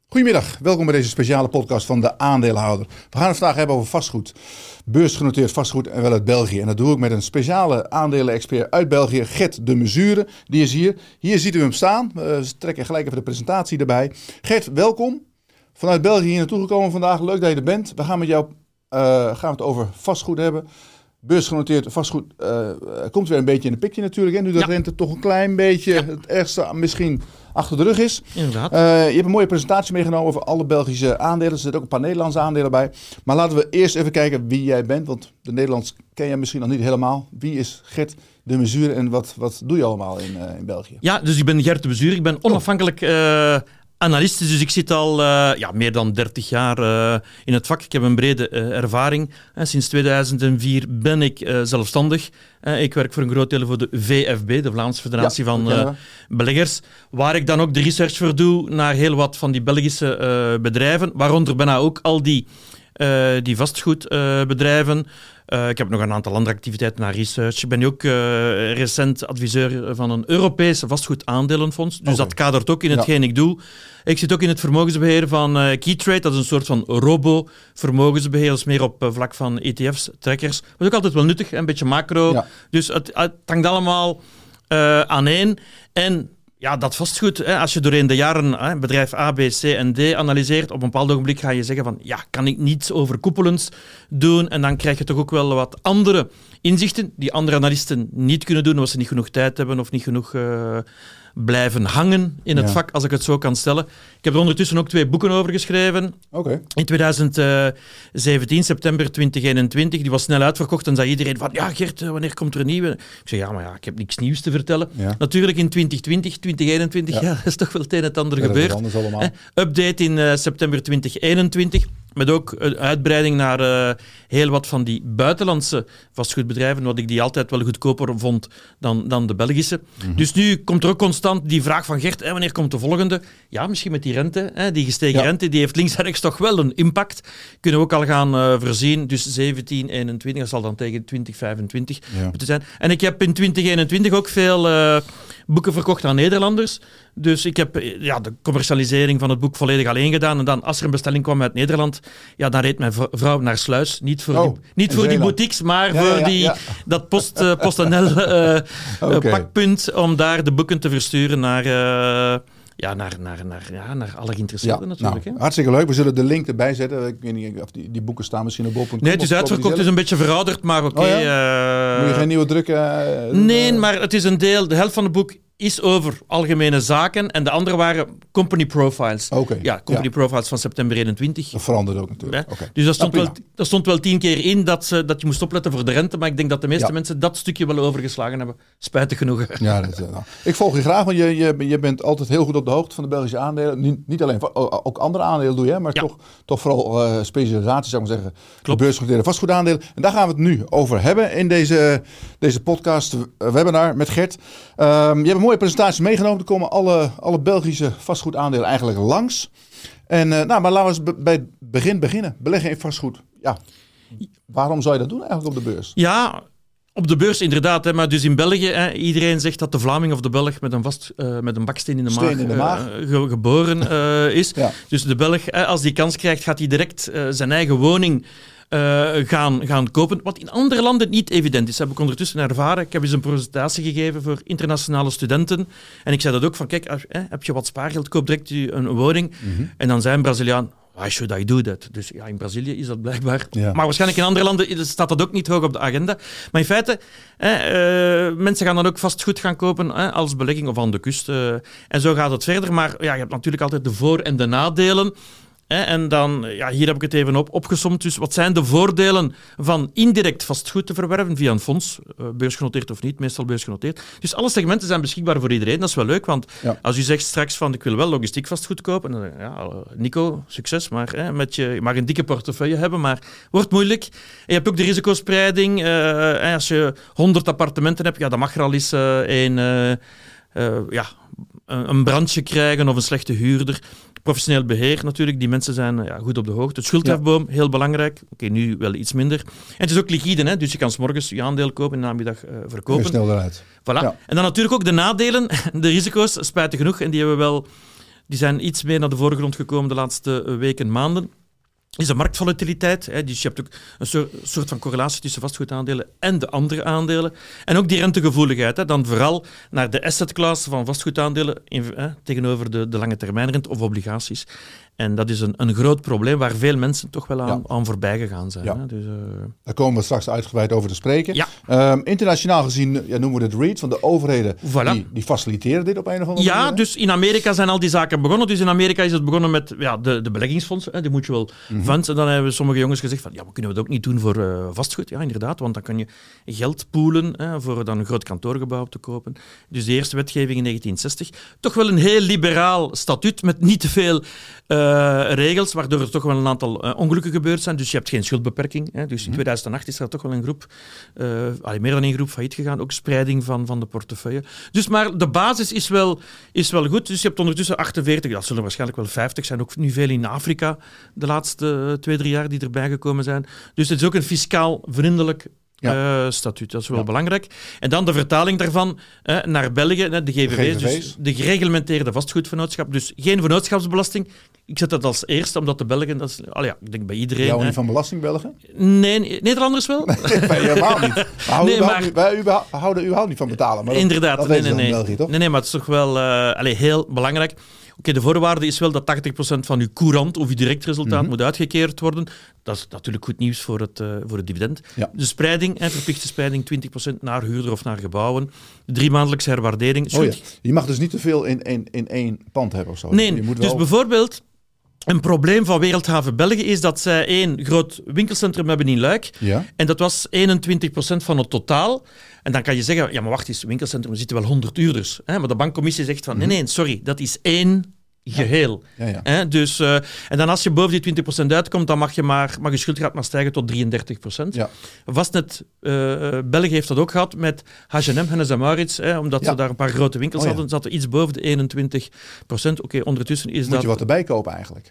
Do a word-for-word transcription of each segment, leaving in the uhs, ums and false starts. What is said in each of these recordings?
Goedemiddag, welkom bij deze speciale podcast van de aandeelhouder. We gaan het vandaag hebben over vastgoed, beursgenoteerd vastgoed en wel uit België. En dat doe ik met een speciale aandelen-expert uit België, Gert de Mesure. Die is hier. Hier ziet u hem staan. We trekken gelijk even de presentatie erbij. Gert, welkom. Vanuit België hier naartoe gekomen vandaag. Leuk dat je er bent. We gaan met jou uh, gaan we het over vastgoed hebben. Beursgenoteerd vastgoed uh, komt weer een beetje in de pikje natuurlijk. Hè? Nu de ja. rente toch een klein beetje ja. het ergste misschien achter de rug is. Inderdaad. Uh, je hebt een mooie presentatie meegenomen over alle Belgische aandelen. Er zitten ook een paar Nederlandse aandelen bij. Maar laten we eerst even kijken wie jij bent. Want de Nederlands ken jij misschien nog niet helemaal. Wie is Gert de Mesure en wat, wat doe je allemaal in, uh, in België? Ja, dus ik ben Gert de Mesure. Ik ben onafhankelijk uh, analist. Dus ik zit al uh, ja, meer dan dertig jaar uh, in het vak. Ik heb een brede uh, ervaring. Uh, sinds tweeduizend vier ben ik uh, zelfstandig. Uh, ik werk voor een groot deel voor de V F B, de Vlaamse Federatie ja, van uh, Beleggers, waar ik dan ook de research voor doe naar heel wat van die Belgische uh, bedrijven, waaronder bijna ook al die, uh, die vastgoedbedrijven. Uh, uh, ik heb nog een aantal andere activiteiten naar research. Ik ben ook uh, recent adviseur van een Europese vastgoedaandelenfonds, dus okay. dat kadert ook in hetgeen ja. ik doe. Ik zit ook in het vermogensbeheer van uh, Keytrade. Dat is een soort van robo-vermogensbeheer. Dat is meer op uh, vlak van E T F's, trackers. Dat is ook altijd wel nuttig, een beetje macro. Ja. Dus het, het hangt allemaal uh, aan één. En ja, dat vastgoed, hè, als je doorheen de jaren hè, bedrijf A, B, C en D analyseert, op een bepaald ogenblik ga je zeggen van ja, kan ik niets overkoepelends doen? En dan krijg je toch ook wel wat andere inzichten die andere analisten niet kunnen doen, omdat ze niet genoeg tijd hebben of niet genoeg uh, blijven hangen in het ja. vak, als ik het zo kan stellen. Ik heb er ondertussen ook twee boeken over geschreven. Okay. In tweeduizend zeventien, september twintig eenentwintig, die was snel uitverkocht en zei iedereen van ja Gert, wanneer komt er een nieuwe? Ik zei ja, maar ja, ik heb niks nieuws te vertellen. Ja. Natuurlijk in twintig twintig, twintig eenentwintig, ja. ja, dat is toch wel het een en het ander ja, gebeurd. Eh, update in uh, september twintig eenentwintig. Met ook een uitbreiding naar uh, heel wat van die buitenlandse vastgoedbedrijven, wat ik die altijd wel goedkoper vond dan, dan de Belgische. Mm-hmm. Dus nu komt er ook constant die vraag van Gert, hè, wanneer komt de volgende? Ja, misschien met die rente, hè, die gestegen ja. rente, die heeft links en rechts toch wel een impact. Kunnen we ook al gaan uh, voorzien. Dus zeventien eenentwintig, dat zal dan tegen twintig vijfentwintig ja. moeten zijn. En ik heb in twintig eenentwintig ook veel uh, boeken verkocht aan Nederlanders. Dus ik heb ja, de commercialisering van het boek volledig alleen gedaan. En dan, als er een bestelling kwam uit Nederland, ja, dan reed mijn vrouw naar Sluis. Niet voor, oh, die, niet voor die boutiques, maar ja, voor ja, die, ja. dat post, uh, PostNL uh, okay. uh, pakpunt om daar de boeken te versturen naar... Uh, Ja, naar, naar, naar, ja, naar alle geïnteresseerden ja, natuurlijk. Nou, hè. Hartstikke leuk. We zullen de link erbij zetten. Ik weet niet of die, die boeken staan misschien op bol punt com. Nee, het is uitverkocht. Het is een beetje verouderd, maar oké. Okay, oh ja? uh, Moet je geen nieuwe druk? Uh, nee, uh, maar het is een deel. De helft van het boek is over algemene zaken en de andere waren company profiles. Okay. Ja, company ja. profiles van september eenentwintig. Dat veranderde ook natuurlijk. Okay. Dus dat stond, nou, wel, dat stond wel tien keer in dat, uh, dat je moest opletten voor de rente, maar ik denk dat de meeste ja. mensen dat stukje wel overgeslagen hebben. Spijtig genoeg. Ja, dat, nou. Ik volg je graag, want je, je, je bent altijd heel goed op de hoogte van de Belgische aandelen. Niet, niet alleen, ook andere aandelen doe je, maar ja. toch, toch vooral uh, specialisatie, zou ik maar zeggen. Klopt. De beursgenoteerde vastgoedaandelen. En daar gaan we het nu over hebben in deze, deze podcast uh, webinar met Gert. Um, je hebt een mooie presentatie meegenomen. Er komen alle, alle Belgische vastgoedaandelen eigenlijk langs. En, uh, nou, maar laten we eens bij het begin beginnen. Beleggen in vastgoed. Ja. Waarom zou je dat doen eigenlijk op de beurs? Ja, op de beurs inderdaad. Hè, maar dus in België, hè, iedereen zegt dat de Vlaming of de Belg met een, vast, uh, met een baksteen in de maag, in de maag. Uh, ge- geboren uh, is. Ja. Dus de Belg, hè, als die kans krijgt, gaat hij direct uh, zijn eigen woning Uh, gaan, gaan kopen, wat in andere landen niet evident is. Dat heb ik ondertussen ervaren. Ik heb eens een presentatie gegeven voor internationale studenten en ik zei dat ook van, kijk, als, eh, heb je wat spaargeld, koop direct een, een woning. Mm-hmm. En dan zei een Braziliaan, why should I do that? Dus ja, in Brazilië is dat blijkbaar. Ja. Maar waarschijnlijk in andere landen staat dat ook niet hoog op de agenda. Maar in feite, eh, uh, mensen gaan dan ook vastgoed gaan kopen eh, als belegging of aan de kust. Uh, en zo gaat het verder. Maar ja, je hebt natuurlijk altijd de voor- en de nadelen. En dan, ja, hier heb ik het even op, opgesomd. Dus wat zijn de voordelen van indirect vastgoed te verwerven via een fonds, beursgenoteerd of niet, meestal beursgenoteerd. Dus alle segmenten zijn beschikbaar voor iedereen. Dat is wel leuk, want ja. als u zegt straks van ik wil wel logistiek vastgoed kopen, dan, ja, Nico, succes, maar hè, met je, je mag een dikke portefeuille hebben, maar wordt moeilijk. En je hebt ook de risicospreiding. Uh, als je honderd appartementen hebt, ja, dan mag er al eens uh, een, uh, uh, ja, een brandje krijgen of een slechte huurder. Professioneel beheer natuurlijk, die mensen zijn ja, goed op de hoogte. Het schuldhefboom, ja. heel belangrijk. Oké, okay, nu wel iets minder. En het is ook liquide, hè? Dus je kan 's morgens je aandeel kopen en de namiddag uh, verkopen. Heel snel eruit. Voilà. Ja. En dan natuurlijk ook de nadelen, de risico's, spijtig genoeg, en die hebben we wel die zijn iets meer naar de voorgrond gekomen de laatste weken, maanden. Is de marktvolatiliteit. Hè, dus je hebt ook een soort, soort van correlatie tussen vastgoedaandelen en de andere aandelen. En ook die rentegevoeligheid. Hè, dan vooral naar de assetclass van vastgoedaandelen in, hè, tegenover de, de lange termijnrente of obligaties. En dat is een, een groot probleem waar veel mensen toch wel aan, ja. aan voorbij gegaan zijn. Ja. Hè? Dus, uh... Daar komen we straks uitgebreid over te spreken. Ja. Um, internationaal gezien ja, noemen we het REIT, van de overheden, voilà. die, die faciliteren dit op een of andere ja, manier. Ja, dus in Amerika zijn al die zaken begonnen. Dus in Amerika is het begonnen met ja, de, de beleggingsfondsen, hè, die mutual mm-hmm. funds. En dan hebben sommige jongens gezegd van, ja, we kunnen het ook niet doen voor uh, vastgoed. Ja, inderdaad, want dan kan je geld poolen hè, voor dan een groot kantoorgebouw op te kopen. Dus de eerste wetgeving in negentien zestig. Toch wel een heel liberaal statuut met niet te veel uh, regels, waardoor er toch wel een aantal uh, ongelukken gebeurd zijn. Dus je hebt geen schuldbeperking. Hè. Dus in tweeduizend acht is er toch wel een groep, uh, allee, meer dan één groep failliet gegaan. Ook spreiding van, van de portefeuille. Dus maar de basis is wel, is wel goed. Dus je hebt ondertussen achtenveertig, dat zullen waarschijnlijk wel vijftig zijn. Ook nu veel in Afrika de laatste twee, drie jaar die erbij gekomen zijn. Dus het is ook een fiscaal vriendelijk Ja. Uh, statuut, dat is wel ja. belangrijk. En dan de vertaling daarvan uh, naar België, uh, de G V V's, de, G V V's. Dus de gereglementeerde vastgoedvennootschap. Dus geen vennootschapsbelasting. Ik zet dat als eerste, omdat de Belgen, dat is, al ja, ik denk bij iedereen... Jou niet uh, van belasting, Belgen? Nee, Nederlanders wel. Nee, helemaal niet. Maar nee, maar, wij houden überhaupt niet van betalen. Maar inderdaad, dat, nee, dat nee, nee. België, toch? nee, nee, maar het is toch wel uh, allez, heel belangrijk. Oké, okay, de voorwaarde is wel dat tachtig procent van uw courant of uw direct resultaat mm-hmm. moet uitgekeerd worden. Dat is natuurlijk goed nieuws voor het, uh, voor het dividend. Ja. De spreiding, hè, verplichte spreiding, twintig procent naar huurder of naar gebouwen. De driemaandelijkse herwaardering. Oh ja. Je mag dus niet te veel in, in, in één pand hebben of zo. Nee, je moet dus wel... bijvoorbeeld... Een probleem van Wereldhaven België is dat zij één groot winkelcentrum hebben in Luik. Ja. En dat was eenentwintig procent van het totaal. En dan kan je zeggen, ja maar wacht eens, winkelcentrum, er zitten wel honderd huurders. Hè? Maar de bankcommissie zegt van, mm-hmm. nee, nee, sorry, dat is één geheel. Ja. Ja, ja. Hè? Dus, uh, en dan als je boven die twintig procent uitkomt, dan mag je, maar, mag je schuldgraad maar stijgen tot drieëndertig procent. Ja. Vastnet uh, België heeft dat ook gehad met H en M, Hennes en Mauritz, hè, omdat ja. ze daar een paar grote winkels oh, ja. hadden, zaten iets boven de eenentwintig procent. Oké, okay, ondertussen is Moet dat... Moet je wat erbij kopen eigenlijk?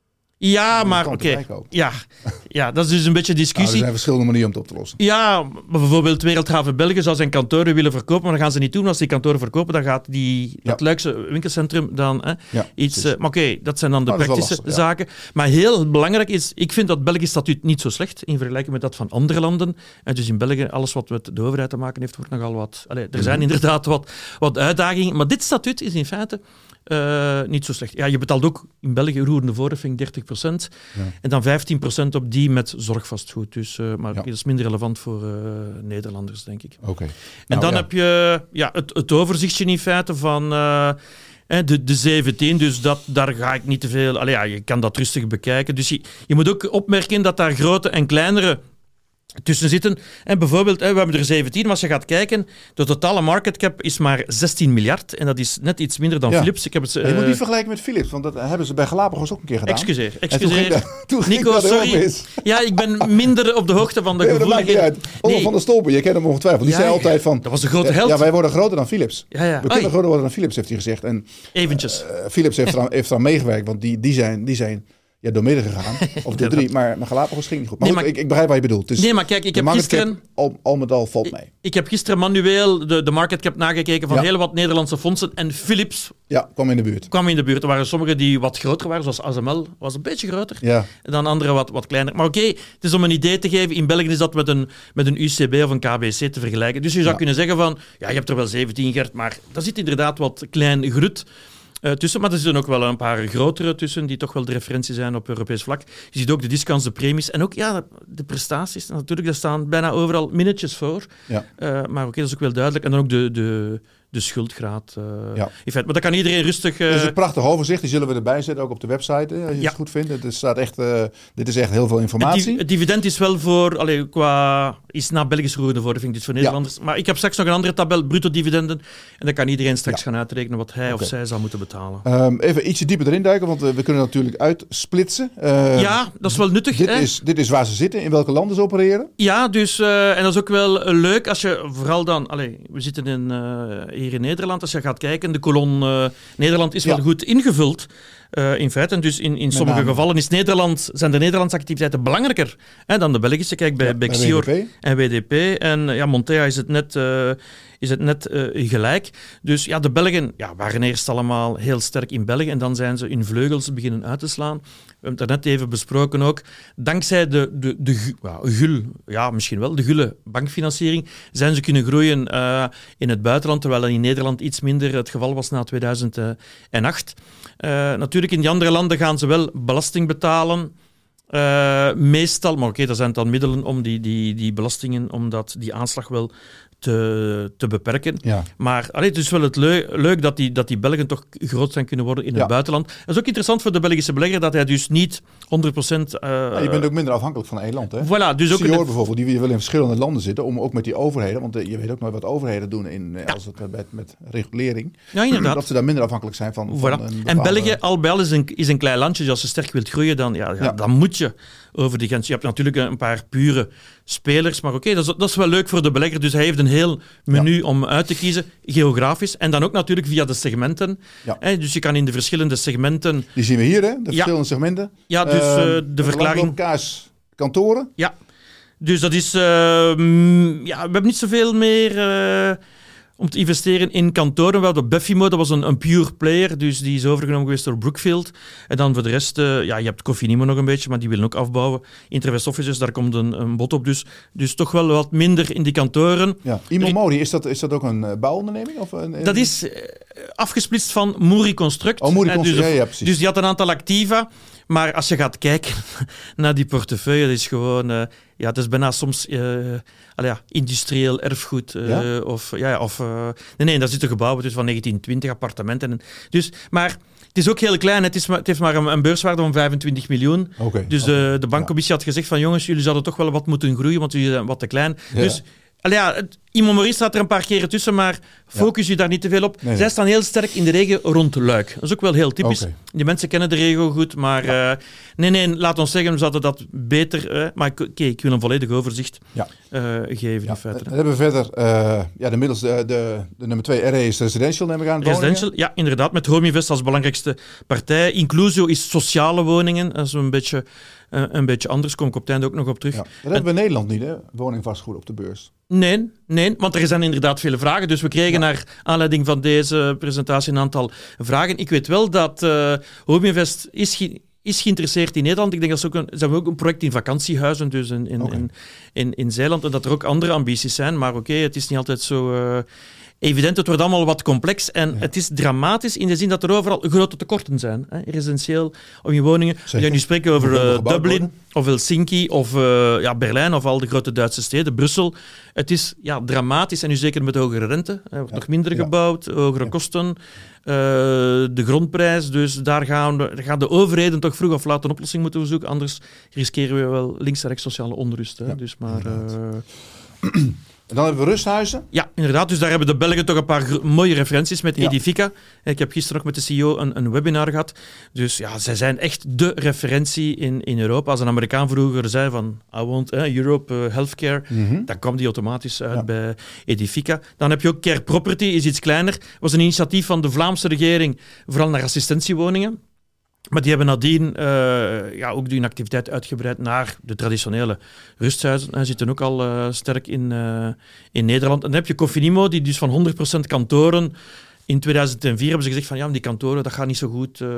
Ja, maar oké. Okay. Ja. ja, dat is dus een beetje discussie. Nou, er zijn verschillende manieren om het op te lossen. Ja, maar bijvoorbeeld Wereldhaven België zou zijn kantoren willen verkopen, maar dat gaan ze niet doen. Als die kantoren verkopen, dan gaat die, ja. dat Luikse winkelcentrum dan hè, ja, iets... Uh, maar oké, okay, dat zijn dan de nou, praktische lastig, zaken. Ja. Maar heel belangrijk is, ik vind dat Belgisch statuut niet zo slecht in vergelijking met dat van andere landen. En dus in België, alles wat met de overheid te maken heeft, wordt nogal wat... Allee, er zijn mm-hmm. inderdaad wat, wat uitdagingen, maar dit statuut is in feite... Uh, niet zo slecht. Ja, je betaalt ook in België roerende voorheffing dertig procent ja. en dan vijftien procent op die met zorgvastgoed. Dus, uh, maar ja. dat is minder relevant voor uh, Nederlanders, denk ik. Okay. En nou, dan ja. heb je ja, het, het overzichtje in feite van uh, de, de zeventien, dus dat, daar ga ik niet te veel... Allee, ja, je kan dat rustig bekijken. Dus je, je moet ook opmerken dat daar grote en kleinere tussen zitten. En bijvoorbeeld, we hebben er zeventien, maar als je gaat kijken, de totale market cap is maar zestien miljard. En dat is net iets minder dan ja. Philips. Ik heb het, uh, je moet niet vergelijken met Philips, want dat hebben ze bij Galapagos ook een keer gedaan. Excuseer, excuseer. Toen ging, toen ging Nico, sorry. Ja, ik ben minder op de hoogte van de nee, gevoeligheden. Onder nee. van der Stolpen, je kent hem ongetwijfeld. Die ja, zei altijd van... Dat was de grote held. Ja, wij worden groter dan Philips. Ja, ja. We kunnen groter worden dan Philips, heeft hij gezegd. En, Eventjes. Uh, Philips heeft eraan, heeft eraan meegewerkt, want die, die zijn... Die zijn Ja, door midden gegaan. Of door drie. Maar, maar Galapagos ging niet goed. Maar, nee, maar goed, ik, ik begrijp wat je bedoelt. Dus nee, maar kijk, ik heb gisteren... Al, al met al valt mee. Ik heb gisteren manueel de, de market cap nagekeken van ja. heel wat Nederlandse fondsen. En Philips... Ja, kwam in de buurt. kwam in de buurt. Er waren sommigen die wat groter waren, zoals A S M L was een beetje groter. Ja. En dan andere wat, wat kleiner. Maar oké, okay, het is om een idee te geven. In België is dat met een, met een U C B of een K B C te vergelijken. Dus je zou ja. kunnen zeggen van... Ja, je hebt er wel zeventien, Gert, maar daar zit inderdaad wat klein grut... Uh, tussen, maar er zitten ook wel een paar grotere tussen die toch wel de referentie zijn op Europees vlak. Je ziet ook de discounts, de premies en ook ja, de prestaties. Natuurlijk, daar staan bijna overal minnetjes voor. Ja. Uh, maar oké, okay, dat is ook wel duidelijk. En dan ook de, de, de schuldgraad. Uh, ja. in feite. Maar dat kan iedereen rustig... Uh... Dat is een prachtig overzicht, die zullen we erbij zetten, ook op de website, hè, als je ja. het goed vindt. Het staat echt, uh, dit is echt heel veel informatie. Het, di- het dividend is wel voor, allee, qua, is na Belgisch roerende voorheffing, dit voor Nederlanders. Ja. Maar ik heb straks nog een andere tabel, bruto dividenden. En dan kan iedereen straks ja. gaan uitrekenen wat hij okay. of zij zou moeten betalen. Um, even ietsje dieper erin duiken, want uh, we kunnen natuurlijk uitsplitsen. Uh, ja, dat is wel nuttig. Dit, hè? Is, dit is waar ze zitten, in welke landen ze opereren. Ja, dus, uh, en dat is ook wel uh, leuk als je vooral dan, allee, we zitten in, uh, hier in Nederland, als je gaat kijken, de kolom uh, Nederland is ja. wel goed ingevuld. Uh, in feite. En dus in, in sommige name. gevallen is Nederland, zijn de Nederlandse activiteiten belangrijker hè, dan de Belgische. Kijk, bij, ja, bij Xior en W D P. En ja, Montea is het net, uh, is het net uh, gelijk. Dus ja, de Belgen ja, waren eerst allemaal heel sterk in België en dan zijn ze hun vleugels beginnen uit te slaan. We hebben het net even besproken ook. Dankzij de, de, de ja, gul, ja, misschien wel, de gulle bankfinanciering, zijn ze kunnen groeien uh, in het buitenland, terwijl in Nederland iets minder het geval was na tweeduizend acht. Uh, natuurlijk, in die andere landen gaan ze wel belasting betalen. Uh, meestal, maar oké, okay, er zijn dan middelen om die, die, die belastingen, om dat, die aanslag wel te, te beperken. Ja. Maar allee, het is wel het leu- leuk dat die, dat die Belgen toch groot zijn kunnen worden in ja. het buitenland. Het is ook interessant voor de Belgische belegger dat hij dus niet honderd procent... Uh, ja, je bent ook minder afhankelijk van één land. Hè? Voilà, dus ook Xior de... bijvoorbeeld, die wil in verschillende landen zitten, om ook met die overheden, want je weet ook nog wat overheden doen in, ja. als het met, met regulering. Ja, inderdaad. Dat ze daar minder afhankelijk zijn van, voilà. van een bepaalde... En België, al bij al, is een, is een klein landje, dus als je sterk wilt groeien, dan, ja, ja. Ja, dan moet je over die grens. Je hebt natuurlijk een paar pure spelers, maar oké, okay, dat, is, dat is wel leuk voor de belegger. Dus hij heeft een heel menu ja. om uit te kiezen, geografisch. En dan ook natuurlijk via de segmenten. Ja. Hè, dus je kan in de verschillende segmenten... Die zien we hier, hè? De verschillende ja. segmenten. Ja, dus uh, uh, de verklaring... Kaas, kantoren. Ja. Dus dat is... Uh, mm, ja, we hebben niet zoveel meer... Uh, om te investeren in kantoren. We hadden Buffimo, dat was een, een pure player, dus die is overgenomen geweest door Brookfield. En dan voor de rest, uh, ja, je hebt Cofinimo nog een beetje, maar die willen ook afbouwen. Intervest Offices, daar komt een, een bod op, dus, dus toch wel wat minder in die kantoren. Ja. Imomodi, is dat, is dat ook een uh, bouwonderneming? Of een, een... Dat is uh, afgesplitst van Moeri Construct. Oh, Moeri Construct, dus, ja, ja, precies. Dus die had een aantal activa, maar als je gaat kijken naar die portefeuille, dat is gewoon... Uh, Ja, het is bijna soms uh, allee, ja, industrieel erfgoed. Uh, ja? Of, ja, of, uh, nee, nee, daar zitten gebouwen dus van negentien twintig appartementen. Dus, maar het is ook heel klein. Het, is maar, het heeft maar een, een beurswaarde van vijfentwintig miljoen. Okay, dus okay. De, de bankcommissie ja. had gezegd van jongens, jullie zouden toch wel wat moeten groeien, want jullie zijn wat te klein. Ja. Dus allee, ja, het, Imomori staat er een paar keren tussen, maar focus ja. je daar niet te veel op. Nee, nee. Zij staan heel sterk in de regio rond Luik. Dat is ook wel heel typisch. Okay. Die mensen kennen de regio goed, maar ja. uh, nee, nee, laat ons zeggen, we zouden dat beter... Uh, maar oké, okay, ik wil een volledig overzicht ja. uh, geven. Ja. In feite. Dan hebben we verder uh, ja, de, middels, de, de, de nummer twee, R E is residential, neem ik aan. Residential, woningen. Ja, inderdaad, met Homeinvest als belangrijkste partij. Inclusio is sociale woningen, dat is een beetje, uh, een beetje anders, kom ik op het einde ook nog op terug. Ja. Dat en, hebben we in Nederland niet, hè? Woningvastgoed op de beurs. Nee, nee, want er zijn inderdaad vele vragen. Dus we kregen ja. naar aanleiding van deze presentatie een aantal vragen. Ik weet wel dat uh, Homeinvest is, ge- is geïnteresseerd in Nederland. Ik denk dat ze ook een, ze hebben ook een project in vakantiehuizen, dus in, in, okay. in, in, in Zeeland. En dat er ook andere ambities zijn. Maar oké, okay, het is niet altijd zo... Uh, Evident, het wordt allemaal wat complex en ja. het is dramatisch in de zin dat er overal grote tekorten zijn. Hè, residentieel om je woningen. We gaan nu spreken over uh, Dublin worden. Of Helsinki of uh, ja, Berlijn of al de grote Duitse steden, Brussel. Het is ja, dramatisch en nu zeker met hogere rente. Er wordt ja. nog minder ja. gebouwd, hogere ja. kosten, uh, de grondprijs. Dus daar gaan, we, daar gaan de overheden toch vroeg of laat een oplossing moeten zoeken. Anders riskeren we wel links en rechts sociale onrust. Hè. Ja. Dus maar... Uh, En dan hebben we rusthuizen. Ja, inderdaad. Dus daar hebben de Belgen toch een paar gro- mooie referenties met ja. Edifica. Ik heb gisteren nog met de C E O een, een webinar gehad. Dus ja, zij zijn echt de referentie in, in Europa. Als een Amerikaan vroeger zei van I want eh, Europe uh, Healthcare, mm-hmm. dan kwam die automatisch uit ja. bij Edifica. Dan heb je ook Care Property, is iets kleiner. Was een initiatief van de Vlaamse regering, vooral naar assistentiewoningen. Maar die hebben nadien uh, ja, ook hun activiteit uitgebreid naar de traditionele rusthuizen. Ze zitten ook al uh, sterk in, uh, in Nederland. En dan heb je Cofinimo, die dus van honderd procent kantoren... In tweeduizend vier hebben ze gezegd van ja, die kantoren, dat gaat niet zo goed. Uh,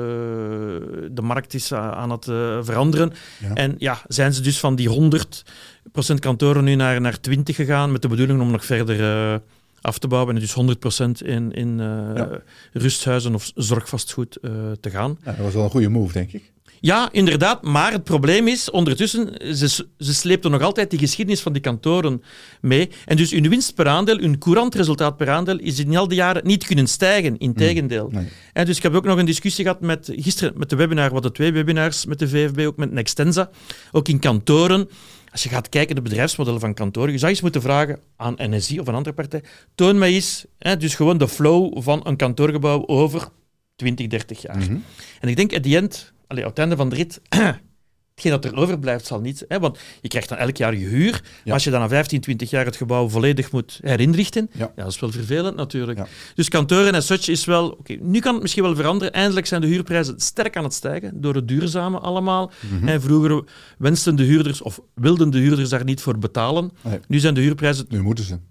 de markt is uh, aan het uh, veranderen. Ja. En ja, zijn ze dus van die honderd procent kantoren nu naar, naar twintig gegaan, met de bedoeling om nog verder... Uh, af te bouwen en dus honderd procent in, in uh, ja. rusthuizen of zorgvastgoed uh, te gaan. Ja, dat was wel een goede move, denk ik. Ja, inderdaad. Maar het probleem is, ondertussen, ze, ze sleepten nog altijd die geschiedenis van die kantoren mee. En dus hun winst per aandeel, hun courant resultaat per aandeel, is in al die jaren niet kunnen stijgen. Integendeel. Nee. En dus ik heb ook nog een discussie gehad met, gisteren met de webinar, wat de twee webinars met de V F B, ook met Nextensa, ook in kantoren. Als je gaat kijken naar de bedrijfsmodellen van kantoren, je zou eens moeten vragen aan N S I of een andere partij, toon mij eens, hè, dus gewoon de flow van een kantoorgebouw over twintig, dertig jaar. Mm-hmm. En ik denk, at the end, allez, op het einde van de rit, hetgeen dat er overblijft zal niet... Hè, want je krijgt dan elk jaar je huur. Ja. Maar als je dan na vijftien, twintig jaar het gebouw volledig moet herinrichten, ja. Ja, dat is wel vervelend natuurlijk. Ja. Dus kantoren en such is wel... Okay, nu kan het misschien wel veranderen. Eindelijk zijn de huurprijzen sterk aan het stijgen door het duurzame allemaal. Mm-hmm. En vroeger wensten de huurders of wilden de huurders daar niet voor betalen. Nee. Nu zijn de huurprijzen... Nu moeten ze.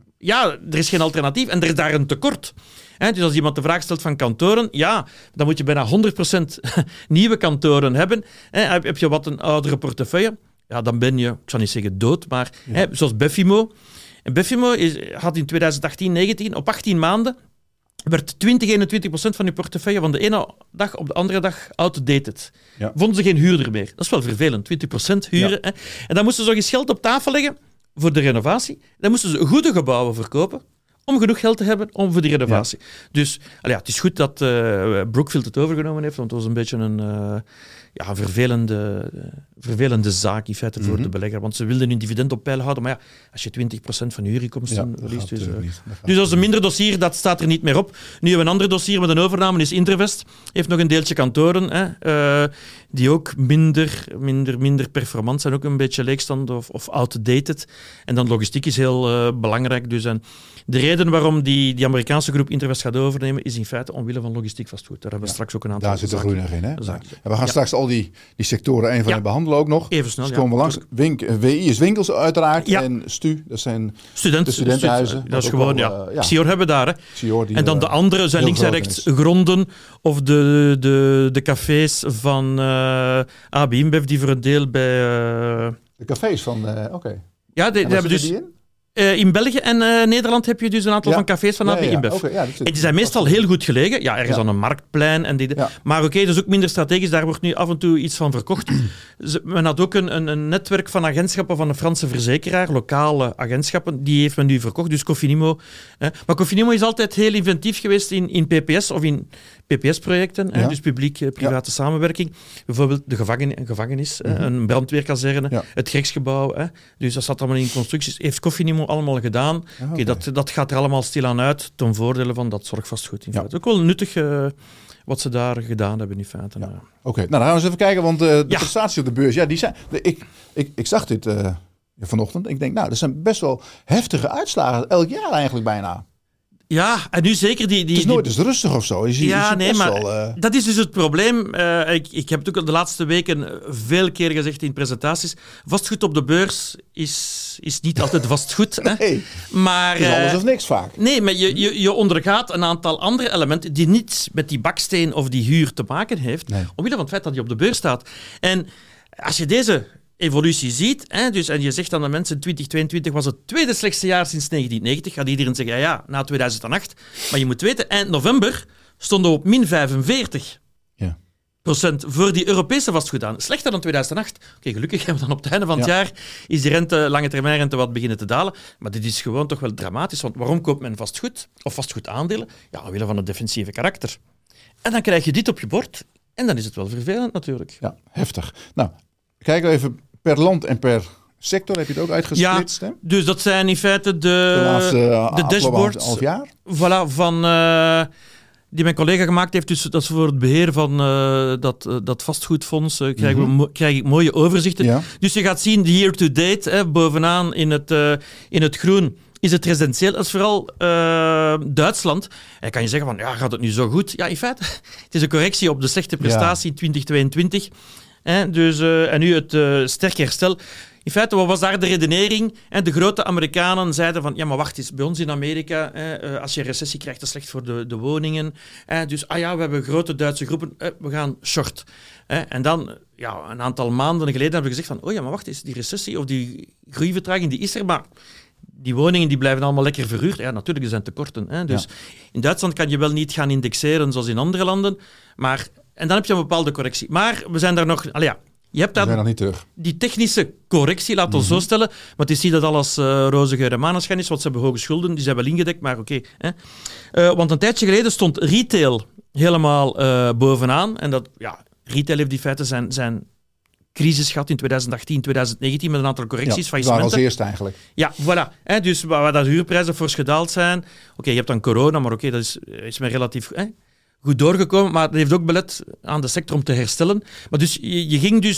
Ja, er is geen alternatief en er is daar een tekort. He, dus als iemand de vraag stelt van kantoren, ja, dan moet je bijna honderd procent nieuwe kantoren hebben. He, heb je wat een oudere portefeuille, ja, dan ben je, ik zal niet zeggen dood, maar ja. he, zoals Beffimo. En Beffimo is, had in twintig achttien negentien op achttien maanden werd twintig, eenentwintig procent van je portefeuille van de ene dag op de andere dag outdated. Ja. Vonden ze geen huurder meer. Dat is wel vervelend, twintig procent huren. Ja. En dan moesten ze nog eens geld op tafel leggen voor de renovatie. Dan moesten ze goede gebouwen verkopen om genoeg geld te hebben om voor die renovatie. Ja. Dus ja, het is goed dat uh, Brookfield het overgenomen heeft, want het was een beetje een uh, ja, vervelende, uh, vervelende zaak in feite voor mm-hmm. de belegger. Want ze wilden hun dividend op peil houden, maar ja, als je twintig procent van je huurinkomsten ja, verliest... Dus, uh, dat dus dat is een minder dossier, dat staat er niet meer op. Nu hebben we een ander dossier met een overname, is Intervest. Heeft nog een deeltje kantoren, hè, uh, die ook minder, minder, minder performant zijn, ook een beetje leegstand of, of outdated. En dan logistiek is heel uh, belangrijk. Dus en de reden waarom die, die Amerikaanse groep Intervest gaat overnemen, is in feite omwille van logistiek vastgoed. Daar hebben we ja, straks ook een aantal Daar zit de groei nog in, hè? Ja. En we gaan ja. straks al die, die sectoren een van ja. behandelen ook nog. Even snel, dus komen ja. we langs. Wink, W I is winkels uiteraard. Ja. En S T U, dat zijn Student, de studentenhuizen. Dat, dat is gewoon, wel, ja. ja. Xior hebben daar, hè. Xior die, en dan de andere zijn links en rechts is. gronden of de, de, de cafés van uh, A B InBev, die voor een deel bij... Uh... De cafés van... Uh, Oké. Okay. Ja, die, die hebben dus... Die in? Uh, in België en uh, Nederland heb je dus een aantal ja. van cafés van A B InBev. Ja, ja. Okay, ja, en die zijn meestal heel goed gelegen. Ja, ergens ja. aan een marktplein. En die, ja. Maar oké, okay, dat is ook minder strategisch. Daar wordt nu af en toe iets van verkocht. Men had ook een, een, een netwerk van agentschappen van een Franse verzekeraar, lokale agentschappen. Die heeft men nu verkocht, dus Cofinimo. Eh. Maar Cofinimo is altijd heel inventief geweest in, in P P S of in P P S-projecten. Ja. Eh, dus publiek-private ja. samenwerking. Bijvoorbeeld de gevangen, een gevangenis, mm-hmm. eh, een brandweerkazerne, ja. het gerechtsgebouw. Eh. Dus dat zat allemaal in constructies. Heeft Cofinimo allemaal gedaan. Ja, okay. Okay, dat, dat gaat er allemaal stilaan uit ten voordele van dat zorgvastgoed. In ja. feite. Ook wel nuttig uh, wat ze daar gedaan hebben in feite. Ja. Oké, okay. nou dan gaan we eens even kijken, want uh, de ja. prestaties op de beurs, ja, die zijn. De, ik, ik, ik zag dit uh, vanochtend. Ik denk, nou, dat zijn best wel heftige uitslagen elk jaar eigenlijk bijna. Ja, en nu zeker die... die het is nooit eens rustig of zo. Je ziet, ja, je ziet nee, maar wel, uh... dat is dus het probleem. Uh, ik, ik heb het ook al de laatste weken veel keer gezegd in presentaties. Vastgoed op de beurs is, is niet altijd vastgoed. Nee, hè? Maar, het is alles of niks vaak. Nee, maar je, je, je ondergaat een aantal andere elementen die niets met die baksteen of die huur te maken heeft, nee. omwille van het feit dat die op de beurs staat. En als je deze evolutie ziet, hè, dus, en je zegt aan de mensen, twintig tweeëntwintig was het tweede slechtste jaar sinds negentien negentig, gaat iedereen zeggen, ja, ja, na tweeduizend acht. Maar je moet weten, eind november stonden we op min vijfenveertig ja. procent voor die Europese vastgoed aan. Slechter dan tweeduizend acht. Oké, okay, gelukkig hebben we dan op het einde van het ja. jaar is die rente, lange termijn rente wat beginnen te dalen. Maar dit is gewoon toch wel dramatisch, want waarom koopt men vastgoed of vastgoedaandelen? Ja, omwille van het defensieve karakter. En dan krijg je dit op je bord en dan is het wel vervelend natuurlijk. Ja, heftig. Nou, kijken we even per land en per sector. Heb je het ook uitgesplitst? Ja, hè? Dus dat zijn in feite de, de, laatste, uh, de dashboards half jaar? Voilà, van, uh, die mijn collega gemaakt heeft. Dus dat is voor het beheer van uh, dat, uh, dat vastgoedfonds. Uh, krijgen mm-hmm. we mo- krijg ik mooie overzichten. Ja. Dus je gaat zien, de year to date, hè, bovenaan in het, uh, in het groen, is het residentieel. Dat is vooral uh, Duitsland. En kan je zeggen van, ja, gaat het nu zo goed? Ja, in feite, het is een correctie op de slechte prestatie in ja. twintig tweeëntwintig. He, dus, uh, en nu het uh, sterk herstel. In feite, wat was daar de redenering? En de grote Amerikanen zeiden van, ja, maar wacht eens, bij ons in Amerika, hè, uh, als je een recessie krijgt, dat is slecht voor de, de woningen. Hè, dus, ah ja, we hebben grote Duitse groepen, uh, we gaan short. Hè, en dan, ja, een aantal maanden geleden hebben we gezegd van, oh ja, maar wacht eens, die recessie of die groeivertraging, die is er, maar die woningen die blijven allemaal lekker verhuurd. Ja, natuurlijk, er zijn tekorten. Hè, dus ja. in Duitsland kan je wel niet gaan indexeren zoals in andere landen, maar... En dan heb je een bepaalde correctie. Maar we zijn daar nog... Allee, ja, je hebt daar nog niet terug. Die technische correctie, laten we mm-hmm. zo stellen. Want je ziet dat alles uh, roze geur en maneschijn is, want ze hebben hoge schulden, die zijn wel ingedekt, maar oké. Okay, uh, want een tijdje geleden stond retail helemaal uh, bovenaan. En dat, ja, retail heeft in feite zijn, zijn crisis gehad in twintig achttien, twintig negentien met een aantal correcties, ja, faillissementen. als eerste eigenlijk. Ja, voilà. Hè, dus waar, waar dat huurprijzen fors gedaald zijn. Oké, okay, je hebt dan corona, maar oké, okay, dat is, is maar relatief... Hè, goed doorgekomen, maar het heeft ook belet aan de sector om te herstellen. Maar dus, je, je ging dus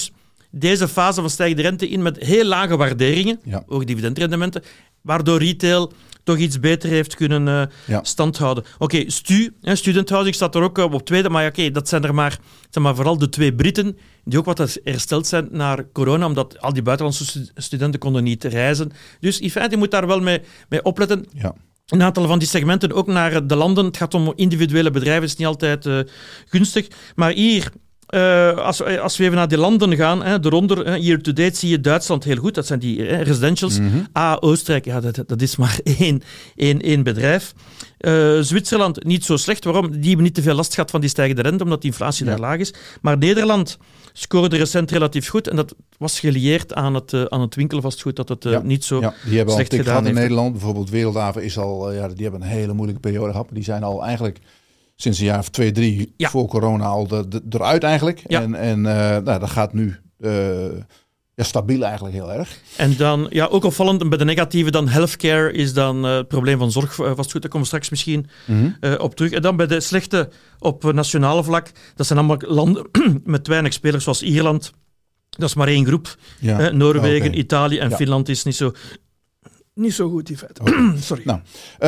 deze fase van stijgende rente in met heel lage waarderingen, ja. ook dividendrendementen, waardoor retail toch iets beter heeft kunnen uh, ja. standhouden. Oké, okay, Stu, hè, studenthousing staat er ook uh, op tweede, maar oké, okay, dat zijn er maar, zijn maar vooral de twee Britten die ook wat hersteld zijn naar corona, omdat al die buitenlandse studenten konden niet reizen. Dus in feite, je moet daar wel mee, mee opletten. Ja. Een aantal van die segmenten ook naar de landen. Het gaat om individuele bedrijven, het is niet altijd uh, gunstig. Maar hier, uh, als, als we even naar die landen gaan, hè, eronder, year to date, zie je Duitsland heel goed. Dat zijn die hè, residentials. Mm-hmm. Ah, Oostenrijk, ja, dat, dat is maar één, één, één bedrijf. Uh, Zwitserland, niet zo slecht. Waarom? Die hebben niet te veel last gehad van die stijgende rente, omdat de inflatie ja. daar laag is. Maar Nederland scoorde recent relatief goed. En dat was gelieerd aan het, uh, aan het winkelvastgoed, dat het uh, ja. niet zo ja, die hebben slecht al gedaan heeft. In Nederland, bijvoorbeeld Wereldhaven, is al, uh, ja, die hebben een hele moeilijke periode gehad. Die zijn al eigenlijk sinds een jaar of twee, drie ja. voor corona al de, de, eruit eigenlijk. Ja. En, en uh, nou, dat gaat nu uh, ja, stabiel eigenlijk heel erg. En dan, ja, ook opvallend bij de negatieve, dan healthcare is dan uh, het probleem van zorgvastgoed. Daar komen we straks misschien mm-hmm. uh, op terug. En dan bij de slechte op nationale vlak, dat zijn allemaal landen met weinig spelers zoals Ierland. Dat is maar één groep. Ja. Uh, Noorwegen, okay. Italië en ja. Finland is niet zo... Niet zo goed, in feite. Okay. Sorry. Nou,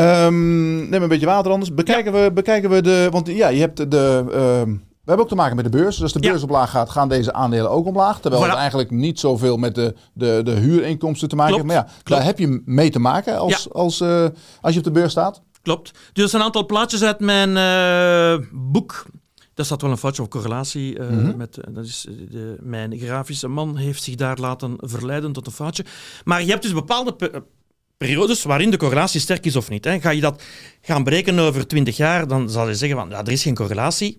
um, neem een beetje water anders. Bekijken, ja. we, bekijken we de... Want ja, je hebt de... Uh, we hebben ook te maken met de beurs. Dus als de beurs ja. omlaag gaat, gaan deze aandelen ook omlaag. Terwijl voilà. het eigenlijk niet zoveel met de, de, de huurinkomsten te maken heeft. Maar ja, Klopt. daar heb je mee te maken als, ja. als, uh, als je op de beurs staat. Klopt. Dus er zijn een aantal plaatjes uit mijn uh, boek. Daar staat wel een foutje of correlatie. Uh, mm-hmm. met, uh, dat is, de, mijn grafische man heeft zich daar laten verleiden tot een foutje. Maar je hebt dus bepaalde... Pe- periodes waarin de correlatie sterk is of niet. Hè. Ga je dat gaan berekenen over twintig jaar, dan zal je zeggen van ja, er is geen correlatie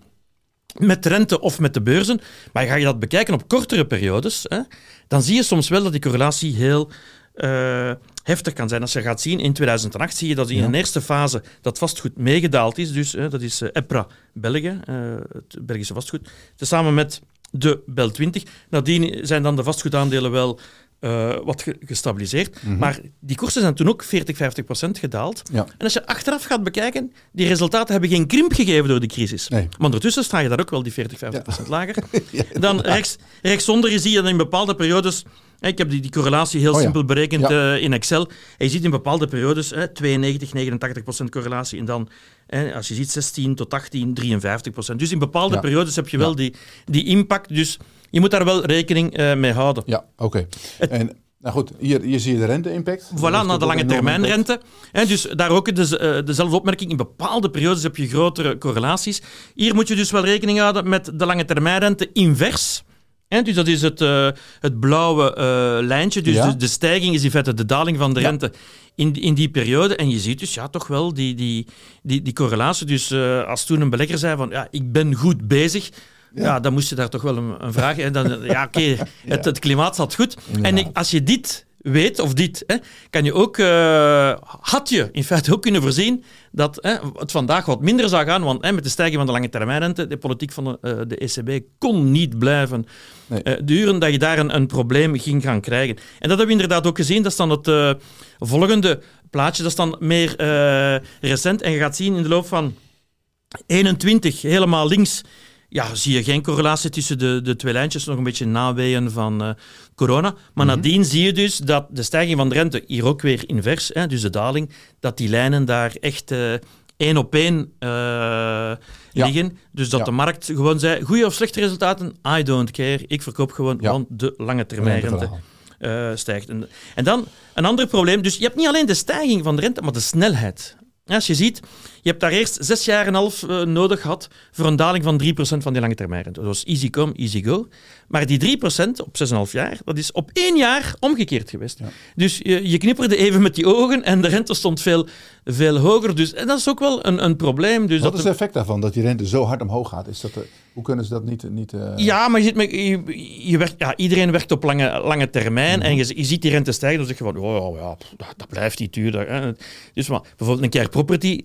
met rente of met de beurzen. Maar ga je dat bekijken op kortere periodes, hè, dan zie je soms wel dat die correlatie heel uh, heftig kan zijn. Als je gaat zien, in tweeduizend acht zie je dat in ja. een eerste fase dat vastgoed meegedaald is. Dus uh, dat is uh, EPRA België, uh, het Belgische vastgoed, tezamen met de Bel twintig. Nadien zijn dan de vastgoedaandelen wel Uh, wat gestabiliseerd. Mm-hmm. Maar die koersen zijn toen ook veertig, vijftig procent gedaald. Ja. En als je achteraf gaat bekijken, die resultaten hebben geen krimp gegeven door de crisis. Nee. Maar ondertussen sta je daar ook wel die veertig, vijftig procent ja. lager. ja, dan rechts, rechtsonder zie je dat in bepaalde periodes... Ik heb die, die correlatie heel oh, simpel ja. berekend ja. uh, in Excel. En je ziet in bepaalde periodes eh, tweeënnegentig, negenentachtig procent correlatie. En dan, eh, als je ziet, zestien tot achttien, drieënvenvijftig procent. Dus in bepaalde ja. periodes heb je wel ja. die, die impact. Dus je moet daar wel rekening uh, mee houden. Ja, oké. Okay. En nou goed, hier, hier zie je de rente-impact. Voilà, naar de lange termijnrente. En dus daar ook de, uh, dezelfde opmerking. In bepaalde periodes heb je grotere correlaties. Hier moet je dus wel rekening houden met de lange termijnrente invers. En dus dat is het, uh, het blauwe uh, lijntje. Dus ja. de, de stijging is in feite de daling van de ja. rente in, in die periode. En je ziet dus ja, toch wel die, die, die, die correlatie. Dus uh, als toen een belegger zei van ja, ik ben goed bezig... Ja. ja, dan moest je daar toch wel een, een vraag... En dan, ja, oké, okay, het, het klimaat zat goed. Ja. En ik, als je dit weet, of dit, hè, kan je ook... Uh, had je in feite ook kunnen voorzien dat hè, het vandaag wat minder zou gaan, want hè, met de stijging van de lange termijnrente, de politiek van de, uh, de E C B kon niet blijven nee. uh, duren, dat je daar een, een probleem ging gaan krijgen. En dat hebben we inderdaad ook gezien. Dat is dan het uh, volgende plaatje. Dat is dan meer uh, recent. En je gaat zien in de loop van eenentwintig, helemaal links... Ja, zie je geen correlatie tussen de, de twee lijntjes, nog een beetje naweeën van uh, corona. Maar mm-hmm. nadien zie je dus dat de stijging van de rente, hier ook weer invers, hè, dus de daling, dat die lijnen daar echt uh, één op één uh, ja. liggen. Dus dat ja. de markt gewoon zei, goede of slechte resultaten, I don't care. Ik verkoop gewoon, ja. want de lange termijn rente uh, stijgt. En, en dan een ander probleem, dus je hebt niet alleen de stijging van de rente, maar de snelheid. Als je ziet, je hebt daar eerst zes jaar en een half uh, nodig gehad voor een daling van drie procent van die lange termijn. Dat was easy come, easy go. Maar die drie procent op zes en een half jaar, dat is op één jaar omgekeerd geweest. Ja. Dus je, je knipperde even met die ogen en de rente stond veel, veel hoger. Dus, en dat is ook wel een, een probleem. Dus Wat dat is het effect daarvan, dat die rente zo hard omhoog gaat? Is dat de, hoe kunnen ze dat niet... niet uh... Ja, maar je zit met, je, je werkt, ja, iedereen werkt op lange, lange termijn mm-hmm. en je, je ziet die rente stijgen. Dan zeg je van, oh ja, dat, dat blijft niet duur. Hè. Dus maar, bijvoorbeeld een care property, hè,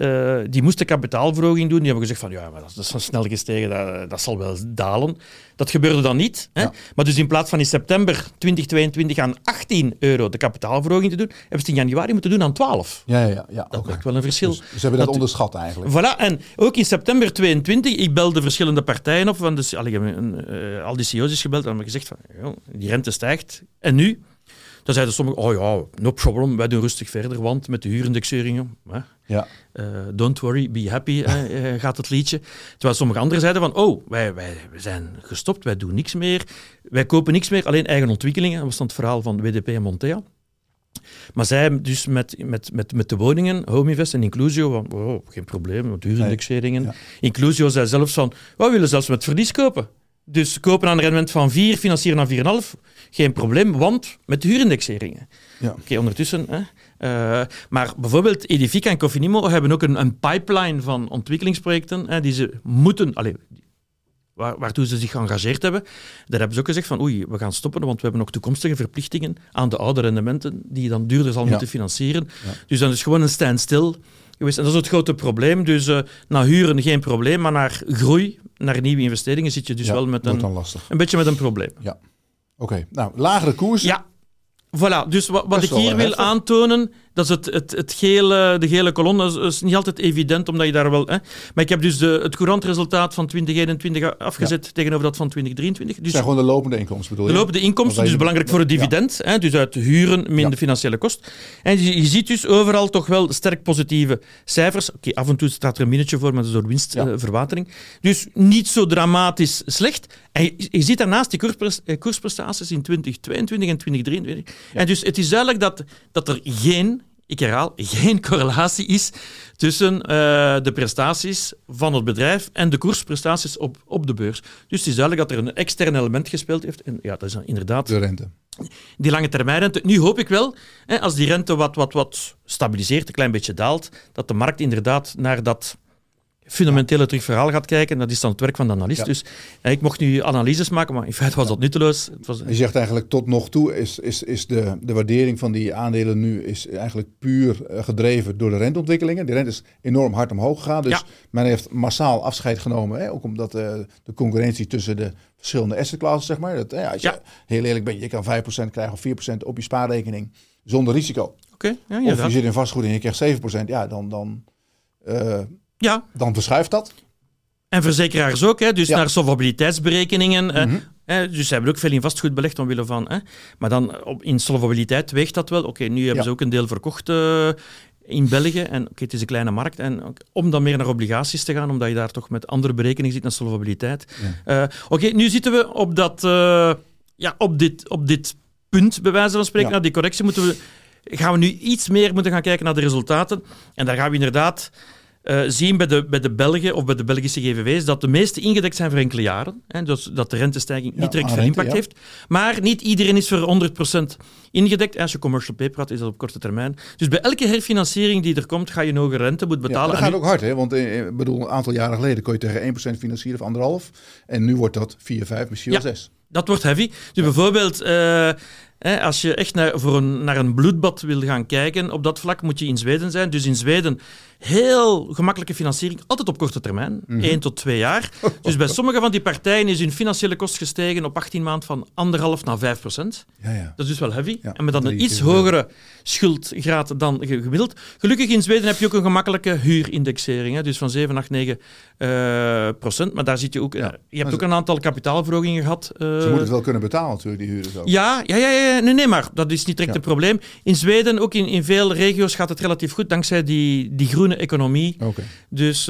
uh, die moesten kapitaalverhoging doen. Die hebben gezegd van, ja, maar dat is zo snel gestegen, dat, dat zal wel dalen. Dat gebeurde dan niet. Hè? Ja. Maar dus in plaats van in september twintig tweeëntwintig aan achttien euro de kapitaalverhoging te doen, hebben ze het in januari moeten doen aan twaalf. Ja, ja, ja. Dat okay. maakt wel een verschil. Dus ze hebben dat, dat onderschat eigenlijk. Voilà, en ook in september tweeëntwintig, ik belde verschillende partijen op, want dus, allee, uh, al die C E O's is gebeld en hebben gezegd van, ja, die rente stijgt. En nu? Dan zeiden sommigen, oh ja, no problem, wij doen rustig verder, want met de huurindexeringen, hè, ja. uh, don't worry, be happy, uh, uh, gaat het liedje. Terwijl sommige anderen zeiden van, oh, wij, wij, wij zijn gestopt, wij doen niks meer, wij kopen niks meer, alleen eigen ontwikkelingen. Dat was dan het verhaal van W D P en Montea. Maar zij hebben dus met, met, met, met de woningen, Homeinvest en Inclusio, van, oh, geen probleem, met huurindexeringen. Nee. Ja. Inclusio zei zelfs van, we willen zelfs met verlies kopen. Dus kopen aan een rendement van vier, financieren aan vier komma vijf, geen probleem, want met de huurindexeringen. Ja. Oké, okay, ondertussen. Hè. Uh, maar bijvoorbeeld Edifica en Cofinimo hebben ook een, een pipeline van ontwikkelingsprojecten hè, die ze moeten, allez, waar, waartoe ze zich geëngageerd hebben. Daar hebben ze ook gezegd van oei, we gaan stoppen, want we hebben ook toekomstige verplichtingen aan de oude rendementen die je dan duurder zal ja. moeten financieren. Ja. Dus dan is gewoon een standstill geweest. En dat is het grote probleem. Dus uh, naar huren geen probleem, maar naar groei, naar nieuwe investeringen zit je dus ja, wel met een, een beetje met een probleem. Ja. Oké, okay. Nou, lagere koers. Ja, voilà. Dus wat, wat ik hier wil aantonen, dat is het, het, het gele, de gele kolom. Dat is, is niet altijd evident, omdat je daar wel... Hè. Maar ik heb dus de, het courantresultaat van twintig eenentwintig afgezet ja. tegenover dat van twintig drieëntwintig. Dus het zijn gewoon de lopende inkomsten, bedoel je? De lopende inkomsten, dus belangrijk voor het dividend. Ja. Hè, dus uit huren min ja. de financiële kost. En je, je ziet dus overal toch wel sterk positieve cijfers. Oké, okay, af en toe staat er een minnetje voor, maar dat is door winstverwatering. Ja. Uh, dus niet zo dramatisch slecht. En je, je ziet daarnaast die koerspres, koersprestaties in twintig tweeëntwintig en twintig drieëntwintig. Ja. En dus het is duidelijk dat, dat er geen... Ik herhaal, geen correlatie is tussen uh, de prestaties van het bedrijf en de koersprestaties op, op de beurs. Dus het is duidelijk dat er een extern element gespeeld heeft. En ja, dat is inderdaad... De rente. Die lange termijnrente. Nu hoop ik wel, hè, als die rente wat, wat, wat stabiliseert, een klein beetje daalt, dat de markt inderdaad naar dat fundamentele ja. terugverhaal gaat kijken. Dat is dan het werk van de analist. Ja. Dus ja, ik mocht nu analyses maken, maar in feite was ja. dat nutteloos. Het was... Je zegt eigenlijk tot nog toe is, is, is de, de waardering van die aandelen nu is eigenlijk puur uh, gedreven door de renteontwikkelingen. De rente is enorm hard omhoog gegaan. Dus ja. men heeft massaal afscheid genomen. Hè, ook omdat uh, de concurrentie tussen de verschillende assetklassen, zeg maar. Dat, ja, als je ja. heel eerlijk bent, je kan vijf procent krijgen of vier procent op je spaarrekening zonder risico. Okay, ja, of je zit in vastgoed en je krijgt zeven procent. Ja, dan... dan uh, Ja. Dan verschuift dat. En verzekeraars ook, hè? Dus ja. naar solvabiliteitsberekeningen. Mm-hmm. Hè? Dus ze hebben ook veel in vastgoed belegd omwille van... Hè? Maar dan op, in solvabiliteit weegt dat wel. Oké, okay, nu hebben ja. ze ook een deel verkocht uh, in België. En oké, okay, het is een kleine markt. En okay, om dan meer naar obligaties te gaan, omdat je daar toch met andere berekeningen zit naar solvabiliteit. Ja. Uh, Oké, okay, nu zitten we op, dat, uh, ja, op, dit, op dit punt, bij wijze van spreken. Ja. Naar die correctie moeten we, gaan we nu iets meer moeten gaan kijken naar de resultaten. En daar gaan we inderdaad... Uh, zien bij de, bij de Belgen of bij de Belgische G V V's dat de meeste ingedekt zijn voor enkele jaren. Hè, dus dat de rentestijging ja, niet direct veel impact ja. heeft. Maar niet iedereen is voor honderd procent ingedekt. Als je commercial paper had, is dat op korte termijn. Dus bij elke herfinanciering die er komt, ga je een hogere rente moeten betalen. Ja, dat gaat ook hard, hè? Want ik bedoel, een aantal jaren geleden kon je tegen één procent financieren of anderhalf. En nu wordt dat vier, vijf, misschien wel ja, zes. Dat wordt heavy. Dus ja. bijvoorbeeld... Uh, He, als je echt naar, voor een, naar een bloedbad wil gaan kijken, op dat vlak moet je in Zweden zijn. Dus in Zweden heel gemakkelijke financiering, altijd op korte termijn, mm-hmm. één tot twee jaar. Dus bij sommige van die partijen is hun financiële kost gestegen op achttien maanden van anderhalf naar vijf procent. Ja, ja. Dat is dus wel heavy. Ja, en met dan een iets hogere schuldgraad dan gemiddeld. Gelukkig in Zweden heb je ook een gemakkelijke huurindexering, hè, dus van zeven, acht, negen uh, procent. Maar daar zit je ook... Ja. Uh, je hebt ook een aantal kapitaalverhogingen gehad. Uh, Ze moeten het wel kunnen betalen natuurlijk, die huurders ook. Ja, ja, ja, ja. Nee, nee, maar dat is niet direct ja. een probleem. In Zweden, ook in, in veel regio's, gaat het relatief goed, dankzij die, die groene economie. Okay. Dus, uh,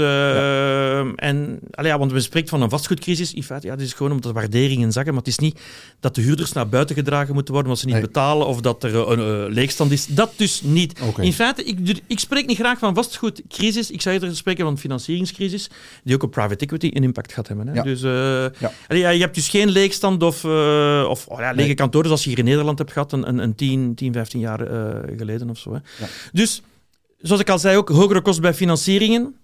ja. en, allee, ja, want we spreken van een vastgoedcrisis. In feite, ja, het is gewoon omdat de waarderingen zakken, maar het is niet dat de huurders naar buiten gedragen moeten worden, omdat ze niet nee. betalen, of dat er een uh, leegstand is. Dat dus niet. Okay. In feite, ik, ik spreek niet graag van vastgoedcrisis. Ik zou eerder spreken van financieringscrisis, die ook op private equity een impact gaat hebben. Hè. Ja. Dus, uh, ja. Allee, ja, je hebt dus geen leegstand of, uh, of oh, ja, lege nee. kantoren, zoals je hier in Nederland hebt gehad, een, een, een tien, vijftien jaar uh, geleden of zo. Hè. Ja. Dus, zoals ik al zei, ook hogere kosten bij financieringen.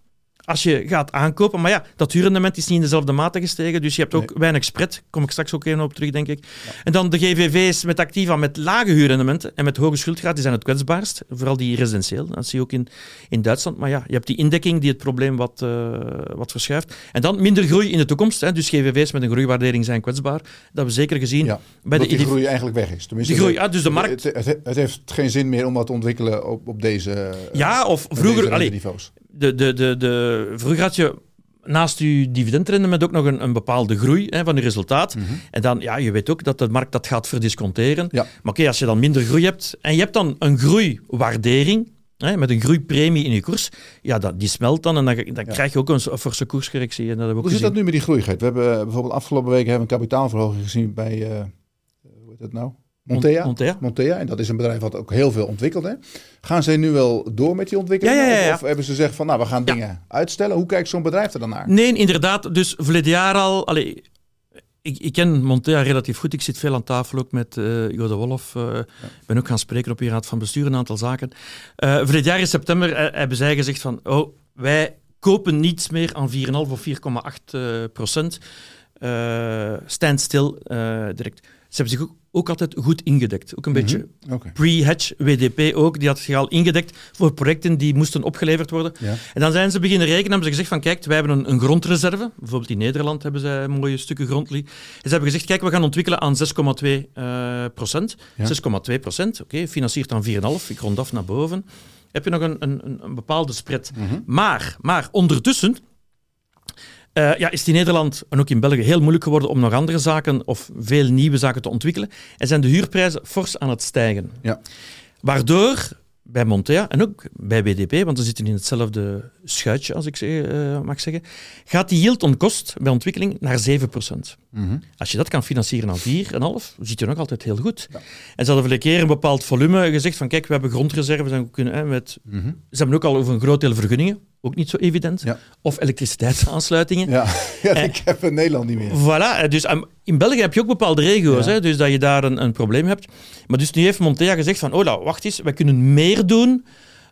als je gaat aankopen. Maar ja, dat huurrendement is niet in dezelfde mate gestegen. Dus je hebt ook nee. weinig spread. Daar kom ik straks ook even op terug, denk ik. Ja. En dan de G V V's met activa met lage huurrendementen en met hoge schuldgraad, die zijn het kwetsbaarst. Vooral die residentieel. Dat zie je ook in, in Duitsland. Maar ja, je hebt die indekking die het probleem wat, uh, wat verschuift. En dan minder groei in de toekomst. Hè. Dus G V V's met een groeiwaardering zijn kwetsbaar. Dat hebben we zeker gezien. Ja, bij dat de die groei eigenlijk weg is. Tenminste, die groei, ja, dus de markt... Het, het, het heeft geen zin meer om wat te ontwikkelen op, op deze Ja, of vroeger... Allee, niveaus. De, de, de, de, vroeger had je naast je dividendrendement ook nog een, een bepaalde groei hè, van je resultaat. Mm-hmm. En dan, ja, je weet ook dat de markt dat gaat verdisconteren. Ja. Maar oké, okay, als je dan minder groei hebt en je hebt dan een groeiwaardering, hè, met een groeipremie in je koers, ja, dat, die smelt dan en dan, dan ja. krijg je ook een forse koerscorrectie. En dat hebben we ook Hoe gezien. zit dat nu met die groeigheid? We hebben bijvoorbeeld afgelopen weken hebben we een kapitaalverhoging gezien bij, uh, hoe heet dat nou? Montea. Montea. Montea. En dat is een bedrijf wat ook heel veel ontwikkelt. Hè? Gaan ze nu wel door met die ontwikkeling? Ja, ja, ja, ja. Of, of hebben ze gezegd van, nou, we gaan dingen ja. uitstellen? Hoe kijkt zo'n bedrijf er dan naar? Nee, inderdaad. Dus verleden jaar al... Allee, ik, ik ken Montea relatief goed. Ik zit veel aan tafel ook met uh, Jo de Wolf. Ik uh, ja. ben ook gaan spreken op je raad van bestuur een aantal zaken. Uh, verleden jaar in september uh, hebben zij gezegd van, oh, wij kopen niets meer aan vier komma vijf of vier komma acht procent. Uh, stand stil uh, direct. Ze hebben zich ook, ook altijd goed ingedekt. Ook een mm-hmm. beetje okay. pre-hedge, W D P ook. Die had zich al ingedekt voor projecten die moesten opgeleverd worden. Ja. En dan zijn ze beginnen rekenen en hebben ze gezegd van kijk, wij hebben een, een grondreserve. Bijvoorbeeld in Nederland hebben zij mooie stukken grond liggen. En ze hebben gezegd, kijk, we gaan ontwikkelen aan zes komma twee procent. Ja. zes komma twee procent, oké, okay, financiert dan vier komma vijf. Ik rond af naar boven. Heb je nog een, een, een bepaalde spread. Mm-hmm. Maar, maar ondertussen... Uh, ja, is het in Nederland en ook in België heel moeilijk geworden om nog andere zaken of veel nieuwe zaken te ontwikkelen. En zijn de huurprijzen fors aan het stijgen. Ja. Waardoor bij Montea en ook bij B D P, want we zitten in hetzelfde schuitje, als ik uh, mag zeggen, gaat die yield on cost bij ontwikkeling naar zeven procent. Mm-hmm. Als je dat kan financieren aan vier komma vijf, zit je nog altijd heel goed. Ja. En ze hadden vorige keer een bepaald volume gezegd van kijk, we hebben grondreserves en we kunnen hè, met... Mm-hmm. Ze hebben ook al over een groot deel vergunningen. Ook niet zo evident. Ja. Of elektriciteitsaansluitingen. Ja, ja ik eh, heb in Nederland niet meer. Voilà. Dus um, in België heb je ook bepaalde regio's, ja. hè, dus dat je daar een, een probleem hebt. Maar dus nu heeft Montea gezegd van, oh, nou, wacht eens, wij kunnen meer doen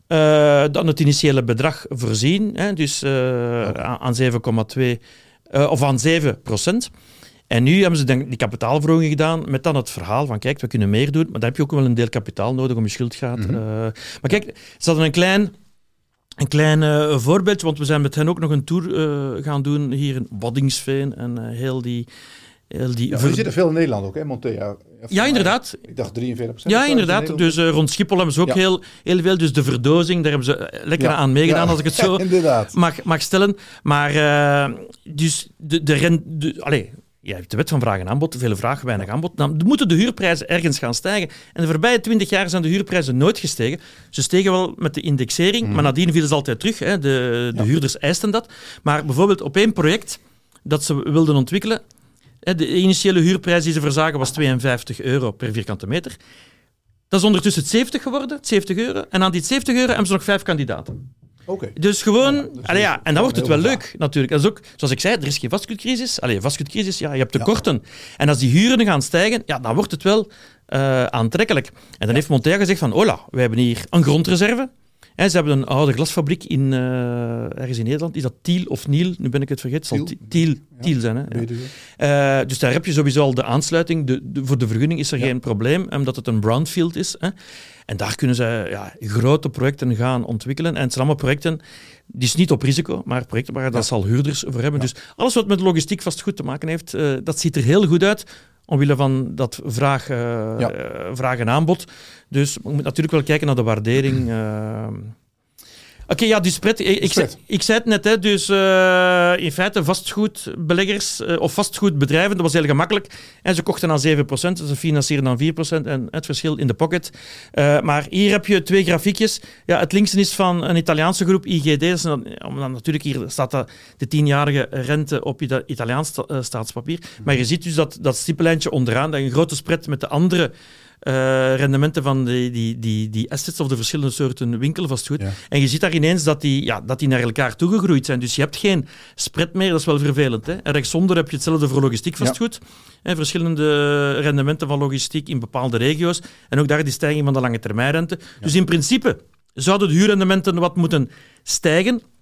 uh, dan het initiële bedrag voorzien. Hè, dus uh, okay. aan zeven komma twee uh, of aan zeven procent. En nu hebben ze denk, die kapitaalverhoging gedaan met dan het verhaal van, kijk, we kunnen meer doen, maar dan heb je ook wel een deel kapitaal nodig om je schuldgraad. Mm-hmm. Uh, maar kijk, ze hadden een klein... Een klein uh, voorbeeldje, want we zijn met hen ook nog een tour uh, gaan doen hier in Waddinxveen en uh, heel die... Heel die ja, ver... Je zit er veel in Nederland ook, hè, Montea? Ja, inderdaad. Ik dacht drieënveertig procent. Ja, inderdaad. Dus uh, rond Schiphol hebben ze ook ja. heel, heel veel. Dus de verdozing, daar hebben ze uh, lekker ja. aan meegedaan, ja. als ik het zo mag, mag stellen. Maar uh, dus de, de rent... De, allez, je hebt de wet van vraag en aanbod, veel vraag, weinig aanbod. Dan moeten de huurprijzen ergens gaan stijgen. En de voorbije twintig jaar zijn de huurprijzen nooit gestegen. Ze stegen wel met de indexering, mm. maar nadien vielen ze altijd terug. Hè. De, de ja. huurders eisten dat. Maar bijvoorbeeld op één project dat ze wilden ontwikkelen, hè, de initiële huurprijs die ze verzagen was tweeënvijftig euro per vierkante meter. Dat is ondertussen zeventig geworden, zeventig euro. En aan die zeventig euro hebben ze nog vijf kandidaten. Okay. Dus gewoon, ja, dus allee, ja, en dan wordt het wel leuk vraag. Natuurlijk. Dat is ook, zoals ik zei, er is geen vastgoedcrisis. Allee, vastgoedcrisis, ja, je hebt tekorten. Ja. En als die huren gaan stijgen, ja, dan wordt het wel uh, aantrekkelijk. En dan ja. heeft Montea gezegd van, hola, wij hebben hier een grondreserve. En ze hebben een oude glasfabriek in, uh, ergens in Nederland. Is dat Tiel of Niel? Nu ben ik het vergeten. Het zal Tiel, Tiel ja. zijn. Hè? Ja. Uh, dus daar heb je sowieso al de aansluiting. De, de, voor de vergunning is er ja. geen probleem, omdat het een brownfield is. Hè? En daar kunnen ze ja, grote projecten gaan ontwikkelen. En het zijn allemaal projecten, die is niet op risico, maar projecten waar dat ja. zal huurders voor hebben. Ja. Dus alles wat met logistiek vastgoed te maken heeft, uh, dat ziet er heel goed uit. Omwille van dat vraag, uh, ja. uh, vraag en aanbod. Dus je moet natuurlijk wel kijken naar de waardering. Uh... Oké, okay, ja, die spread. Ik, ik, zei, ik zei het net, hè, dus uh, in feite vastgoedbeleggers uh, of vastgoedbedrijven, dat was heel gemakkelijk. En ze kochten aan zeven procent, ze financieren aan vier procent en het verschil in de pocket. Uh, maar hier heb je twee grafiekjes. Ja, het linkse is van een Italiaanse groep, I G D. Dus dan, dan natuurlijk hier staat de, de tienjarige rente op Ita- Italiaans sta, uh, staatspapier. Maar je ziet dus dat, dat stippenlijntje onderaan, dat je een grote spread met de andere Uh, rendementen van die, die, die, die assets of de verschillende soorten winkelvastgoed. Ja. En je ziet daar ineens dat die, ja, dat die naar elkaar toegegroeid zijn. Dus je hebt geen spread meer, dat is wel vervelend. Hè? En rechtsonder heb je hetzelfde voor logistiek vastgoed. Ja. En verschillende rendementen van logistiek in bepaalde regio's. En ook daar die stijging van de lange termijnrente. Ja. Dus in principe zouden de huurrendementen wat moeten stijgen.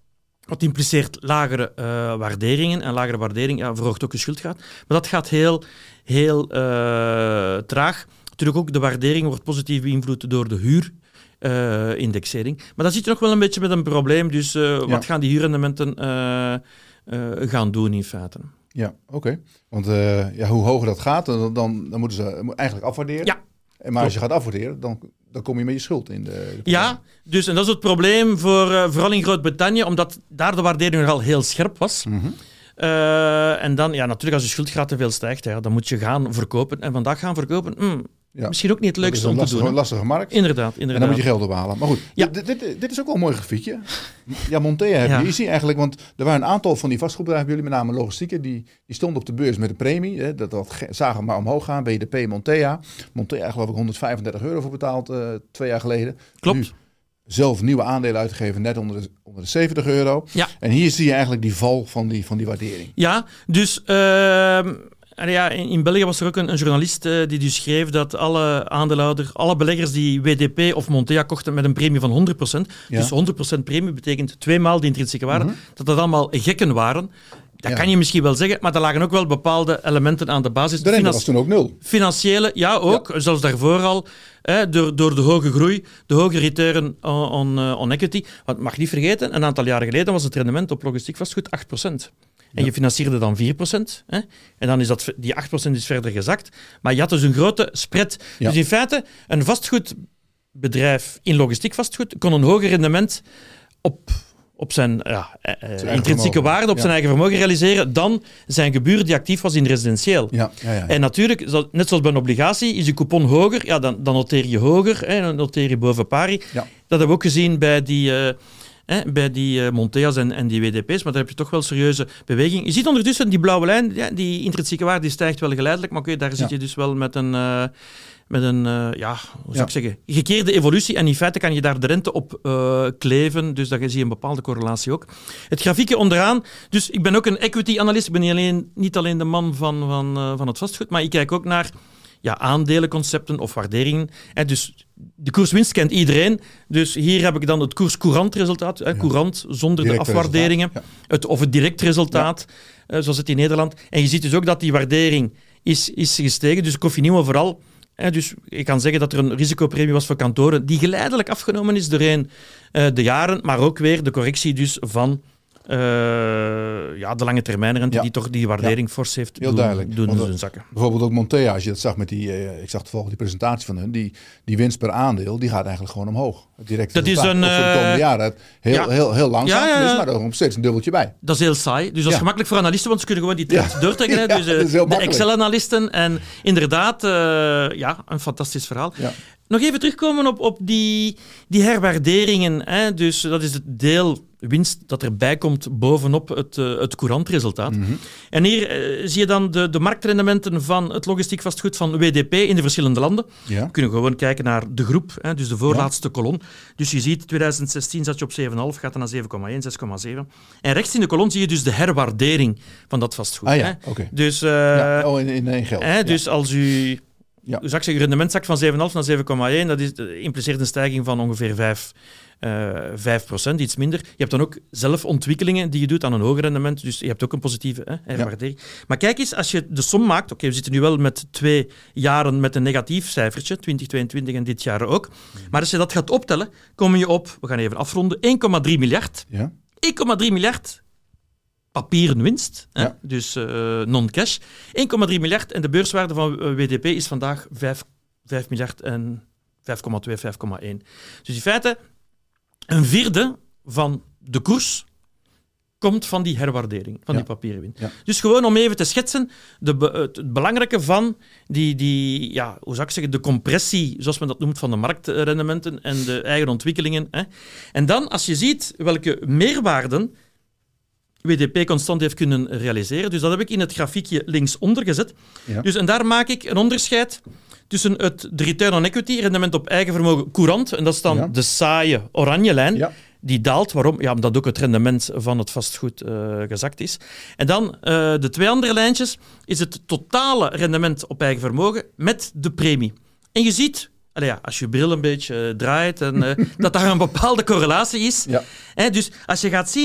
Wat impliceert lagere uh, waarderingen. En lagere waardering ja, verhoogt ook je schuldgraad. Maar dat gaat heel, heel uh, traag. Natuurlijk ook de waardering wordt positief beïnvloed door de huurindexering. Uh, maar dan zit je nog wel een beetje met een probleem. Dus uh, ja. wat gaan die huurrendementen uh, uh, gaan doen in feite? Ja, oké. Okay. Want uh, ja, hoe hoger dat gaat, dan, dan, dan moeten ze eigenlijk afwaarderen. Ja. Maar Klopt. als je gaat afwaarderen, dan, dan kom je met je schuld in de... de ja, dus en dat is het probleem voor, uh, vooral in Groot-Brittannië, omdat daar de waardering nogal heel scherp was. Mm-hmm. Uh, en dan, ja, natuurlijk als je schuldgraad te veel stijgt, ja, dan moet je gaan verkopen. En vandaag gaan verkopen, mm, ja. misschien ook niet het leukste om lastige, te doen. Een lastige markt. Inderdaad, inderdaad. En dan moet je geld ophalen. Maar goed, ja. dit, dit, dit is ook wel een mooi grafiekje. Ja, Montea heb je. Ja. Je ziet eigenlijk, want er waren een aantal van die vastgoedbedrijven, jullie met name logistieken, die, die stonden op de beurs met een premie. Hè, dat, dat zagen we maar omhoog gaan. B D P, Montea. Montea geloof ik honderdvijfendertig euro voor betaald uh, twee jaar geleden. Klopt. Nu, zelf nieuwe aandelen uitgegeven, net onder de, onder de zeventig euro. Ja. En hier zie je eigenlijk die val van die, van die waardering. Ja, dus... Uh... Ja, in, in België was er ook een, een journalist uh, die dus schreef dat alle aandeelhouders, alle beleggers die W D P of Montea kochten met een premie van honderd procent, ja. dus honderd procent premie betekent tweemaal de intrinsieke waarde, mm-hmm. dat dat allemaal gekken waren. Dat ja. kan je misschien wel zeggen, maar er lagen ook wel bepaalde elementen aan de basis. De rente was toen ook nul. Financiële, ja ook, ja. zelfs daarvoor al, hè, door, door de hoge groei, de hoge return on, on, uh, on equity. Want mag niet vergeten, een aantal jaren geleden was het rendement op logistiek vastgoed acht procent. En ja. je financierde dan vier procent. Hè? En dan is dat, die acht procent is verder gezakt. Maar je had dus een grote spread. Ja. Dus in feite, een vastgoedbedrijf in logistiek vastgoed kon een hoger rendement op, op zijn, ja, zijn intrinsieke waarde, op ja. zijn eigen vermogen realiseren dan zijn gebuur die actief was in residentieel. Ja. Ja, ja, ja. En natuurlijk, net zoals bij een obligatie, is je coupon hoger, ja, dan, dan noteer je hoger, hè, dan noteer je boven pari. Ja. Dat hebben we ook gezien bij die... Uh, Hè, bij die uh, Montea's en, en die W D P's, maar daar heb je toch wel serieuze beweging. Je ziet ondertussen die blauwe lijn, ja, die intrinsieke waarde die stijgt wel geleidelijk, maar okay, daar ja. zit je dus wel met een, uh, met een uh, ja, hoe zou ja. ik zeggen, gekeerde evolutie en in feite kan je daar de rente op uh, kleven, dus daar zie je een bepaalde correlatie ook. Het grafiekje onderaan, dus ik ben ook een equity-analyst, ik ben niet alleen, niet alleen de man van, van, uh, van het vastgoed, maar ik kijk ook naar ja, aandelenconcepten of waarderingen. Hè, dus de koerswinst kent iedereen. Dus hier heb ik dan het koers-courant resultaat. Hè, ja. Courant zonder direct de afwaarderingen. Ja. Het, of het direct resultaat, ja. uh, zoals het in Nederland. En je ziet dus ook dat die waardering is, is gestegen. Dus Cofinimo vooral. Hè, dus ik kan zeggen dat er een risicopremie was voor kantoren die geleidelijk afgenomen is doorheen uh, de jaren. Maar ook weer de correctie dus van... Uh, ja, de lange termijnrente ja. die toch die waardering ja. fors heeft heel doen, duidelijk. doen Want, hun zakken. Bijvoorbeeld ook Montea, als je dat zag met die, uh, ik zag toevallig die presentatie van hun, die, die winst per aandeel, die gaat eigenlijk gewoon omhoog. Direct dat is een... Voor de komende jaren. Heel, ja. heel, heel, heel langzaam, ja, ja, ja. Dus, maar er komt steeds een dubbeltje bij. Dat is heel saai. Dus dat is ja. gemakkelijk voor analisten, want ze kunnen gewoon die trend ja. doortrekken. Ja, dus uh, de Excel-analisten. En inderdaad, uh, ja, een fantastisch verhaal. Ja. Nog even terugkomen op, op die, die herwaarderingen. Hè. Dus dat is het deel winst dat erbij komt bovenop het, uh, het courantresultaat. Mm-hmm. En hier uh, zie je dan de, de marktrendementen van het logistiek vastgoed van W D P in de verschillende landen. Ja. We kunnen gewoon kijken naar de groep, hè, dus de voorlaatste ja. kolom. Dus je ziet, twintig zestien zat je op zeven komma vijf, gaat dan naar zeven komma één, zes komma zeven. En rechts in de kolom zie je dus de herwaardering van dat vastgoed. Ah, ja. Hè. Okay. Dus, uh, ja. Oh, in, in één geld. Hè, dus ja. als u... Ja. Dus als je rendement zakt van zeven komma vijf naar zeven komma één, dat is, dat impliceert een stijging van ongeveer vijf, uh, vijf procent, iets minder. Je hebt dan ook zelf ontwikkelingen die je doet aan een hoger rendement, dus je hebt ook een positieve hè, herwaardering. Ja. Maar kijk eens, als je de som maakt, oké, okay, we zitten nu wel met twee jaren met een negatief cijfertje, twintig tweeëntwintig en dit jaar ook, maar als je dat gaat optellen, kom je op, we gaan even afronden, één komma drie miljard. Ja. één komma drie miljard papieren winst, ja. hè? Dus uh, non-cash. één komma drie miljard en de beurswaarde van W D P is vandaag vijf, vijf miljard en vijf komma twee, vijf komma één. Dus in feite, een vierde van de koers komt van die herwaardering, van ja. die papieren winst. Ja. Dus gewoon om even te schetsen, de be- het belangrijke van die, die ja, hoe zou ik zeggen, de compressie, zoals men dat noemt, van de marktrendementen en de eigen ontwikkelingen. Hè? En dan, als je ziet welke meerwaarden W D P constant heeft kunnen realiseren. Dus dat heb ik in het grafiekje linksonder gezet. Ja. Dus, en daar maak ik een onderscheid tussen het de return on equity, rendement op eigen vermogen, courant, en dat is dan ja. de saaie oranje lijn, ja. die daalt. Waarom? Ja, omdat ook het rendement van het vastgoed uh, gezakt is. En dan uh, de twee andere lijntjes is het totale rendement op eigen vermogen met de premie. En je ziet... Allee, ja, als je bril een beetje uh, draait, en, uh, dat daar een bepaalde correlatie is. Ja. Hè, dus als je gaat zien...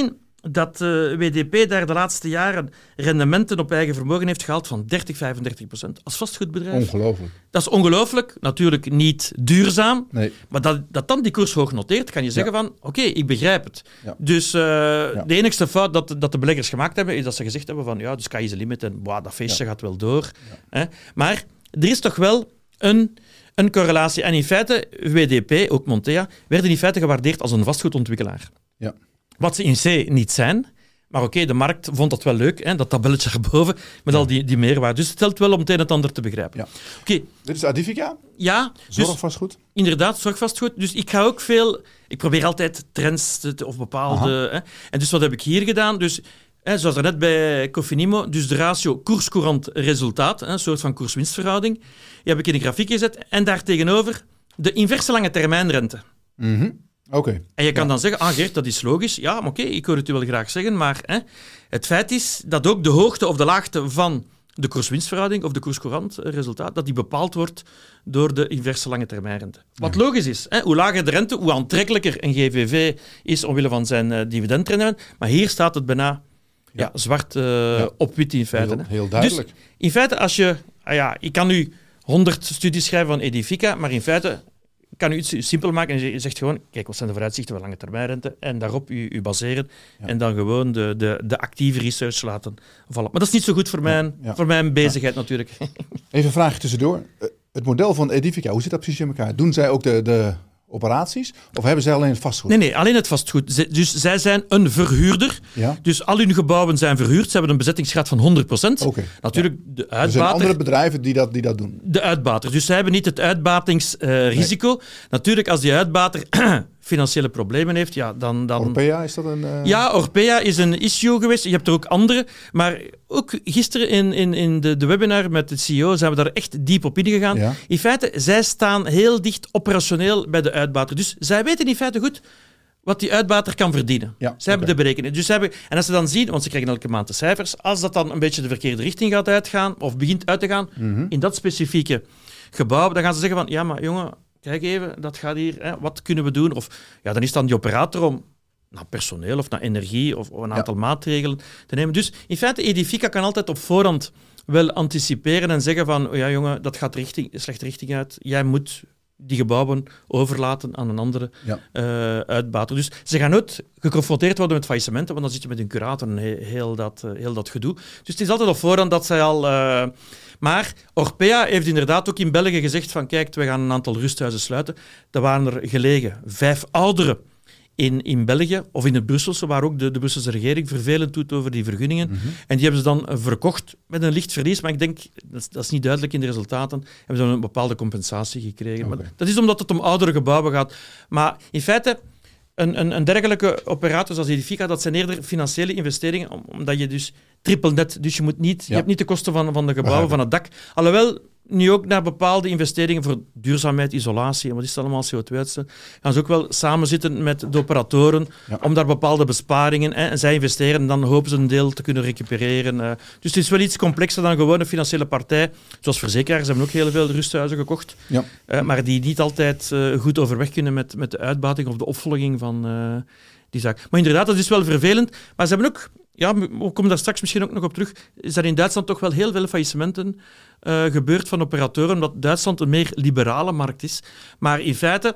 dat uh, W D P daar de laatste jaren rendementen op eigen vermogen heeft gehaald van dertig, vijfendertig procent als vastgoedbedrijf. Ongelooflijk. Dat is ongelooflijk. Natuurlijk niet duurzaam. Nee. Maar dat, dat dan die koers hoog noteert, kan je zeggen ja. van, oké, okay, ik begrijp het. Ja. Dus uh, ja. de enigste fout dat, dat de beleggers gemaakt hebben, is dat ze gezegd hebben van, ja, de sky is the limit en wow, dat feestje ja. gaat wel door. Ja. Hè? Maar er is toch wel een... Een correlatie. En in feite, W D P, ook Montea, werden in feite gewaardeerd als een vastgoedontwikkelaar. Ja. Wat ze in C niet zijn. Maar oké, okay, de markt vond dat wel leuk, hè, dat tabelletje erboven, met ja. al die, die meerwaarde. Dus het telt wel om het een en het ander te begrijpen. Ja. Okay. Dit is Aedifica? Ja. Zorgvastgoed? Dus, inderdaad, zorgvastgoed. Dus ik ga ook veel... Ik probeer altijd trends te, of bepaalde... Hè. En dus wat heb ik hier gedaan? Dus... He, zoals daarnet bij Cofinimo, dus de ratio koerscourant resultaat, een soort van koers-winstverhouding, die heb ik in een grafiek gezet. En daartegenover de inverse lange termijnrente. Mm-hmm. Oké. Okay. En je kan ja. dan zeggen, ah Geert, dat is logisch. Ja, maar oké, okay, ik hoor het u wel graag zeggen, maar hè, het feit is dat ook de hoogte of de laagte van de koers-winstverhouding of de koerscourant resultaat, dat die bepaald wordt door de inverse lange termijnrente. Wat ja. logisch is. Hè? Hoe lager de rente, hoe aantrekkelijker een G V V is omwille van zijn uh, dividendrendement. Maar hier staat het bijna... Ja, zwart uh, ja. op wit in feite. Heel, heel duidelijk. Dus in feite, als je... Ah ja, ik kan nu honderd studies schrijven van Aedifica, maar in feite kan u iets simpel maken en je zegt gewoon, kijk, wat zijn de vooruitzichten van lange termijnrente en daarop u, u baseren ja. en dan gewoon de, de, de actieve research laten vallen. Maar dat is niet zo goed voor mijn, ja. Ja. Voor mijn bezigheid ja. natuurlijk. Even een vraagje tussendoor. Het model van Aedifica, hoe zit dat precies in elkaar? Doen zij ook de... de... operaties? Of hebben zij alleen het vastgoed? Nee, nee, alleen het vastgoed. Dus zij zijn een verhuurder. Ja. Dus al hun gebouwen zijn verhuurd. Ze hebben een bezettingsgraad van honderd procent. Okay. Natuurlijk, ja. de uitbater... Er zijn andere bedrijven die dat, die dat doen. De uitbater. Dus zij hebben niet het uitbatingsrisico. Uh, nee. Natuurlijk, als die uitbater financiële problemen heeft, ja, dan... dan... Orpea, is dat een... Uh... Ja, Orpea is een issue geweest. Je hebt er ook andere. Maar ook gisteren in, in, in de, de webinar met de C E O zijn we daar echt diep op ingegaan. Ja. In feite, zij staan heel dicht operationeel bij de uitbater. Dus zij weten in feite goed wat die uitbater kan verdienen. Ja, zij hebben okay. de berekening. Dus hebben, en als ze dan zien, want ze krijgen elke maand de cijfers, als dat dan een beetje de verkeerde richting gaat uitgaan, of begint uit te gaan, mm-hmm. in dat specifieke gebouw, dan gaan ze zeggen van, ja, maar jongen, kijk even, dat gaat hier, hè, wat kunnen we doen? Of ja, dan is dan die operator om naar personeel of naar energie of, of een aantal ja. maatregelen te nemen. Dus in feite, Aedifica kan altijd op voorhand wel anticiperen en zeggen van, oh ja jongen, dat gaat richting, slechte richting uit. Jij moet die gebouwen overlaten aan een andere ja. uh, uitbater. Dus ze gaan nooit geconfronteerd worden met faillissementen, want dan zit je met een curator en he- heel dat, uh, heel dat gedoe. Dus het is altijd op voorhand dat zij al... Uh, maar Orpea heeft inderdaad ook in België gezegd van kijk, we gaan een aantal rusthuizen sluiten. Er waren er gelegen vijf oudere in, in België, of in het Brusselse, waar ook de, de Brusselse regering vervelend doet over die vergunningen. Mm-hmm. En die hebben ze dan verkocht met een licht verlies, maar ik denk, dat is, dat is niet duidelijk in de resultaten, hebben ze dan een bepaalde compensatie gekregen. Okay. Maar dat is omdat het om oudere gebouwen gaat. Maar in feite, een, een, een dergelijke operator zoals Aedifica, dat zijn eerder financiële investeringen, omdat je dus triple net, dus je, moet niet, ja. je hebt niet de kosten van, van de gebouwen, van het dak. Alhoewel... Nu ook naar bepaalde investeringen voor duurzaamheid, isolatie en wat is het allemaal, C O twee uitstoot, gaan ze ook wel samenzitten met de operatoren ja. om daar bepaalde besparingen, hè, en zij investeren en dan hopen ze een deel te kunnen recupereren. Uh. Dus het is wel iets complexer dan gewoon een financiële partij. Zoals verzekeraars hebben ook heel veel rusthuizen gekocht, ja. uh, maar die niet altijd uh, goed overweg kunnen met, met de uitbating of de opvolging van uh, die zaak. Maar inderdaad, dat is wel vervelend, maar ze hebben ook... Ja, we komen daar straks misschien ook nog op terug. Is er in Duitsland toch wel heel veel faillissementen uh, gebeurd van operatoren, omdat Duitsland een meer liberale markt is. Maar in feite,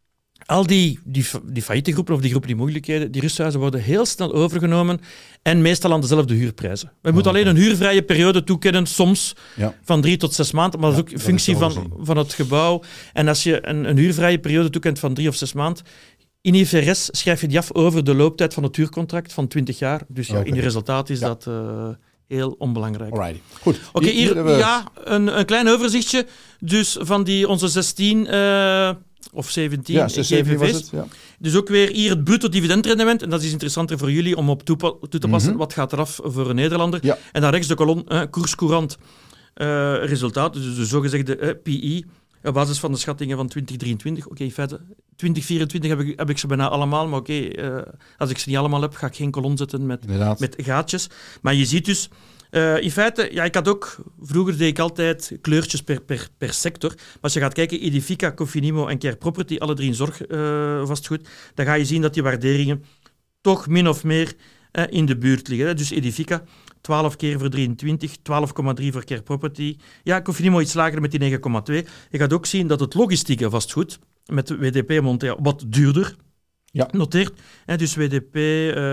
al die, die, die failliete groepen of die groepen die moeilijkheden, die rusthuizen worden heel snel overgenomen en meestal aan dezelfde huurprijzen. We oh, moeten alleen een huurvrije periode toekennen, soms ja. van drie tot zes maanden, maar dat is ook een ja, functie van, van het gebouw. En als je een, een huurvrije periode toekent van drie of zes maanden, in I F R S schrijf je die af over de looptijd van het huurcontract van twintig jaar. Dus ja, okay. in je resultaat is ja. dat uh, heel onbelangrijk. Alrighty. Goed. Oké, okay, hier, hier we... ja, een, een klein overzichtje. Dus van die onze zestien uh, of zeventien ja, zeventien G V V's. Was het, ja. Dus ook weer hier het bruto dividendrendement. En dat is interessanter voor jullie om op toepa- toe te passen. Mm-hmm. Wat gaat eraf voor een Nederlander? Ja. En dan rechts de kolom, uh, koerscourant uh, resultaat. Dus de zogezegde uh, P I. Op basis van de schattingen van twintig drieëntwintig. Oké, okay, in feite, twintig vierentwintig heb ik, heb ik ze bijna allemaal. Maar oké, okay, uh, als ik ze niet allemaal heb, ga ik geen kolom zetten met, met gaatjes. Maar je ziet dus, uh, in feite, ja, ik had ook, vroeger deed ik altijd kleurtjes per, per, per sector. Maar als je gaat kijken, Aedifica, Cofinimo en Care Property, alle drie in zorg uh, vastgoed, dan ga je zien dat die waarderingen toch min of meer uh, in de buurt liggen. Hè. Dus Edifica, twaalf keer voor drieëntwintig, twaalf komma drie voor Care Property. Ja, Cofinimo iets lager met die negen komma twee. Je gaat ook zien dat het logistieke vastgoed met W D P Montea wat duurder ja. noteert. Hè, dus W D P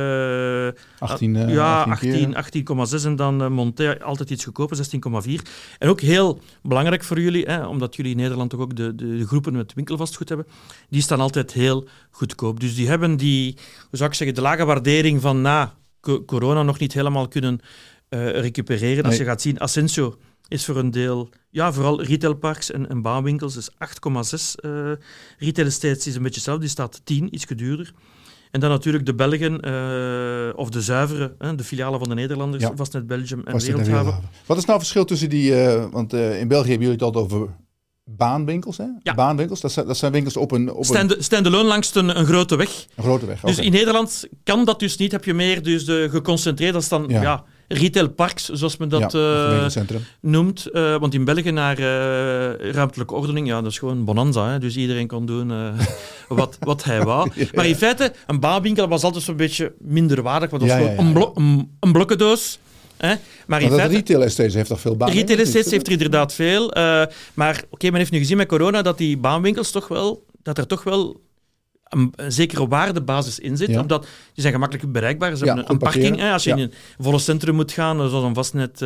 uh, achttien, uh, ja, achttien, achttien komma zes en dan uh, Montea altijd iets goedkoper, zestien komma vier. En ook heel belangrijk voor jullie, hè, omdat jullie in Nederland toch ook de, de, de groepen met winkelvastgoed hebben, die staan altijd heel goedkoop. Dus die hebben die, hoe zou ik zeggen, de lage waardering van na co- corona nog niet helemaal kunnen uh, recupereren. Als nee. je gaat zien, Ascensio is voor een deel, ja, vooral retailparks en, en bouwwinkels, dus acht komma zes. Uh, retail estates is een beetje hetzelfde, die staat tien, iets duurder. En dan natuurlijk de Belgen, uh, of de zuivere, uh, de filialen van de Nederlanders, ja. Vastnet Belgium en Vastnet Wereldhaven. Wat is nou het verschil tussen die, uh, want uh, in België hebben jullie het altijd over baanwinkels, hè? Ja. Baanwinkels, dat zijn, dat zijn winkels op een... Op Stand, een... Stand-alone langs een, een grote weg. Een grote weg, Dus okay. in Nederland kan dat dus niet, heb je meer dus de geconcentreerd, dat is dan... Ja. Ja, retailparks, zoals men dat ja, uh, noemt. Uh, want in België naar uh, ruimtelijke ordening, ja, dat is gewoon bonanza. Hè? Dus iedereen kon doen uh, wat, wat hij wou. Ja. Maar in feite, een bouwwinkel was altijd zo'n beetje minder waardig. Want dat was ja, gewoon ja, ja, ja. Een, blo- een, een blokkendoos. Hè? Maar, maar in dat feite, retail estates heeft toch veel baan? Retail estates heeft er inderdaad veel. Uh, maar oké, okay, men heeft nu gezien met corona dat die baanwinkels toch wel... Dat er toch wel... Een, een zekere waardebasis in zit. Ja. Omdat die zijn gemakkelijk bereikbaar. Ze ja, hebben een, een parking. Hè, als je ja. in een volle centrum moet gaan, zoals een Vastnet uh,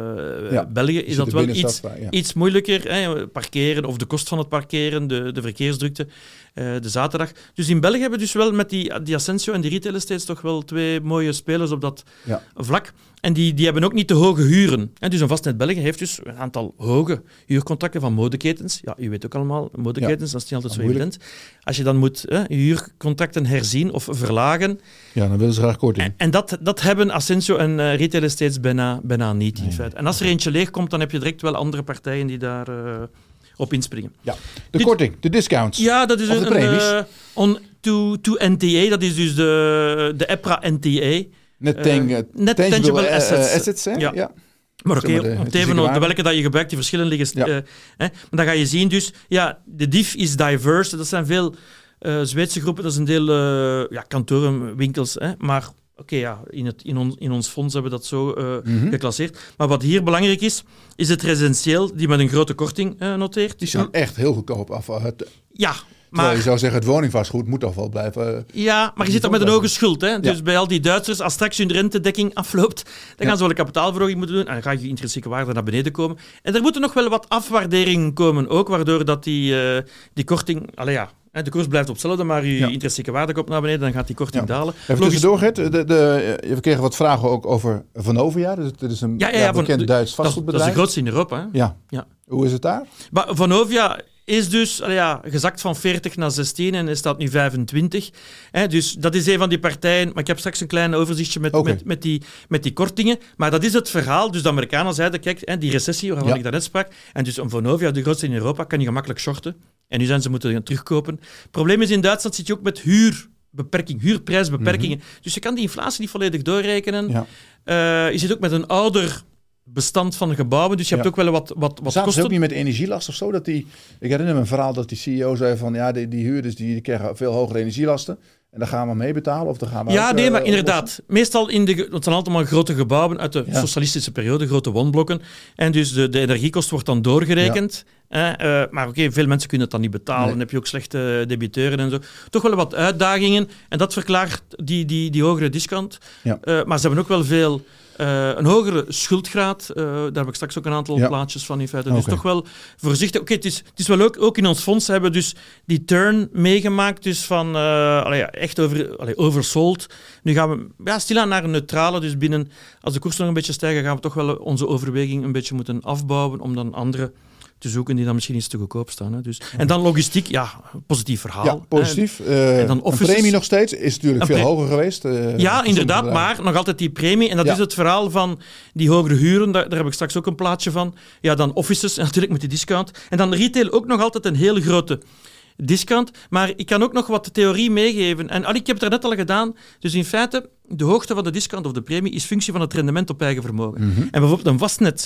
ja. België, is dat wel iets, ja. iets moeilijker. Hè, parkeren of de kost van het parkeren, de, de verkeersdrukte, uh, de zaterdag. Dus in België hebben we dus wel met die, die Ascensio en die retail estates toch wel twee mooie spelers op dat ja. vlak. En die, die hebben ook niet te hoge huren. En dus een Vastnet België heeft dus een aantal hoge huurcontracten van modeketens. Ja, u weet ook allemaal, modeketens, ja. dat is niet altijd zo evident. Als je dan moet hè, je huurcontracten herzien of verlagen... Ja, dan willen ze graag korting. En, en dat, dat hebben Ascensio en uh, retail estates bijna, bijna niet, in nee, feite. En als er eentje leeg komt, dan heb je direct wel andere partijen die daar uh, op inspringen. Ja, de Dit, korting, de discounts. Ja, dat is of een... de premies. Uh, on to, to N T A, dat is dus de, de EPRA N T A. Net, tang, uh, net tangible, tangible assets. Uh, assets hè? Ja. ja. Maar oké, okay, op even de welke dat je gebruikt, die verschillen liggen. Ja. Uh, hè. Maar dan ga je zien, dus, ja, de D I F is diverse. Dat zijn veel uh, Zweedse groepen, dat is een deel uh, ja, kantoren, winkels. Hè. Maar oké, okay, ja, in, het, in, on, in ons fonds hebben we dat zo uh, mm-hmm. geclasseerd. Maar wat hier belangrijk is, is het residentieel, die met een grote korting uh, noteert. Die zijn echt heel goedkoop af. Het... Ja. Maar, je zou zeggen, het woningvastgoed moet toch wel blijven... Ja, maar je zit daar met een hoge schuld. Hè? Dus ja. bij al die Duitsers, als straks hun rentedekking afloopt, dan ja. gaan ze wel een kapitaalverhoging moeten doen en dan gaat je intrinsieke waarde naar beneden komen. En er moeten nog wel wat afwaarderingen komen ook, waardoor dat die, uh, die korting... Allee ja, de koers blijft op hetzelfde, maar je ja. intrinsieke waarde komt naar beneden, dan gaat die korting ja. dalen. Even tussendoor, Gert. De, de, de, we kregen wat vragen ook over Vonovia. Dus dat is een ja, ja, ja, ja, bekend van, Duits vastgoedbedrijf. Dat is de grootste in Europa. Hè? Ja. ja. Hoe is het daar? Maar Vonovia is dus allee, ja, gezakt van veertig naar zestien en is staat nu vijfentwintig. He, dus dat is een van die partijen. Maar ik heb straks een klein overzichtje met, okay. met, met, die, met die kortingen. Maar dat is het verhaal. Dus de Amerikanen zeiden, kijk, he, die recessie waarvan ja. ik daarnet sprak. En dus een Vonovia, de grootste in Europa, kan je gemakkelijk shorten. En nu zijn ze moeten gaan terugkopen. Het probleem is, in Duitsland zit je ook met huurbeperking, huurprijsbeperkingen. Mm-hmm. Dus je kan die inflatie niet volledig doorrekenen. Ja. Uh, je zit ook met een ouder bestand van gebouwen, dus je hebt ja. ook wel wat, wat, wat Zaten kosten. Ze ook niet met energielast of zo? Dat die, ik herinner me een verhaal dat die C E O zei van ja, die, die huurders die, die krijgen veel hogere energielasten. En daar gaan we mee betalen? Of daar gaan we ja, ook, nee, maar uh, inderdaad. oplossen? Meestal in de... Het zijn allemaal grote gebouwen uit de ja. socialistische periode, grote woonblokken. En dus de, de energiekost wordt dan doorgerekend. Ja. Eh, uh, maar oké, okay, veel mensen kunnen het dan niet betalen. Nee. Dan heb je ook slechte debiteuren en zo. Toch wel wat uitdagingen. En dat verklaart die, die, die hogere discount. Ja. Uh, maar ze hebben ook wel veel... Uh, een hogere schuldgraad, uh, daar heb ik straks ook een aantal ja. plaatjes van in feite. Dus okay. toch wel voorzichtig. Oké, okay, het, het is wel ook, ook in ons fonds hebben we dus die turn meegemaakt, dus van uh, allee, ja, echt over, allee, oversold. Nu gaan we ja, stilaan naar een neutrale, dus binnen, als de koers nog een beetje stijgen, gaan we toch wel onze overweging een beetje moeten afbouwen om dan andere te zoeken die dan misschien iets te goedkoop staan. Hè. Dus, en dan logistiek, ja, positief verhaal. Ja, positief. Uh, en dan offices, een premie nog steeds is natuurlijk veel pre- hoger geweest. Uh, ja, inderdaad, maar nog altijd die premie. En dat ja. is het verhaal van die hogere huren. Daar, daar heb ik straks ook een plaatje van. Ja, dan offices, en natuurlijk met die discount. En dan retail ook nog altijd een hele grote discount. Maar ik kan ook nog wat theorie meegeven. En al, ik heb het net al gedaan. Dus in feite, de hoogte van de discount of de premie is functie van het rendement op eigen vermogen. Mm-hmm. En bijvoorbeeld een Vastnet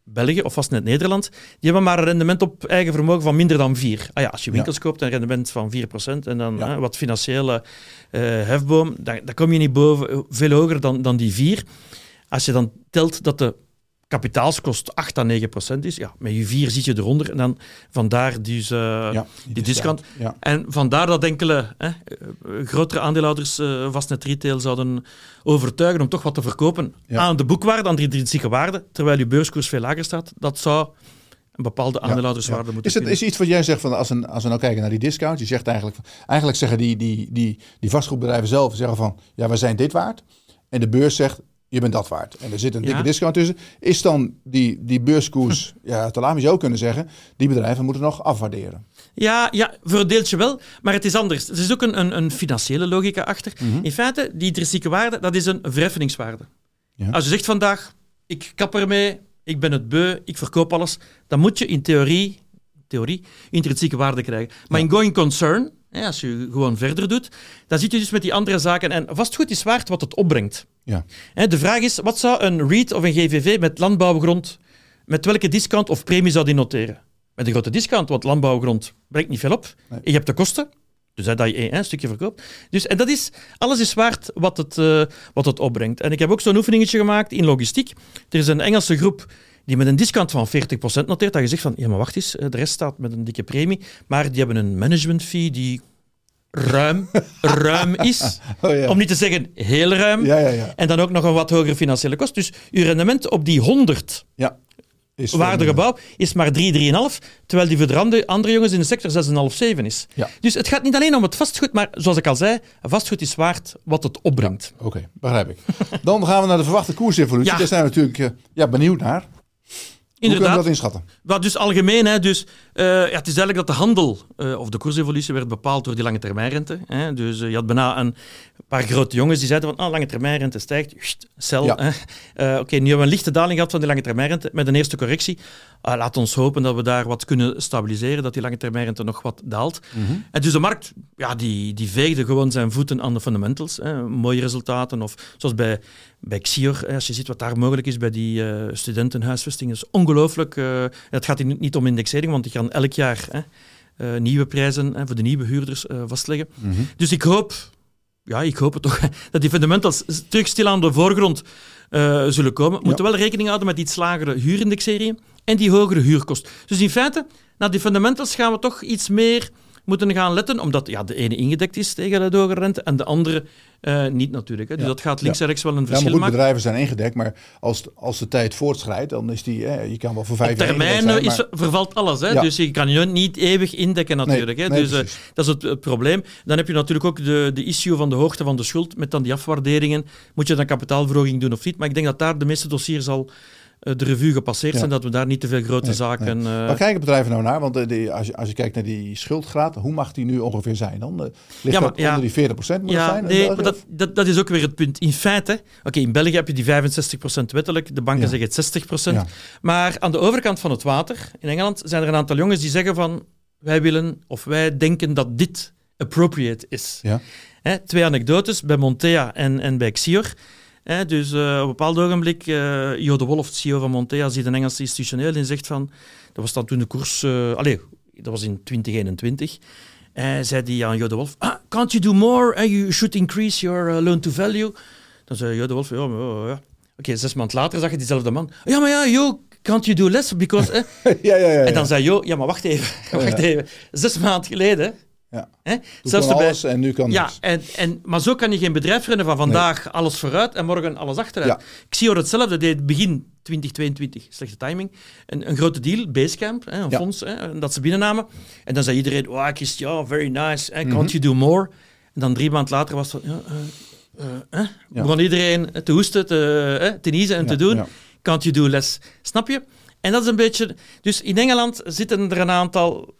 België of Vastnet Nederland, die hebben maar een rendement op eigen vermogen van minder dan vier. Ah ja, als je winkels ja. koopt, een rendement van vier procent en dan ja. eh, wat financiële uh, hefboom, dan, dan kom je niet boven, veel hoger dan, dan die vier. Als je dan telt dat de kapitaalskost acht à negen procent is, ja, met je vier zit je eronder en dan vandaar dus, uh, ja, die, die discount. Ja. En vandaar dat enkele eh, grotere aandeelhouders uh, Vastnet Retail zouden overtuigen om toch wat te verkopen ja. aan de boekwaarde, aan de intrinsieke waarde, terwijl je beurskoers veel lager staat. Dat zou een bepaalde aandeelhouderswaarde ja, ja. moeten is het, kunnen. Is iets wat jij zegt, van als, een, als we nou kijken naar die discount, je zegt eigenlijk, eigenlijk zeggen die, die, die, die vastgoedbedrijven zelf zeggen van, ja, we zijn dit waard. En de beurs zegt, je bent dat waard. En er zit een dikke ja. discount tussen. Is dan die, die beurskoers, ja, te laat je zou kunnen zeggen, die bedrijven moeten nog afwaarderen. Ja, ja, voor een deeltje wel, maar het is anders. Er is ook een, een, een financiële logica achter. Mm-hmm. In feite, die intrinsieke waarde, dat is een verheffeningswaarde. Ja. Als je zegt vandaag, ik kap ermee, ik ben het beu, ik verkoop alles, dan moet je in theorie, theorie intrinsieke waarde krijgen. Maar ja. in going concern, hè, als je gewoon verder doet, dan zit je dus met die andere zaken. En vastgoed is waard wat het opbrengt. Ja. De vraag is, wat zou een REIT of een G V V met landbouwgrond, met welke discount of premie zou die noteren? Met een grote discount, want landbouwgrond brengt niet veel op. Nee. Je hebt de kosten, dus dat je een stukje verkoopt. Dus, en dat is, alles is waard wat het, uh, wat het opbrengt. En ik heb ook zo'n oefeningetje gemaakt in logistiek. Er is een Engelse groep die met een discount van veertig procent noteert, dat je zegt van, ja maar wacht eens, de rest staat met een dikke premie, maar die hebben een management fee die ruim, ruim is. Oh, ja. Om niet te zeggen heel ruim. Ja, ja, ja. En dan ook nog een wat hogere financiële kost. Dus uw rendement op die honderd ja, is waardegebouw is maar drie, drie komma vijf, terwijl die voor de andere, andere jongens in de sector zes komma vijf, zeven is. Ja. Dus het gaat niet alleen om het vastgoed, maar zoals ik al zei, vastgoed is waard wat het opbrengt. Ja, Oké, okay, begrijp ik. Dan gaan we naar de verwachte koersevolutie. Ja. Daar zijn we natuurlijk uh, ja, benieuwd naar. Inderdaad. Hoe kunnen we dat inschatten? Well, dus algemeen, hè, dus, uh, ja, het is eigenlijk dat de handel uh, of de koersevolutie werd bepaald door die lange termijnrente. Hè. Dus uh, je had bijna een paar grote jongens die zeiden van ah, lange termijnrente stijgt, Sst, sell. Ja. Uh, Oké, okay, nu hebben we een lichte daling gehad van die lange termijnrente met een eerste correctie. Uh, laat ons hopen dat we daar wat kunnen stabiliseren, dat die lange termijnrente nog wat daalt. Mm-hmm. En dus de markt, ja, die, die veegde gewoon zijn voeten aan de fundamentals. Hè. Mooie resultaten, of zoals bij, bij Xior, als je ziet wat daar mogelijk is bij die uh, studentenhuisvesting, dat is ongelooflijk. Uh, het gaat hier niet om indexering, want die gaan elk jaar hè, uh, nieuwe prijzen hè, voor de nieuwe huurders uh, vastleggen. Mm-hmm. Dus ik hoop, ja, ik hoop het toch, dat die fundamentals terug stil aan de voorgrond uh, zullen komen. We ja. moeten wel rekening houden met iets lagere huurindexeringen en die hogere huurkost. Dus in feite, naar die fundamentals gaan we toch iets meer moeten gaan letten, omdat ja, de ene ingedekt is tegen de hogere rente en de andere uh, niet natuurlijk. Hè. Dus ja. dat gaat links ja. en rechts wel een verschil ja, maar goed, maken. Bedrijven zijn ingedekt, maar als, als de tijd voortschrijdt, dan is die, eh, je kan wel voor vijf jaar termijn zijn, is, maar... vervalt alles. Hè. Ja. Dus je kan je niet eeuwig indekken natuurlijk. Nee, hè. Nee, dus, uh, dat is het, het probleem. Dan heb je natuurlijk ook de, de issue van de hoogte van de schuld, met dan die afwaarderingen. Moet je dan kapitaalverhoging doen of niet? Maar ik denk dat daar de meeste dossiers al de revue gepasseerd ja. zijn, dat we daar niet te veel grote nee, zaken... Nee. Uh... Waar kijken bedrijven nou naar? Want uh, die, als, je, als je kijkt naar die schuldgraad, hoe mag die nu ongeveer zijn dan? Uh, ligt ja, maar, dat ja. onder die veertig procent moet ja, zijn? Nee, maar dat, dat, dat is ook weer het punt. In feite, oké, okay, in België heb je die vijfenzestig procent wettelijk, de banken ja. zeggen het zestig procent. Ja. Maar aan de overkant van het water, in Engeland, zijn er een aantal jongens die zeggen van, wij willen, of wij denken dat dit appropriate is. Ja. Hè, twee anekdotes, bij Montea en, en bij Xior. He, dus uh, op een bepaald ogenblik, uh, Jo de Wolf, C E O van Montea, ziet een Engelse institutioneel en zegt van, dat was dan toen de koers, uh, allez, dat was in twintig eenentwintig, en zei hij aan Jo de Wolf, ah, can't you do more? Uh, you should increase your uh, loan to value. Dan zei Jo de Wolf, ja, ja, ja. Oké, okay, zes maanden later zag je diezelfde man, ja, maar ja, Jo, can't you do less? Because, eh? ja, ja, ja, ja. En dan zei Jo, ja, maar wacht even, wacht ja. even, zes maanden geleden... Ja. Hè? Zelfs erbij, alles en nu kan ja, niks. En, en, maar zo kan je geen bedrijf rennen van vandaag nee. alles vooruit en morgen alles achteruit. Ja. Ik zie hetzelfde, deed begin twintig tweeëntwintig, slechte timing, een, een grote deal, Basecamp, hè, een ja. fonds, hè, dat ze binnennamen. En dan zei iedereen, oh Christian, very nice, hè, can't mm-hmm. you do more? En dan drie maanden later was het van, ja, uh, uh, uh, ja. begon iedereen te hoesten, te, uh, te niezen en ja. te doen. Ja. Can't you do less? Snap je? En dat is een beetje... Dus in Engeland zitten er een aantal...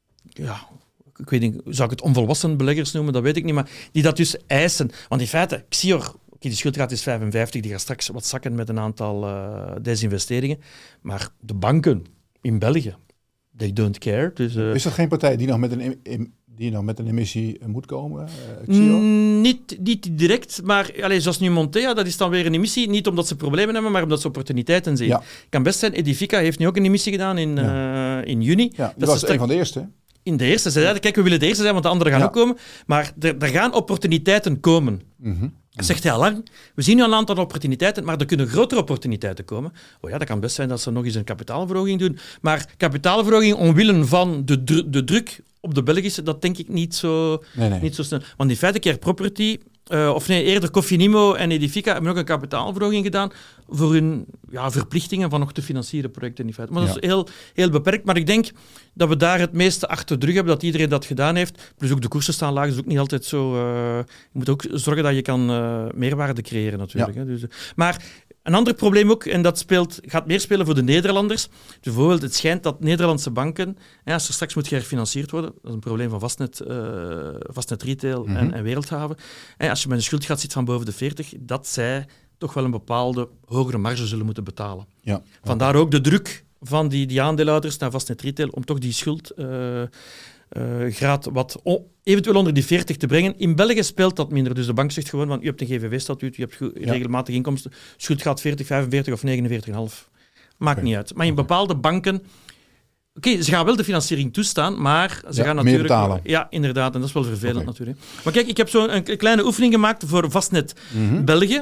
Ja, ik weet niet, zou ik het onvolwassen beleggers noemen, dat weet ik niet, maar die dat dus eisen. Want in feite, Xior, okay, die schuldgraad is vijfenvijftig, die gaat straks wat zakken met een aantal uh, desinvesteringen. Maar de banken in België, they don't care. Dus, uh, is er geen partij die nog met een, die nog met een emissie moet komen? Uh, mm, niet, niet direct, maar allez, zoals nu Montea, dat is dan weer een emissie. Niet omdat ze problemen hebben, maar omdat ze opportuniteiten zien. Het ja. kan best zijn, Edifica heeft nu ook een emissie gedaan in, ja. uh, in juni. Ja, dat was een van de eerste. In de eerste. Ze zeiden, kijk, we willen de eerste zijn, want de anderen gaan ja. ook komen. Maar er, er gaan opportuniteiten komen. Mm-hmm. Dat zegt hij al lang. We zien nu een aantal opportuniteiten, maar er kunnen grotere opportuniteiten komen. Oh ja, dat kan best zijn dat ze nog eens een kapitaalverhoging doen. Maar kapitaalverhoging omwille van de, dru- de druk op de Belgische, dat denk ik niet zo, nee, nee. Niet zo snel. Want in feite, Care Property, uh, of nee, eerder Cofinimo en Edifica hebben ook een kapitaalverhoging gedaan voor hun ja, verplichtingen van nog te financieren projecten in feite. Maar ja. dat is heel, heel beperkt. Maar ik denk dat we daar het meeste achter de rug hebben, dat iedereen dat gedaan heeft. Plus ook de koersen staan laag, dus ook niet altijd zo... Uh, je moet ook zorgen dat je kan uh, meerwaarde creëren natuurlijk. Ja. Hè. Dus, uh, maar... Een ander probleem ook, en dat speelt, gaat meer spelen voor de Nederlanders. Dus bijvoorbeeld, het schijnt dat Nederlandse banken, ja, als er straks moet geherfinancierd worden, dat is een probleem van Vastnet, uh, Vastnet Retail mm-hmm. en, en Wereldhaven. En als je met een schuldgraad zit van boven de veertig, dat zij toch wel een bepaalde hogere marge zullen moeten betalen. Ja. Vandaar ook de druk van die, die aandeelhouders naar Vastnet Retail om toch die schuld... Uh, Uh, graad wat o- eventueel onder die veertig te brengen. In België speelt dat minder. Dus de bank zegt gewoon, van, je hebt een G V V-statuut, je hebt go- ja. regelmatig inkomsten, schuldgraad veertig, vijfenveertig of negenenveertig komma vijf. Maakt okay. niet uit. Maar in bepaalde banken... Oké, okay, ze gaan wel de financiering toestaan, maar ze ja, gaan natuurlijk... Meer betalen. Ja, inderdaad. En dat is wel vervelend okay. natuurlijk. Maar kijk, ik heb zo'n een kleine oefening gemaakt voor Vastnet mm-hmm. België.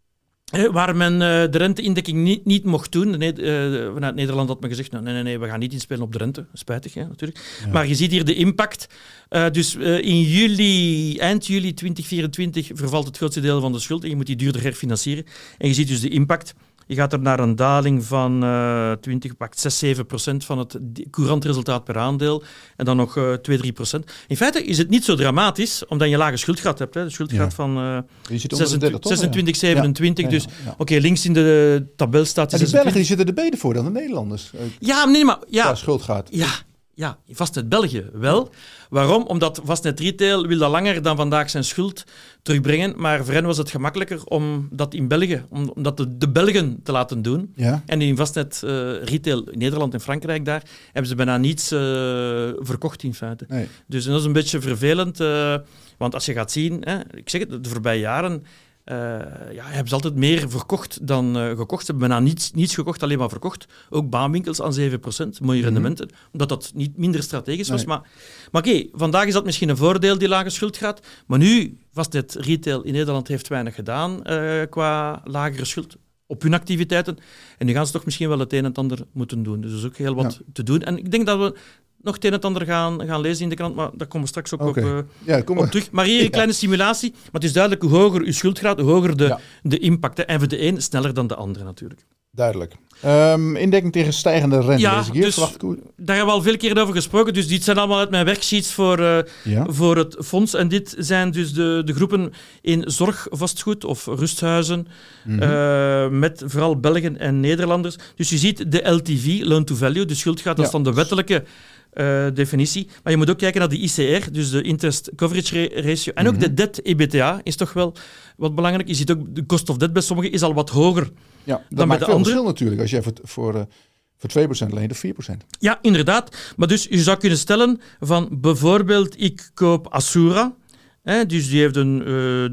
Waar men uh, de rente-indekking niet, niet mocht doen. Ne- uh, vanuit Nederland had men gezegd, nou, nee, nee, nee, we gaan niet inspelen op de rente. Spijtig, hè, natuurlijk. Ja. Maar je ziet hier de impact. Uh, dus uh, in juli, eind juli twintig vierentwintig vervalt het grootste deel van de schuld en je moet die duurder herfinancieren. En je ziet dus de impact. Je gaat er naar een daling van uh, twintig, pakt zes, zeven procent van het courantresultaat per aandeel. En dan nog uh, twee, drie procent. In feite is het niet zo dramatisch, omdat je een lage schuldgraad hebt. Hè. De schuldgraad ja. van uh, zesentwintig, zesentwintig, zevenentwintig. Ja. Ja, ja, ja. Dus oké, okay, links in de tabel staat... Ja, die Belgen die zitten er beter voor dan de Nederlanders. Ja, nee, maar... Ja, ja schuldgraad. Ja. Ja, Vastnet België wel. Waarom? Omdat Vastnet Retail wil dat langer dan vandaag zijn schuld terugbrengen. Maar voor hen was het gemakkelijker om dat in België, om, om dat de, de Belgen te laten doen. Ja. En in Vastnet uh, Retail in Nederland en Frankrijk daar hebben ze bijna niets uh, verkocht in feite. Nee. Dus dat is een beetje vervelend. Uh, want als je gaat zien, hè, ik zeg het, de voorbije jaren... Uh, ja, hebben ze altijd meer verkocht dan uh, gekocht. Ze hebben bijna niets, niets gekocht, alleen maar verkocht. Ook baanwinkels aan zeven procent, mooie mm-hmm. rendementen, omdat dat niet minder strategisch was. Nee. Maar, maar oké, okay, vandaag is dat misschien een voordeel, die lage schuldgraad. Maar nu, Vastnet Retail in Nederland heeft weinig gedaan uh, qua lagere schuld op hun activiteiten. En nu gaan ze toch misschien wel het een en het ander moeten doen. Dus er is ook heel wat ja. te doen. En ik denk dat we nog het een en het ander gaan, gaan lezen in de krant, maar daar komen we straks ook okay. op, uh, ja, kom op terug. Maar hier een ja. kleine simulatie. Maar het is duidelijk, hoe hoger uw schuldgraad, hoe hoger de, ja. de impact. Hè. En voor de een sneller dan de andere natuurlijk. Duidelijk. Um, indekking tegen stijgende rente. Ja, dus daar hebben we al veel keer over gesproken. Dus dit zijn allemaal uit mijn werksheets voor, uh, ja. voor het fonds. En dit zijn dus de, de groepen in zorgvastgoed of rusthuizen. Mm-hmm. Uh, met vooral Belgen en Nederlanders. Dus je ziet de L T V, loan to value, de schuldgraad, dat is dan de wettelijke uh, definitie. Maar je moet ook kijken naar de I C R, dus de interest coverage ratio. En ook mm-hmm. de debt E B T A is toch wel wat belangrijk. Je ziet ook de cost of debt bij sommigen is al wat hoger. Ja, dat dan maakt bij de veel andere. verschil natuurlijk als jij voor, voor, uh, voor twee procent leent of vier procent. Ja, inderdaad. Maar dus je zou kunnen stellen van bijvoorbeeld ik koop Assura. Hè, dus die heeft een,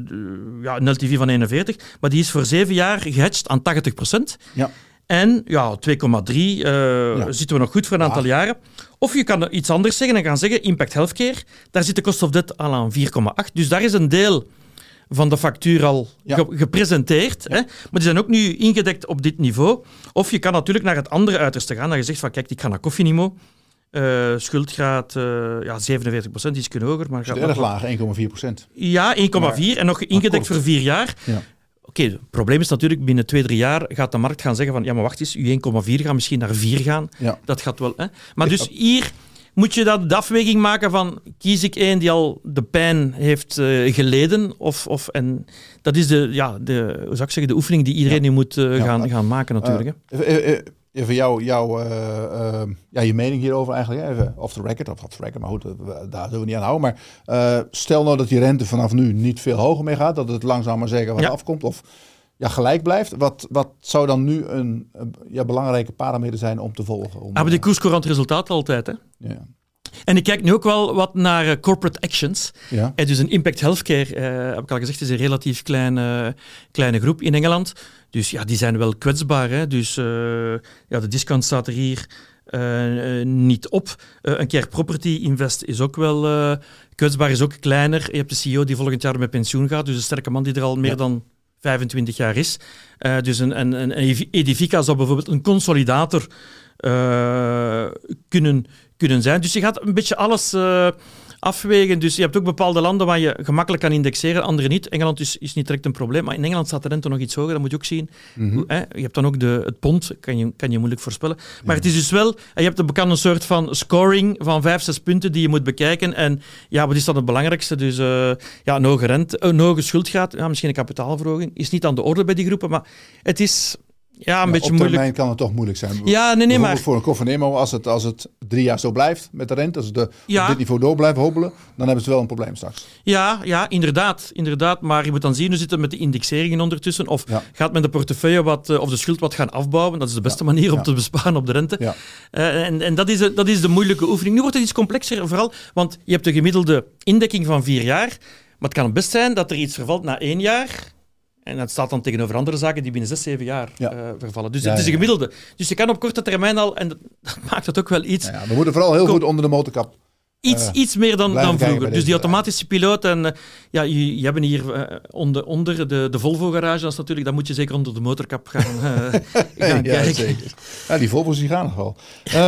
uh, ja, een L T V van eenenveertig, maar die is voor zeven jaar gehedged aan tachtig procent. Ja. En ja, twee komma drie uh, ja. zitten we nog goed voor een aantal ja. jaren. Of je kan iets anders zeggen en gaan zeggen Impact Healthcare, daar zit de cost of debt al aan vier komma acht. Dus daar is een deel van de factuur al ja. ge- gepresenteerd. Ja. Hè? Maar die zijn ook nu ingedekt op dit niveau. Of je kan natuurlijk naar het andere uiterste gaan. Dat je zegt van kijk, ik ga naar Cofinimo. Uh, schuldgraad uh, ja, zevenenveertig procent, iets kunnen hoger. Maar is erg laag, één komma vier procent. Ja, één komma vier maar, en nog ingedekt voor vier jaar. Ja. Oké, okay, het probleem is natuurlijk, binnen twee, drie jaar gaat de markt gaan zeggen van ja, maar wacht eens, je één komma vier gaat misschien naar vier gaan. Ja. Dat gaat wel. Hè? Maar dus hier moet je dat de afweging maken van kies ik één die al de pijn heeft uh, geleden of, of en dat is de, ja, de, hoe zou ik zeggen, de oefening die iedereen ja. nu moet uh, ja, gaan, uh, gaan maken natuurlijk. Uh, hè? Uh, uh, Even jou, jou, uh, uh, ja, je mening hierover eigenlijk, hè? Even off the record, of off the record, maar goed, daar zullen we niet aan houden. Maar uh, stel nou dat die rente vanaf nu niet veel hoger mee gaat, dat het langzaam maar zeker wat ja. afkomt of ja, gelijk blijft. Wat, wat zou dan nu een, een ja, belangrijke parameter zijn om te volgen? Om, Hebben die koerscourant resultaat altijd, hè? Ja. En ik kijk nu ook wel wat naar uh, corporate actions. Ja. En dus een Impact Healthcare, uh, heb ik al gezegd, is een relatief kleine, kleine groep in Engeland. Dus ja, die zijn wel kwetsbaar. Hè? Dus uh, ja, de discount staat er hier uh, uh, niet op. Uh, een Care Property Invest is ook wel uh, kwetsbaar, is ook kleiner. Je hebt de C E O die volgend jaar met pensioen gaat, dus een sterke man die er al meer ja. dan vijfentwintig jaar is. Uh, dus een, een, een Edifica zou bijvoorbeeld een consolidator uh, kunnen, kunnen zijn. Dus je gaat een beetje alles uh, afwegen. Dus je hebt ook bepaalde landen waar je gemakkelijk kan indexeren, andere niet. Engeland is, is niet direct een probleem, maar in Engeland staat de rente nog iets hoger, dat moet je ook zien. Mm-hmm. Hè? Je hebt dan ook de, het pond, kan je, kan je moeilijk voorspellen. Maar ja. het is dus wel, je hebt een bekende soort van scoring van vijf, zes punten die je moet bekijken. En ja, wat is dan het belangrijkste? Dus uh, ja, een hoge rente, een hoge schuldgraad, ja, misschien een kapitaalverhoging, is niet aan de orde bij die groepen, maar het is... Ja, een ja, beetje op termijn moeilijk. Kan het toch moeilijk zijn. Ja, nee, nee, maar... voor een Covenemo, als het, als het drie jaar zo blijft met de rente, als het ja. op dit niveau door blijven hobbelen, dan hebben ze wel een probleem straks. Ja, ja inderdaad, inderdaad. Maar je moet dan zien hoe zit het met de indexeringen ondertussen. Of ja. gaat men de portefeuille wat, of de schuld wat gaan afbouwen. Dat is de beste ja. manier om ja. te besparen op de rente. Ja. Uh, en en dat, is, dat is de moeilijke oefening. Nu wordt het iets complexer, vooral, want je hebt de gemiddelde indekking van vier jaar. Maar het kan best zijn dat er iets vervalt na één jaar. En dat staat dan tegenover andere zaken die binnen zes, zeven jaar ja. uh, vervallen. Dus ja, het is een gemiddelde. Ja. Dus je kan op korte termijn al, en dat, dat maakt het ook wel iets... Ja, ja, we moeten vooral heel Kom, goed onder de motorkap Iets, uh, iets meer dan, dan vroeger. Dus die automatische piloot. En uh, ja, je, je hebben hier uh, onder, onder de, de Volvo-garage, dat is natuurlijk, dan moet je zeker onder de motorkap gaan, uh, gaan ja, kijken. Zeker. Ja, die Volvo's die gaan nog wel.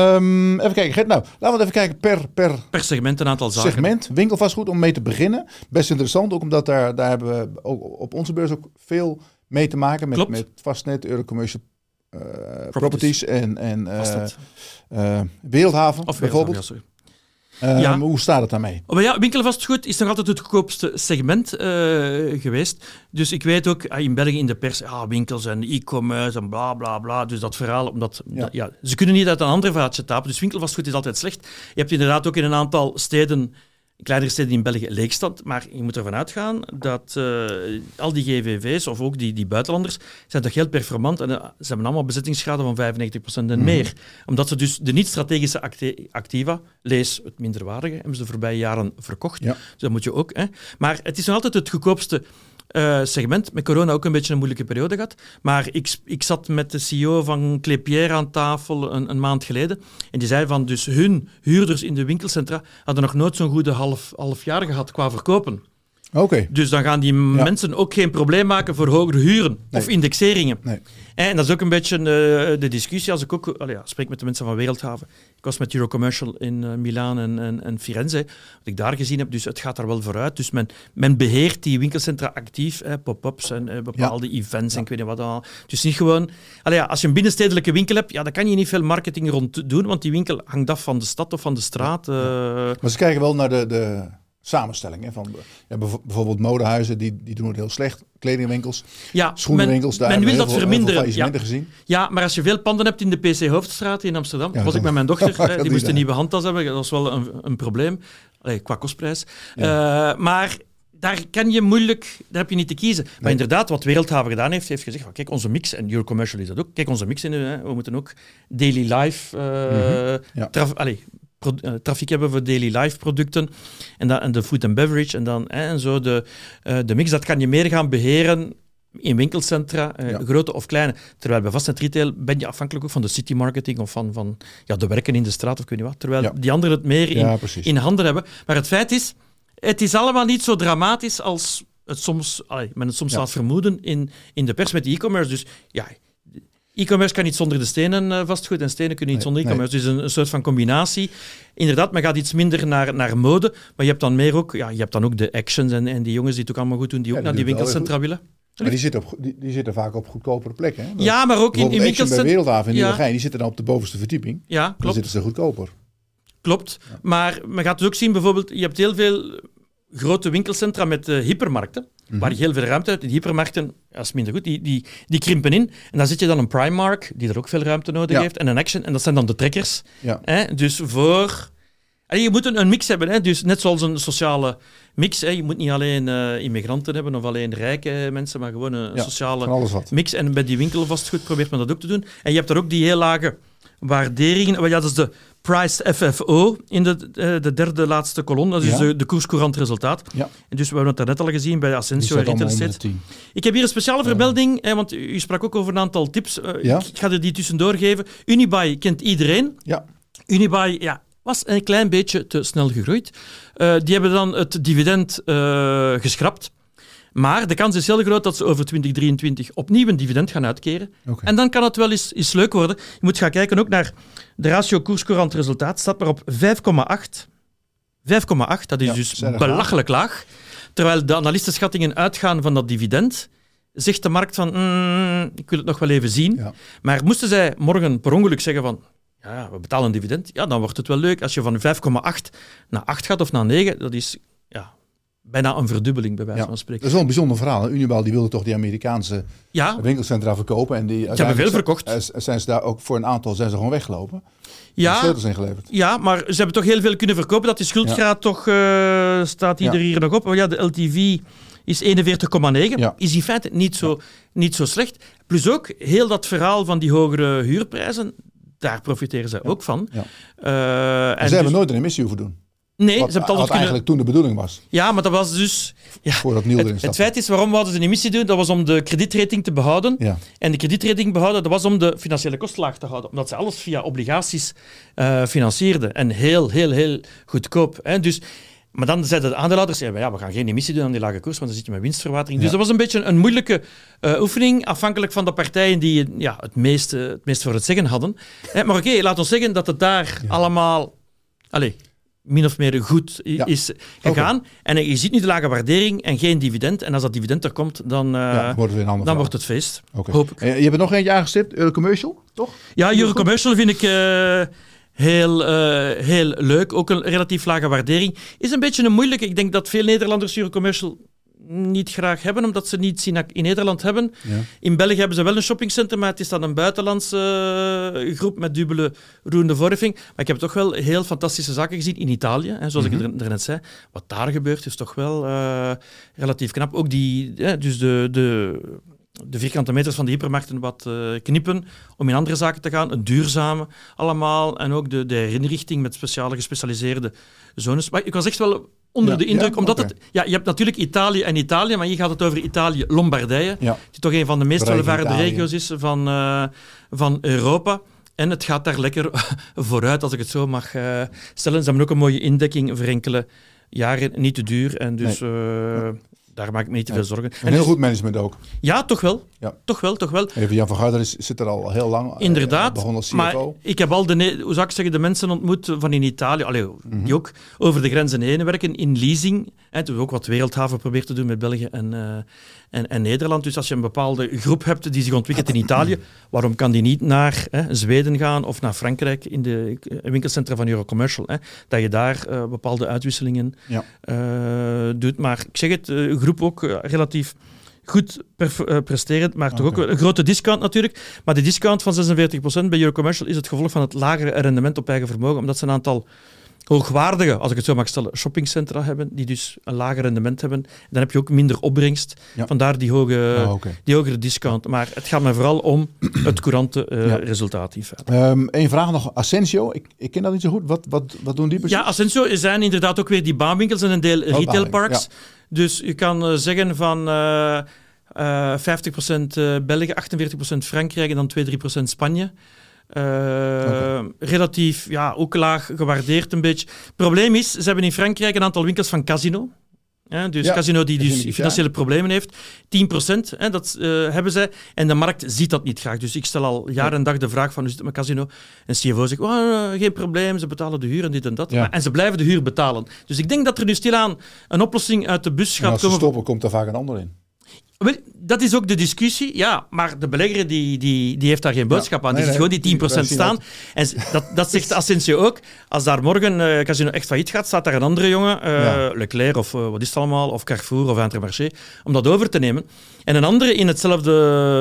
Um, even kijken, Gert, nou, laten we even kijken per... Per, per segment een aantal zaken. Segment, winkelvastgoed, om mee te beginnen. Best interessant, ook omdat daar, daar hebben we ook op onze beurs ook veel mee te maken. Met, met Vastnet, Eurocommercial uh, Properties. Properties en, en uh, uh, Wereldhaven of bijvoorbeeld. Ja, sorry. Uh, ja. Hoe staat het daarmee? Maar ja, winkelvastgoed is nog altijd het goedkoopste segment uh, geweest. Dus ik weet ook, in België in de pers, ah, winkels en e-commerce en bla bla bla. Dus dat verhaal, omdat ja. Dat, ja, ze kunnen niet uit een ander vaatje tapen. Dus winkelvastgoed is altijd slecht. Je hebt inderdaad ook in een aantal steden, kleinere steden in België, leegstand. Maar je moet ervan uitgaan dat uh, al die G V V's of ook die, die buitenlanders zijn toch heel performant. En uh, ze hebben allemaal bezettingsgraden van vijfennegentig procent en mm. meer. Omdat ze dus de niet-strategische acti- activa, lees het minderwaardige, hebben ze de voorbije jaren verkocht. Ja. Dus dat moet je ook. Hè. Maar het is nog altijd het goedkoopste Uh, segment. Met corona ook een beetje een moeilijke periode gehad. Maar ik, ik zat met de C E O van Klépierre aan tafel een, een maand geleden. En die zei van, dus hun huurders in de winkelcentra hadden nog nooit zo'n goede half, half jaar gehad qua verkopen. Okay. Dus dan gaan die ja. mensen ook geen probleem maken voor hogere huren nee. of indexeringen. Nee. En dat is ook een beetje uh, de discussie. Als ik ook allee, ja, spreek met de mensen van Wereldhaven. Ik was met Eurocommercial in uh, Milaan en, en, en Firenze. Wat ik daar gezien heb, dus het gaat daar wel vooruit. Dus men, men beheert die winkelcentra actief. Eh, pop-ups en uh, bepaalde ja. events en ja. ik weet niet wat al. Dus niet gewoon... Allee, ja, als je een binnenstedelijke winkel hebt, ja, dan kan je niet veel marketing rond doen, want die winkel hangt af van de stad of van de straat. Uh, ja. Maar ze kijken wel naar de... de... samenstelling. Hè, van, ja, bijvoorbeeld modehuizen, die, die doen het heel slecht. Kledingwinkels, ja, schoenenwinkels. Men, daar men wil dat veel, verminderen. Ja. Gezien. ja, maar als je veel panden hebt in de P C Hoofdstraat in Amsterdam, ja, was ik met mijn dochter, ja, die, die moest een nieuwe handtas hebben. Dat was wel een, een probleem. Allee, qua kostprijs. Ja. Uh, maar daar kan je moeilijk, daar heb je niet te kiezen. Maar nee. inderdaad, wat Wereldhaven gedaan heeft, heeft gezegd, van, kijk, onze mix, en Eurocommercial is dat ook, kijk, onze mix, in, hè, we moeten ook daily life, uh, mm-hmm. ja. traf, allee, Pro, uh, trafiek hebben voor daily life producten en, dat, en de food and beverage en dan eh, en zo de, uh, de mix, dat kan je meer gaan beheren in winkelcentra, uh, ja. grote of kleine. Terwijl bij Vastnet Retail ben je afhankelijk ook van de city marketing of van, van ja, de werken in de straat of ik weet niet wat. Terwijl ja. die anderen het meer in, ja, in handen hebben. Maar het feit is, het is allemaal niet zo dramatisch als het soms, allee, men het soms ja. laat vermoeden in, in de pers met de e-commerce. Dus ja... E-commerce kan niet zonder de stenen uh, vastgoed en stenen kunnen niet nee, zonder e-commerce. Nee. Dus een, een soort van combinatie. Inderdaad, men gaat iets minder naar, naar mode, maar je hebt dan meer ook, ja, je hebt dan ook de actions en, en die jongens die het ook allemaal goed doen, die ja, ook die naar die winkelcentra willen. Maar die zitten, op, die, die zitten vaak op goedkopere plekken. Hè? Ja, maar ook in, in winkelcentra. Bij Wereldhaven in ja. Nieuwegein, die zitten dan op de bovenste verdieping. Ja, klopt. Dan zitten ze goedkoper. Klopt, ja. Maar men gaat dus ook zien, bijvoorbeeld, je hebt heel veel grote winkelcentra met uh, hypermarkten, mm-hmm. waar je heel veel ruimte hebt. Die hypermarkten, dat is minder goed, die, die, die krimpen in. En dan zit je dan een Primark, die er ook veel ruimte nodig ja. heeft, en een Action, en dat zijn dan de trekkers. Ja. Hè? Dus voor... Allee, je moet een, een mix hebben, hè? Dus net zoals een sociale mix. Hè? Je moet niet alleen uh, immigranten hebben of alleen rijke mensen, maar gewoon een ja, sociale mix. En bij die winkelvastgoed probeert men dat ook te doen. En je hebt er ook die heel lage waarderingen. Ja, dat is de Price F F O in de, de derde laatste kolom. Dat is ja. de, de koerscourant resultaat. Ja. En dus we hebben het daarnet al gezien bij Ascensio en Retail Estates. Ik heb hier een speciale vermelding, ja. want u sprak ook over een aantal tips. Ja. Ik ga er die tussendoor geven. Unibail kent iedereen. Ja. Unibail, ja, was een klein beetje te snel gegroeid. Uh, die hebben dan het dividend uh, geschrapt. Maar de kans is heel groot dat ze over twintig drieëntwintig opnieuw een dividend gaan uitkeren. Okay. En dan kan het wel eens, eens leuk worden. Je moet gaan kijken ook naar de ratio koerscourant resultaat. Staat maar op vijf komma acht. vijf komma acht, dat is ja, dus belachelijk laag. Terwijl de analistenschattingen uitgaan van dat dividend, zegt de markt van, mm, ik wil het nog wel even zien. Ja. Maar moesten zij morgen per ongeluk zeggen van, ja, we betalen een dividend, ja, dan wordt het wel leuk. Als je van vijf komma acht naar acht gaat of naar negen, dat is ja, bijna een verdubbeling, bij wijze ja, van spreken. Dat is wel een bijzonder verhaal. Unibail die wilde toch die Amerikaanse ja. winkelcentra verkopen. En die, ze hebben veel verkocht. Zijn ze daar ook voor een aantal zijn ze gewoon weggelopen. Ja, sleutels ingeleverd. Ja, maar ze hebben toch heel veel kunnen verkopen. Dat die schuldgraad ja. toch, uh, staat die ja. er hier nog op. Oh ja, de L T V is eenenveertig komma negen. Ja. Is in feite niet zo, ja. niet zo slecht. Plus ook heel dat verhaal van die hogere huurprijzen, daar profiteren ze ja. ook van. Ja. Uh, en en ze dus hebben nooit een emissie hoeven doen. Nee, wat, ze hebben het wat eigenlijk kunnen... toen de bedoeling was. Ja, maar dat was dus... Ja, Voordat Niel erin het, het feit is, waarom wouden ze een emissie doen? Dat was om de kredietrating te behouden. Ja. En de kredietrating behouden, dat was om de financiële kosten laag te houden. Omdat ze alles via obligaties uh, financierden. En heel, heel, heel goedkoop. Hè? Dus, maar dan zeiden de aandeelhouders, ja, we gaan geen emissie doen aan die lage koers, want dan zit je met winstverwatering. Ja. Dus dat was een beetje een moeilijke uh, oefening, afhankelijk van de partijen die ja, het, meeste, het meeste voor het zeggen hadden. Hè? Maar oké, okay, laat ons zeggen dat het daar ja. allemaal... Allez, min of meer goed ja. is gegaan. Okay. En je ziet nu de lage waardering en geen dividend. En als dat dividend er komt, dan, uh, ja, wordt, het dan wordt het feest. Okay. Hoop ik. Je hebt er nog eentje aangestipt, Eurocommercial, toch? Ja, Eurocommercial vind ik uh, heel, uh, heel leuk. Ook een relatief lage waardering. Is een beetje een moeilijke. Ik denk dat veel Nederlanders Eurocommercial niet graag hebben, omdat ze niet Synac in Nederland hebben. Ja. In België hebben ze wel een shoppingcenter, maar het is dan een buitenlandse uh, groep met dubbele roerende vorming. Maar ik heb toch wel heel fantastische zaken gezien in Italië, hè, zoals mm-hmm. ik er net zei. Wat daar gebeurt is toch wel uh, relatief knap. Ook die, ja, dus de, de, de vierkante meters van de hypermarkten wat uh, knippen om in andere zaken te gaan. Het duurzame allemaal. En ook de, de herinrichting met speciale gespecialiseerde zones. Maar ik was echt wel onder ja, de indruk, ja, omdat okay. het... Ja, je hebt natuurlijk Italië en Italië, maar hier gaat het over Italië, Lombardije, ja. die toch een van de meest welvarende regio's is van, uh, van Europa. En het gaat daar lekker vooruit, als ik het zo mag uh, stellen. Ze hebben ook een mooie indekking voor enkele jaren, niet te duur. En dus... Nee. Uh, ja. Daar maak ik me niet te veel zorgen. En heel dus, goed management ook. Ja, toch wel. Ja. Toch wel, toch wel. Even Jan van Garderen zit er al heel lang. Inderdaad. Begon als C F O. Maar ik heb al de, hoe zou ik zeggen, de mensen ontmoet van in Italië, allee, mm-hmm. die ook over de grenzen heen werken in leasing. En toen ook wat wereldhaven probeert te doen met België en, uh, en, en Nederland. Dus als je een bepaalde groep hebt die zich ontwikkelt in Italië, waarom kan die niet naar hè, Zweden gaan of naar Frankrijk in de winkelcentra van Eurocommercial? Hè, dat je daar uh, bepaalde uitwisselingen ja. uh, doet. Maar ik zeg het, uh, groep ook uh, relatief goed perf- uh, presterend, maar okay. toch ook een grote discount natuurlijk. Maar die discount van zesenveertig procent bij Eurocommercial is het gevolg van het lagere rendement op eigen vermogen, omdat ze een aantal hoogwaardige, als ik het zo mag stellen, shoppingcentra hebben, die dus een lager rendement hebben. Dan heb je ook minder opbrengst. Ja. Vandaar die, hoge, oh, okay. die hogere discount. Maar het gaat me vooral om het courante uh, ja. resultaat. Um, Eén vraag nog. Ascensio, ik, ik ken dat niet zo goed. Wat, wat, wat doen die precies? Ja, Ascensio zijn inderdaad ook weer die baanwinkels en een deel oh, retailparks. Ja. Dus je kan uh, zeggen van uh, uh, vijftig procent België, achtenveertig procent Frankrijk en dan twee tot drie procent Spanje. Uh, okay. Relatief, ja, ook laag gewaardeerd een beetje. Het probleem is, ze hebben in Frankrijk een aantal winkels van Casino. Hè, dus ja, Casino die dus financiële ja. problemen heeft. tien procent hè, dat uh, hebben zij. En de markt ziet dat niet graag. Dus ik stel al jaar en dag de vraag van, hoe zit het met Casino? En C F O zegt, oh, uh, geen probleem, ze betalen de huur en dit en dat. Ja. Maar, en ze blijven de huur betalen. Dus ik denk dat er nu stilaan een oplossing uit de bus gaat komen. Als ze stoppen, komt er vaak een ander in. Wel, dat is ook de discussie, ja, maar de belegger die, die, die heeft daar geen boodschap aan. Die ja, nee, ziet nee, gewoon die tien procent staan. Dat. En dat, dat zegt Ascensio ook. Als daar morgen uh, Casino echt failliet gaat, staat daar een andere jongen, uh, ja. Leclerc of uh, wat is het allemaal, of Carrefour of Intermarché, om dat over te nemen. En een andere in hetzelfde,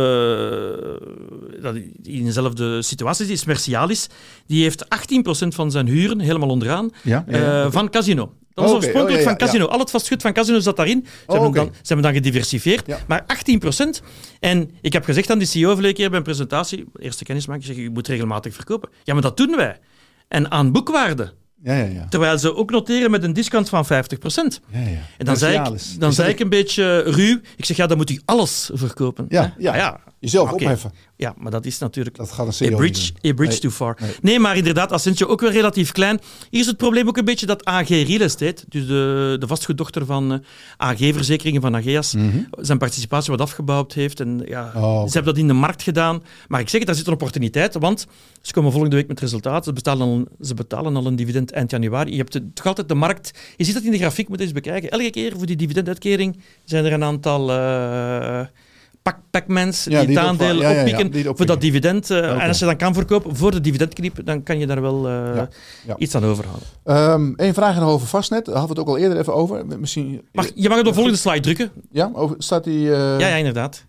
uh, in dezelfde situatie is Mercialis. Die heeft achttien procent van zijn huren helemaal onderaan ja, ja, ja, uh, okay. van Casino. Dat was oh, oorspronkelijk okay. oh, ja, van Casino. Ja. Al het vastgoed van Casino zat daarin. Ze, Oh, hebben, okay. dan, ze hebben dan gediversifieerd. Ja. Maar achttien procent. En ik heb gezegd aan die C E O verleden keer bij een presentatie, eerste kennismaking, zeg, je moet regelmatig verkopen. Ja, maar dat doen wij. En aan boekwaarde. Ja, ja, ja. Terwijl ze ook noteren met een discount van vijftig procent. Ja, ja. En dan zei ik, dan zei ik een beetje ruw, ik zeg, ja, dan moet u alles verkopen. Ja, ja. Ah, ja. Jezelf Okay. opheffen. Ja, maar dat is natuurlijk Dat gaat een C E O a bridge, a bridge nee. too far. Nee. Nee, maar inderdaad, Ascentio ook weer relatief klein. Hier is het probleem ook een beetje dat A G Real Estate, dus de, de vastgoeddochter van uh, A G-verzekeringen van Ageas, Mm-hmm. zijn participatie wat afgebouwd heeft. En ja, Oh, okay. ze hebben dat in de markt gedaan. Maar ik zeg het, daar zit een opportuniteit, want ze komen volgende week met resultaten. Ze betalen al, ze betalen al een dividend eind januari. Je hebt de, toch altijd de markt... Je ziet dat in de grafiek, moet je eens bekijken. Elke keer voor die dividenduitkering zijn er een aantal... Uh, Pac-Mans ja, die, die het aandeel opva- ja, ja, ja, oppikken die het voor dat oppikken. dividend. Uh, Okay. En als je dan kan verkopen voor de dividendknip, dan kan je daar wel uh, Ja, ja. iets aan overhouden. Um, Eén vraag nog over vastnet. Daar hadden we het ook al eerder even over. Misschien... Mag, je mag op de volgende slide drukken. Ja, over, staat die... Uh... Ja, ja, inderdaad.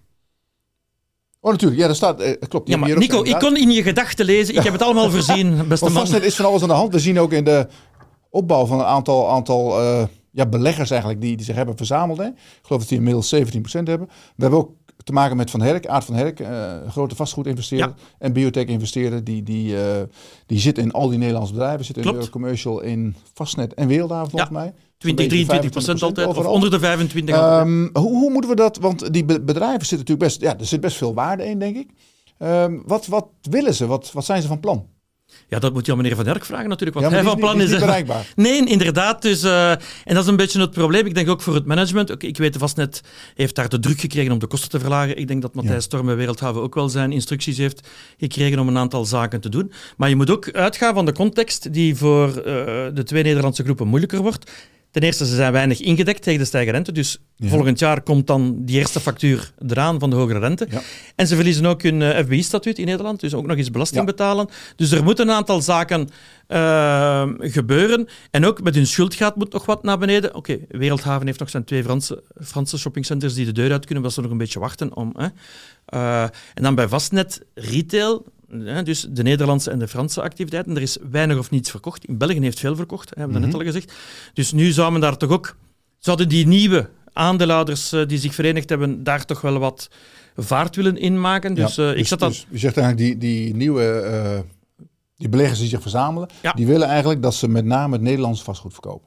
Oh, natuurlijk. Ja, daar staat... Uh, klopt. Die Ja, maar hier ook Nico, ik kon in je gedachten lezen. Ik heb het allemaal voorzien, beste Maar man. vastnet is van alles aan de hand. We zien ook in de opbouw van een aantal, aantal uh, ja, beleggers eigenlijk die, die zich hebben verzameld. Hè. Ik geloof dat die inmiddels zeventien procent hebben. We hebben ook te maken met Van Herk, Aart van Herk, uh, een grote vastgoedinvesteerder Ja. en biotech-investeerder. Die, die, uh, die zitten in al die Nederlandse bedrijven. Zitten Klopt. in Eurocommercial, in Vastnet en Wereldhaven volgens Ja. mij. twintig, drieëntwintig procent altijd, of overal. onder de vijfentwintig altijd. Um, hoe, hoe moeten we dat, want die be- bedrijven zitten natuurlijk best, ja, er zit best veel waarde in, denk ik. Um, wat, wat willen ze? Wat, wat zijn ze van plan? Ja, dat moet je aan meneer Van Herk vragen natuurlijk, wat Ja, maar hij die van is plan niet- is. die is niet hè. bereikbaar. Nee, inderdaad. Dus, uh, en dat is een beetje het probleem. Ik denk ook voor het management. Okay, ik weet, Vastnet heeft daar de druk gekregen om de kosten te verlagen. Ik denk dat Matthijs Ja. Storm bij Wereldhaven ook wel zijn instructies heeft gekregen om een aantal zaken te doen. Maar je moet ook uitgaan van de context die voor uh, de twee Nederlandse groepen moeilijker wordt. Ten eerste, ze zijn weinig ingedekt tegen de stijgende rente. Dus Ja. volgend jaar komt dan die eerste factuur eraan van de hogere rente. Ja. En ze verliezen ook hun uh, F B I-statuut in Nederland, dus ook nog eens belasting Ja. betalen. Dus er moeten een aantal zaken uh, gebeuren. En ook met hun schuldgraad moet nog wat naar beneden. Oké, okay, Wereldhaven heeft nog zijn twee Franse, Franse shoppingcenters die de deur uit kunnen, maar ze nog een beetje wachten om... Hè. Uh, en dan bij Vastnet Retail... Dus de Nederlandse en de Franse activiteiten. Er is weinig of niets verkocht. In België heeft veel verkocht, hebben we mm-hmm. net al gezegd. Dus nu zou men daar toch ook... Zouden die nieuwe aandeelhouders uh, die zich verenigd hebben, daar toch wel wat vaart willen inmaken. Dus, ja, uh, ik dus, zat dan... dus je zegt eigenlijk, die, die nieuwe uh, die beleggers die zich verzamelen, ja. die willen eigenlijk dat ze met name het Nederlandse vastgoed verkopen.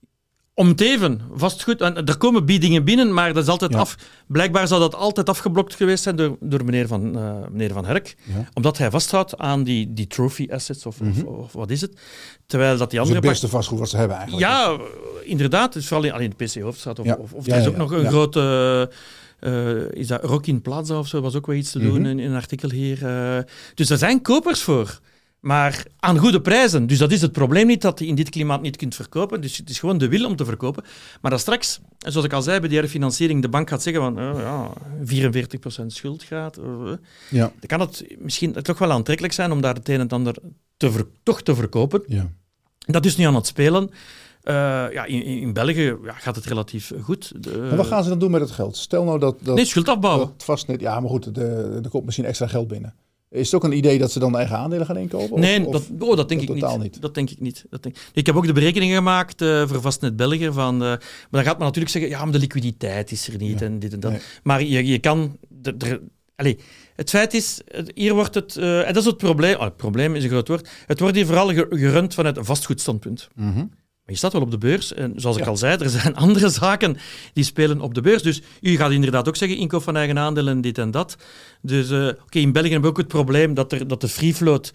Om het even, vastgoed. Er komen biedingen binnen, maar dat is altijd ja. af. Blijkbaar zou dat altijd afgeblokt geweest zijn door, door meneer, van, uh, meneer Van Herk. Ja. Omdat hij vasthoudt aan die, die trophy assets, of, mm-hmm. of, of wat is het. Terwijl dat die andere... Dus het beste vastgoed wat ze hebben eigenlijk. Ja, inderdaad. Dus vooral in, alleen de P C Hoofdstraat. Of, ja. of, of ja, er is ja, ook ja, nog een ja. grote... Uh, is dat Rockin Plaza of zo? Was ook wel iets te doen mm-hmm. in, in een artikel hier. Uh, dus er zijn kopers voor. Maar aan goede prijzen. Dus dat is het probleem niet, dat je in dit klimaat niet kunt verkopen. Dus het is gewoon de wil om te verkopen. Maar dat straks, zoals ik al zei, bij die herfinanciering de bank gaat zeggen van uh, ja, vierenveertig procent schuldgraad. Uh, ja. Dan kan het misschien toch wel aantrekkelijk zijn om daar het een en het ander te ver, toch te verkopen. Ja. Dat is nu aan het spelen. Uh, ja, in, in België ja, gaat het relatief goed. De, maar wat gaan ze dan doen met het geld? Stel nou dat... dat nee, schuld afbouwen. Dat Vastnet, ja, maar goed, er komt misschien extra geld binnen. Is het ook een idee dat ze dan eigen aandelen gaan inkopen? Nee, of, dat, oh, dat denk dat ik totaal niet. niet. Dat denk ik niet. Dat denk... Ik heb ook de berekeningen gemaakt uh, voor Vastnet België. Van, uh, maar dan gaat men natuurlijk zeggen, ja, maar de liquiditeit is er niet ja. en dit en dat. Nee. Maar je, je kan... De, de, allez, het feit is, hier wordt het... Uh, en dat is het probleem. Oh, het probleem is een groot woord. Het wordt hier vooral gerund vanuit een vastgoedstandpunt. Mm-hmm. Maar je staat wel op de beurs. En zoals ja. ik al zei, er zijn andere zaken die spelen op de beurs. Dus u gaat inderdaad ook zeggen, inkoop van eigen aandelen, dit en dat. Dus uh, oké, okay, in België hebben we ook het probleem dat, er, dat de free float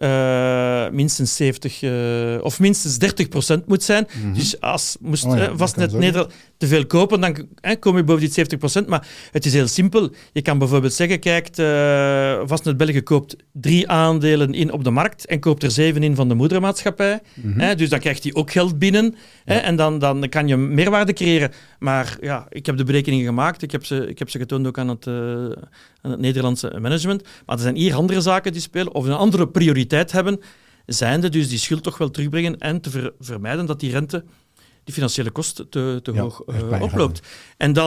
uh, minstens zeventig uh, of minstens dertig procent moet zijn. Mm-hmm. Dus als moest oh ja, uh, Vastnet Nederland te veel kopen, dan eh, kom je boven die zeventig procent. Maar het is heel simpel. Je kan bijvoorbeeld zeggen, kijk, uh, Vastnet België koopt drie aandelen in op de markt en koopt er zeven in van de moedermaatschappij. Mm-hmm. Eh, dus dan krijgt hij ook geld binnen. Ja. Eh, en dan, dan kan je meerwaarde creëren. Maar ja, ik heb de berekeningen gemaakt. Ik heb ze, ik heb ze getoond ook aan het, uh, aan het Nederlandse management. Maar er zijn hier andere zaken die spelen of een andere prioriteit hebben. Zijnde dus die schuld toch wel terugbrengen en te ver, vermijden dat die rente, die financiële kosten, te, te ja, hoog uh, oploopt. En dan,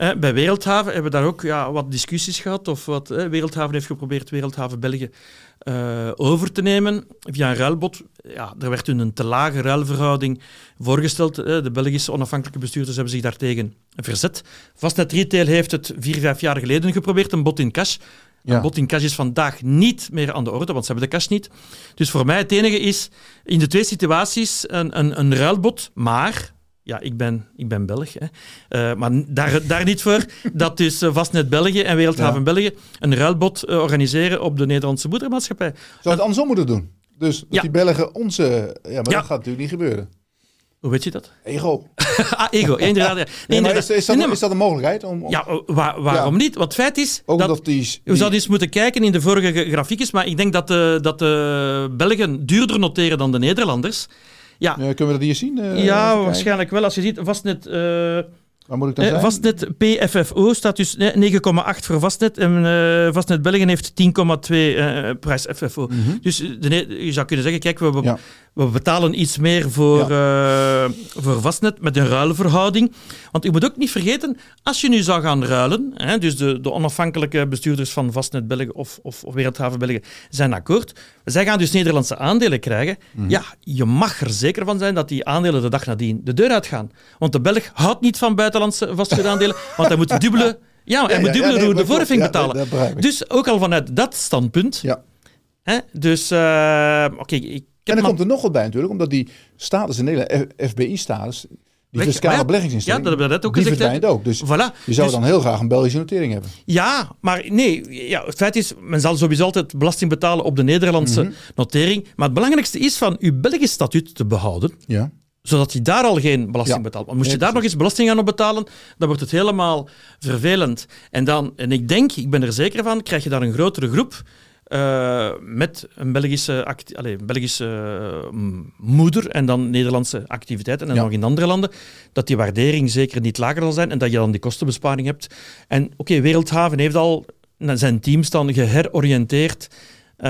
Eh, bij Wereldhaven hebben we daar ook ja, wat discussies gehad. Of wat, eh, Wereldhaven heeft geprobeerd Wereldhaven België uh, over te nemen via een ruilbod. Ja, er werd toen een te lage ruilverhouding voorgesteld. Eh, de Belgische onafhankelijke bestuurders hebben zich daartegen verzet. Fastnet Retail heeft het vier, vijf jaar geleden geprobeerd, een bod in cash. Ja. Een bod in cash is vandaag niet meer aan de orde, want ze hebben de cash niet. Dus voor mij het enige is in de twee situaties een, een, een ruilbod, maar... Ja, ik ben, ik ben Belg, hè. Uh, maar daar, daar niet voor dat dus Vastnet België en Wereldhaven ja. België een ruilbod uh, organiseren op de Nederlandse boerdermaatschappij. Zou het andersom moeten doen? Dus dat ja. die Belgen onze... Ja, maar ja. dat gaat natuurlijk niet gebeuren. Hoe weet je dat? Ego. ah, ego, inderdaad. Ja. Nee, nee, maar inderdaad. Is, is, dat, nee, maar... is dat een mogelijkheid? Om, om... Ja, waar, waarom ja. niet? Want het feit is... Ook dat, dat die, die... We zouden eens moeten kijken in de vorige grafiekjes, maar ik denk dat de, dat de Belgen duurder noteren dan de Nederlanders. Ja. Uh, kunnen we dat hier zien? Uh, ja, waarschijnlijk wel. Als je ziet, Vastnet... Uh, Waar moet ik dan uh, zijn? Vastnet P F F O staat dus negen komma acht voor Vastnet en uh, Vastnet België heeft tien komma twee uh, prijs F F O. Mm-hmm. Dus de, je zou kunnen zeggen, kijk, we, we, ja. we betalen iets meer voor, ja. uh, voor Vastnet met een ruilverhouding. Want je moet ook niet vergeten, als je nu zou gaan ruilen, hè, dus de, de onafhankelijke bestuurders van Vastnet België of, of, of Wereldhaven België zijn akkoord. Zij gaan dus Nederlandse aandelen krijgen. Mm-hmm. Ja, je mag er zeker van zijn dat die aandelen de dag nadien de deur uitgaan. Want de Belg houdt niet van buitenlandse vastgoedaandelen, want hij moet dubbele, ja, hij ja, moet dubbele ja, nee, roer de voorheffing ja, betalen. Dat, dat dus ook al vanuit dat standpunt. Ja. Hè, dus, uh, oké. Okay, en dan maar... komt er nog wat bij natuurlijk, omdat die status in Nederland, F B I-status, die Weg, fiscale ja, beleggingsinstelling, ja, dat hebben we net ook die gezegd, verdwijnt ook. Dus voilà. je zou dus, dan heel graag een Belgische notering hebben. Ja, maar nee. Ja, het feit is, men zal sowieso altijd belasting betalen op de Nederlandse mm-hmm. notering. Maar het belangrijkste is van uw Belgisch statuut te behouden. Ja. Zodat je daar al geen belasting ja. betaalt. Maar moest je daar nog eens belasting aan op betalen, dan wordt het helemaal vervelend. En dan, en ik denk, ik ben er zeker van, krijg je daar een grotere groep uh, met een Belgische, acti- allez, Belgische uh, moeder en dan Nederlandse activiteiten en ja. nog in andere landen, dat die waardering zeker niet lager zal zijn en dat je dan die kostenbesparing hebt. En oké, okay, Wereldhaven heeft al zijn teams dan geheroriënteerd. Uh,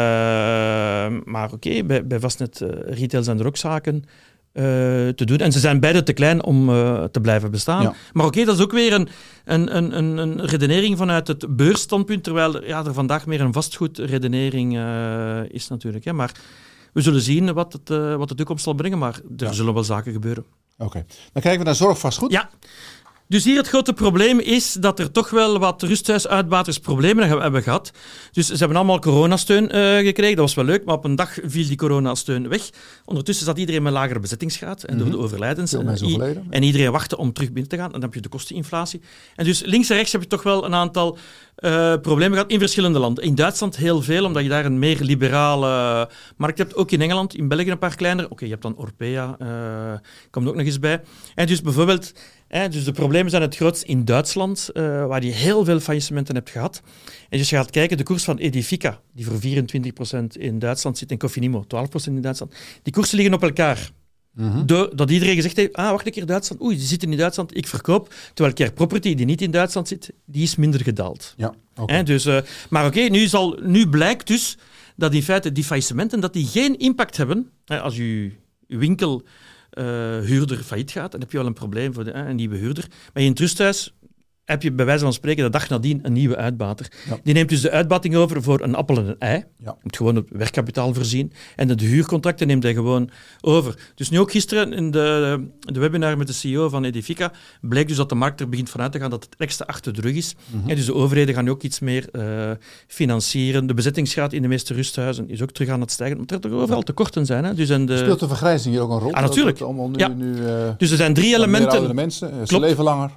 maar oké, okay, bij, bij Vastnet uh, Retail zijn er ook zaken Uh, te doen. En ze zijn beide te klein om uh, te blijven bestaan. Ja. Maar oké, okay, dat is ook weer een, een, een, een redenering vanuit het beursstandpunt, terwijl ja, er vandaag meer een vastgoedredenering uh, is natuurlijk. Hè. Maar we zullen zien wat, het, uh, wat de toekomst zal brengen, maar er ja. zullen wel zaken gebeuren. Oké, okay. Dan kijken we naar zorgvastgoed. Ja. Dus hier het grote probleem is dat er toch wel wat rusthuisuitbaters problemen hebben gehad. Dus ze hebben allemaal coronasteun uh, gekregen, dat was wel leuk, maar op een dag viel die coronasteun weg. Ondertussen zat iedereen met lagere bezettingsgraad en door de overlijdens. En, i- en iedereen wachtte om terug binnen te gaan. En dan heb je de kosteninflatie. En dus links en rechts heb je toch wel een aantal uh, problemen gehad in verschillende landen. In Duitsland heel veel, omdat je daar een meer liberale markt hebt. Ook in Engeland, in België een paar kleinere. Oké, okay, je hebt dan Orpea, uh, komt ook nog eens bij. En dus bijvoorbeeld... Eh, dus de problemen zijn het grootst in Duitsland, uh, waar je heel veel faillissementen hebt gehad. En als je gaat kijken, de koers van Edifica, die voor vierentwintig procent in Duitsland zit, en Cofinimo, twaalf procent in Duitsland, die koersen liggen op elkaar. Mm-hmm. Doordat iedereen gezegd heeft, ah, wacht een keer, Duitsland, oei, die zitten in Duitsland, ik verkoop. Terwijl Care Property, die niet in Duitsland zit, die is minder gedaald. Ja, okay. eh, dus, uh, maar oké, okay, nu, zal, nu blijkt dus dat in feite die faillissementen dat die geen impact hebben. Eh, als je winkel... Uh, huurder failliet gaat, dan heb je wel een probleem voor de, uh, een nieuwe huurder. Maar in het rusthuis heb je bij wijze van spreken de dag nadien een nieuwe uitbater. Ja. Die neemt dus de uitbating over voor een appel en een ei. Ja. Je moet gewoon het werkkapitaal voorzien. En de huurcontracten neemt hij gewoon over. Dus nu ook gisteren in de, de webinar met de C E O van Edifica bleek dus dat de markt er begint vanuit te gaan dat het extra achter de rug is. Mm-hmm. En dus de overheden gaan ook iets meer uh, financieren. De bezettingsgraad in de meeste rusthuizen is ook terug aan het stijgen. Maar er overal tekorten zijn. Hè. Dus en de... Speelt de vergrijzing hier ook een rol? Ah, natuurlijk. Nu, ja. nu, uh, dus er zijn drie elementen. Meer oudere mensen, uh, ze leven langer.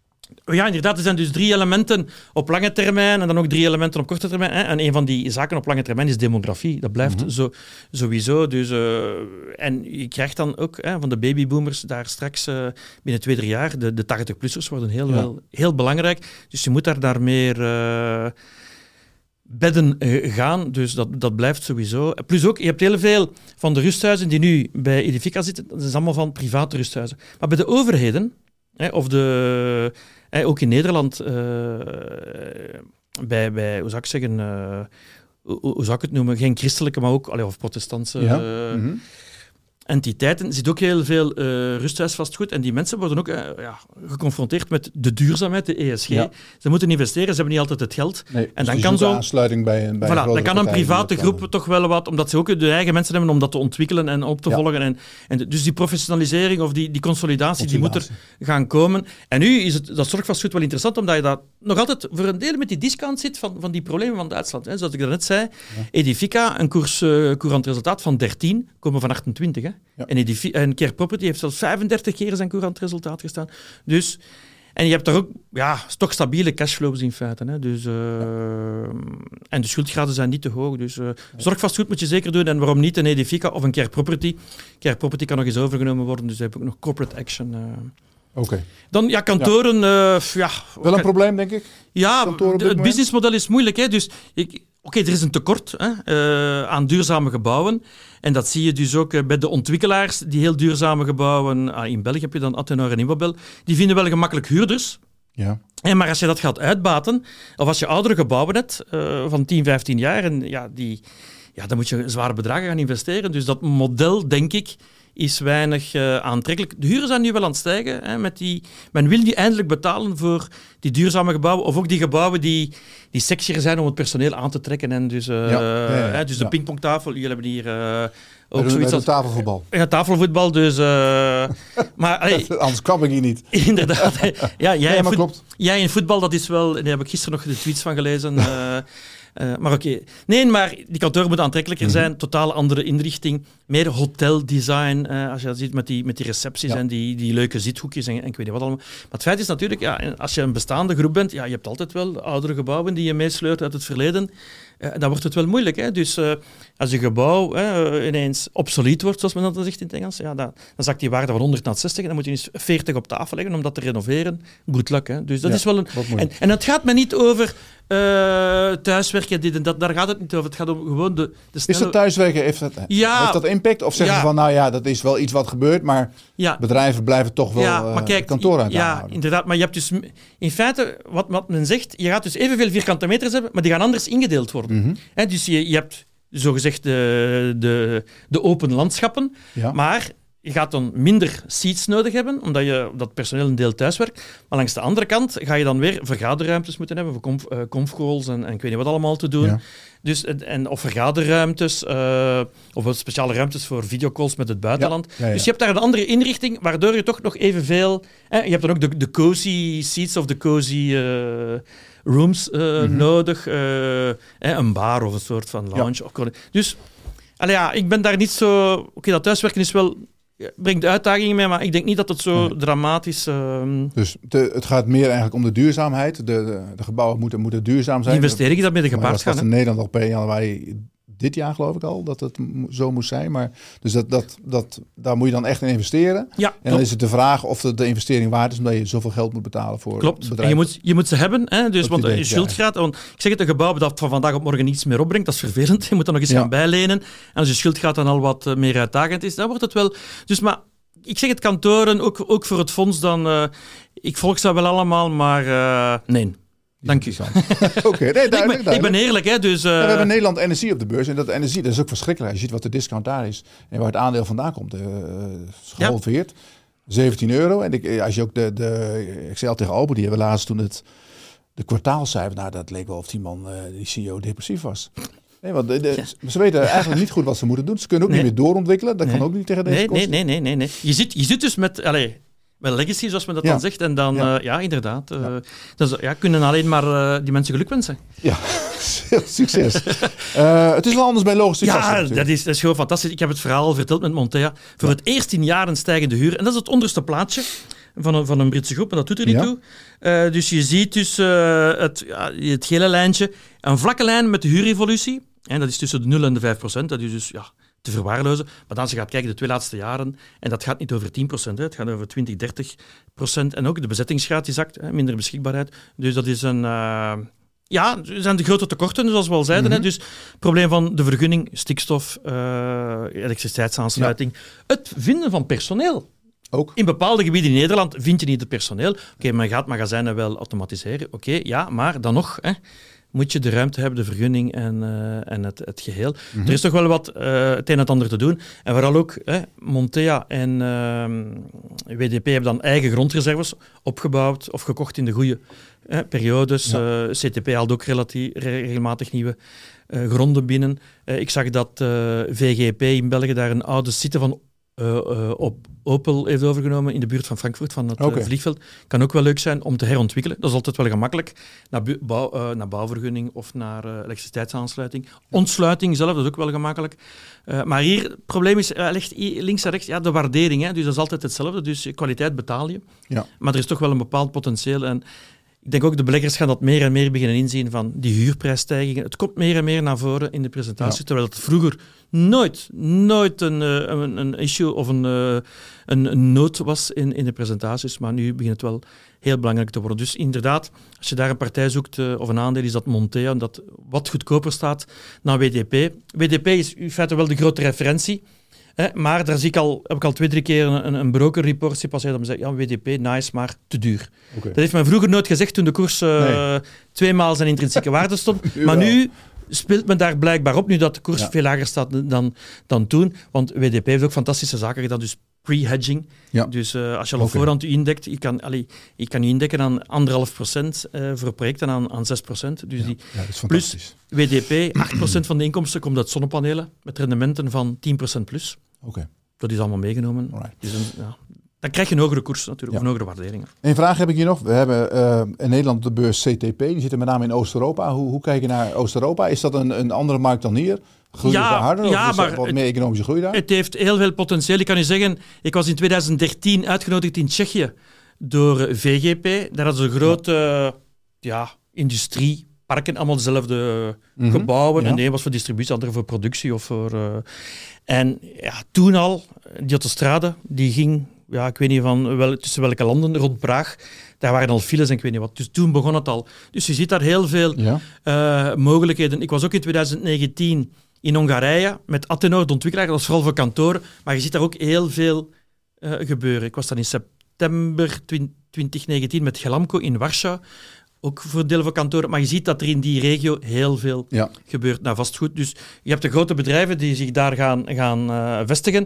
Ja, inderdaad. Er zijn dus drie elementen op lange termijn en dan ook drie elementen op korte termijn. Hè. En een van die zaken op lange termijn is demografie. Dat blijft mm-hmm. zo, sowieso. Dus, uh, en je krijgt dan ook hè, van de babyboomers daar straks uh, binnen twee, drie jaar, de, de tachtig-plussers worden heel, ja. wel, heel belangrijk. Dus je moet daar, daar meer... Uh, bedden uh, gaan, dus dat, dat blijft sowieso. Plus ook, je hebt heel veel van de rusthuizen die nu bij Edifica zitten, dat is allemaal van private rusthuizen. Maar bij de overheden, hè, of de... Hè, ook in Nederland, uh, bij, bij, hoe zou ik zeggen, uh, hoe, hoe zou ik het noemen, geen christelijke, maar ook, allee, of protestantse... Ja. Uh, mm-hmm. entiteiten zit ook heel veel uh, rusthuisvastgoed. En die mensen worden ook uh, ja, geconfronteerd met de duurzaamheid, de E S G. Ja. Ze moeten investeren, ze hebben niet altijd het geld. Nee, en dus dan kan zo aansluiting bij een, bij voilà, een dan kan een private groep kan... toch wel wat, omdat ze ook de eigen mensen hebben om dat te ontwikkelen en op te ja. volgen. En, en dus die professionalisering of die, die consolidatie, consolidatie, die moet er gaan komen. En nu is het, dat zorgvastgoed wel interessant, omdat je dat nog altijd voor een deel met die discount zit van, van die problemen van Duitsland. Hè. Zoals ik daarnet zei, ja. Edifica, een koers, uh, courant resultaat van dertien, komen van achtentwintig. Hè. Ja. En, Edifi- en Care Property heeft zelfs vijfendertig keer zijn courant resultaat gestaan. Dus, en je hebt daar ook ja, toch stabiele cashflows in feite. Hè. Dus, uh, ja. En de schuldgraden zijn niet te hoog. Dus uh, ja. zorgvastgoed moet je zeker doen. En waarom niet een Edifica of een Care Property? Care Property kan nog eens overgenomen worden, dus heb ik ook nog corporate action. Uh. Oké. Okay. Dan, ja, kantoren... Ja. Uh, ja, Wel een probleem, denk ik? Ja, de, het businessmodel is moeilijk. Hè. Dus Oké, okay, er is een tekort hè, uh, aan duurzame gebouwen. En dat zie je dus ook uh, bij de ontwikkelaars, die heel duurzame gebouwen... Uh, in België heb je dan Attenor en Immobel. Die vinden wel gemakkelijk huurders. Ja. En maar als je dat gaat uitbaten, of als je oudere gebouwen hebt, uh, van tien, vijftien jaar... En, ja, die, ja, dan moet je zware bedragen gaan investeren. Dus dat model, denk ik... is weinig uh, aantrekkelijk. De huren zijn nu wel aan het stijgen. Hè, met die, men wil die eindelijk betalen voor die duurzame gebouwen, of ook die gebouwen die, die sexier zijn om het personeel aan te trekken. En dus, uh, ja, ja, ja, hè, dus de ja. pingpongtafel, jullie hebben hier uh, ook bij zoiets als... tafelvoetbal. Ja, tafelvoetbal, dus... Uh, maar, hey, anders kwam ik hier niet. Inderdaad. ja, jij, ja, in maar voet, klopt. jij in voetbal, dat is wel... Daar heb ik gisteren nog de tweets van gelezen... Uh, Uh, maar oké. Okay. Nee, maar die kantoren moeten aantrekkelijker mm-hmm. zijn. Totaal andere inrichting. Meer hoteldesign. Uh, als je dat ziet met die, met die recepties ja. en die, die leuke zithoekjes en, en ik weet niet wat allemaal. Maar het feit is natuurlijk, ja, als je een bestaande groep bent, ja, je hebt altijd wel oudere gebouwen die je meesleurt uit het verleden. Uh, dan wordt het wel moeilijk. Hè? Dus uh, als je gebouw uh, ineens obsolet wordt, zoals men dat zegt in het Engels, ja, dan, dan zakt die waarde van honderd naar zestig en dan moet je eens veertig op tafel leggen om dat te renoveren. Good luck. Hè? Dus dat ja, is wel een... En, en het gaat me niet over uh, thuiswerken, dit en dat. Daar gaat het niet over. Het gaat om gewoon de, de snelle... Is dat thuiswerken, heeft dat, ja, heeft dat impact? Of zeggen ja. ze van, nou ja, dat is wel iets wat gebeurt, maar ja. bedrijven blijven toch wel ja, maar kijk, uh, kantoor aan Ja, houden. Inderdaad. Maar je hebt dus... In feite, wat, wat men zegt, je gaat dus evenveel vierkante meters hebben, maar die gaan anders ingedeeld worden. Mm-hmm. He, dus je, je hebt zogezegd de, de, de open landschappen, ja. maar je gaat dan minder seats nodig hebben, omdat je dat personeel een deel thuiswerkt. Maar langs de andere kant ga je dan weer vergaderruimtes moeten hebben, voor conf, uh, confcalls en, en ik weet niet wat allemaal te doen. Ja. Dus, en, of vergaderruimtes, uh, of speciale ruimtes voor videocalls met het buitenland. Ja, ja, ja. Dus je hebt daar een andere inrichting, waardoor je toch nog evenveel... Hè, je hebt dan ook de, de cozy seats of de cozy uh, rooms uh, mm-hmm. nodig. Uh, hè, een bar of een soort van lounge. Ja. Dus allee, ja, ik ben daar niet zo... Oké, okay, dat thuiswerken is wel... brengt uitdagingen mee, maar ik denk niet dat het zo nee. dramatisch... Uh... Dus de, het gaat meer eigenlijk om de duurzaamheid. De, de, de gebouwen moeten, moeten duurzaam zijn. Die investeringen dat met de gepaard gaan. Dat was in Nederland al per januari dit jaar geloof ik al, dat het zo moest zijn. Maar, dus dat, dat, dat, daar moet je dan echt in investeren. Ja, en dan klopt. Is het de vraag of het de investering waard is, omdat je zoveel geld moet betalen voor klopt. En je moet, je moet ze hebben. Hè? Dus, want je schuldgraad, ja. want ik zeg het, een gebouw dat van vandaag op morgen niets meer opbrengt, dat is vervelend. Je moet dan nog eens ja. gaan bijlenen. En als je schuldgraad dan al wat meer uitdagend is, dan wordt het wel... Dus maar... Ik zeg het, kantoren, ook, ook voor het fonds, dan... Uh, ik volg ze wel allemaal, maar uh, nee. Dank u. Oké, okay, nee, duidelijk, ik, ben, ik ben eerlijk, hè, dus... Uh... Ja, we hebben Nederland energie op de beurs en dat energie, dat is ook verschrikkelijk. Je ziet wat de discount daar is en waar het aandeel vandaan komt. Uh, gehalveerd. Ja. zeventien euro. En ik, als je ook de... de ik zei al tegen Albert, die hebben laatst toen het de kwartaalcijfer... Nou, dat leek wel of die man, uh, die C E O, depressief was. Nee, want de, de, ja. ze weten eigenlijk niet goed wat ze moeten doen. Ze kunnen ook nee. niet meer doorontwikkelen. Dat nee. kan ook niet tegen deze nee, kosten. Nee, nee, nee, nee. Je zit, je zit dus met... Allez, met legacy, zoals men dat ja. dan zegt. En dan, ja, uh, ja inderdaad. Uh, ja. Dus, ja, kunnen alleen maar uh, die mensen geluk wensen. Ja, succes. uh, het is wel anders bij logistiek. Ja, dat is, dat is gewoon fantastisch. Ik heb het verhaal verteld met Montea. Voor ja. het eerst in jaren stijgende huur. En dat is het onderste plaatje van een, van een Britse groep, maar dat doet er niet ja. toe. Uh, dus je ziet dus uh, het, ja, het gele lijntje. Een vlakke lijn met de huurevolutie. En dat is tussen de nul en de vijf procent. Dat is dus... Ja, te verwaarlozen. Maar als je gaat kijken de twee laatste jaren, en dat gaat niet over tien procent, hè, het gaat over twintig, dertig procent. En ook de bezettingsgraad die zakt, hè, minder beschikbaarheid. Dus dat is een... Uh, ja, er zijn de grote tekorten, zoals we al zeiden. Mm-hmm. Hè. Dus het probleem van de vergunning, stikstof, uh, elektriciteitsaansluiting. Ja. Het vinden van personeel. Ook? In bepaalde gebieden in Nederland vind je niet het personeel. Oké, okay, men gaat magazijnen wel automatiseren. Oké, okay, ja, maar dan nog... Hè, moet je de ruimte hebben, de vergunning en, uh, en het, het geheel. Mm-hmm. Er is toch wel wat uh, het een en het ander te doen. En vooral ook, hè, Montea en uh, W D P hebben dan eigen grondreserves opgebouwd of gekocht in de goede uh, periodes. Ja. Uh, C T P haalt ook relatief, regelmatig nieuwe uh, gronden binnen. Uh, ik zag dat uh, V G P in België daar een oude site van Uh, uh, op Opel heeft overgenomen in de buurt van Frankfurt, van het okay. uh, vliegveld. Kan ook wel leuk zijn om te herontwikkelen. Dat is altijd wel gemakkelijk. Naar, bu- bouw, uh, naar bouwvergunning of naar uh, elektriciteitsaansluiting. Ontsluiting zelf, dat is ook wel gemakkelijk. Uh, maar hier, het probleem is uh, links en rechts, ja, de waardering. Hè. Dus dat is altijd hetzelfde. Dus kwaliteit betaal je. Ja. Maar er is toch wel een bepaald potentieel. En ik denk ook de beleggers gaan dat meer en meer beginnen inzien van die huurprijsstijgingen. Het komt meer en meer naar voren in de presentatie, ja. terwijl het vroeger nooit, nooit een, een, een issue of een, een, een nood was in, in de presentaties. Maar nu begint het wel heel belangrijk te worden. Dus inderdaad, als je daar een partij zoekt of een aandeel, is dat Montea, dat wat goedkoper staat dan W D P. W D P is in feite wel de grote referentie. Hè, maar daar zie ik al, heb ik al twee, drie keer een, een broker-report gepasseerd dat me zegt, ja, W D P, nice, maar te duur. Okay. Dat heeft men vroeger nooit gezegd toen de koers uh, nee. tweemaal zijn intrinsieke waarde stond. Maar nu speelt men daar blijkbaar op, nu dat de koers ja. veel lager staat dan, dan toen. Want W D P heeft ook fantastische zaken gedaan, dus pre-hedging. Ja. Dus uh, als je al op okay. voorhand je indekt, je kan, allee, je kan je indekken aan anderhalf procent uh, voor projecten aan, aan zes procent. Dus ja. die, ja, dat is plus W D P, acht procent van de inkomsten komt uit zonnepanelen, met rendementen van tien procent plus. Okay. Dat is allemaal meegenomen. Dus een, ja, dan krijg je een hogere koers natuurlijk, ja. of een hogere waardering. Een vraag heb ik hier nog. We hebben uh, in Nederland de beurs C T P, die zitten met name in Oost-Europa. Hoe, hoe kijk je naar Oost-Europa? Is dat een, een andere markt dan hier? Groeit ja, het harder? Ja, of is maar er wat het, meer economische groei daar? Het heeft heel veel potentieel. Ik kan je zeggen, ik was in twintig dertien uitgenodigd in Tsjechië door V G P. Daar hadden ze een grote ja. ja, industrie. Parken, allemaal dezelfde mm-hmm. gebouwen. Ja. En de een was voor distributie, de andere voor productie. Of voor, uh... En ja, toen al, die autostrade, die ging, ja, ik weet niet van wel, tussen welke landen, rond Praag. Daar waren al files en ik weet niet wat. Dus toen begon het al. Dus je ziet daar heel veel ja. uh, mogelijkheden. Ik was ook in twintig negentien in Hongarije met Attenor, de ontwikkelaar. Dat was vooral voor kantoren. Maar je ziet daar ook heel veel uh, gebeuren. Ik was dan in september twintig negentien met Ghelamco in Warschau. Ook voor deel van kantoren, maar je ziet dat er in die regio heel veel ja. gebeurt naar vastgoed. Dus je hebt de grote bedrijven die zich daar gaan, gaan uh, vestigen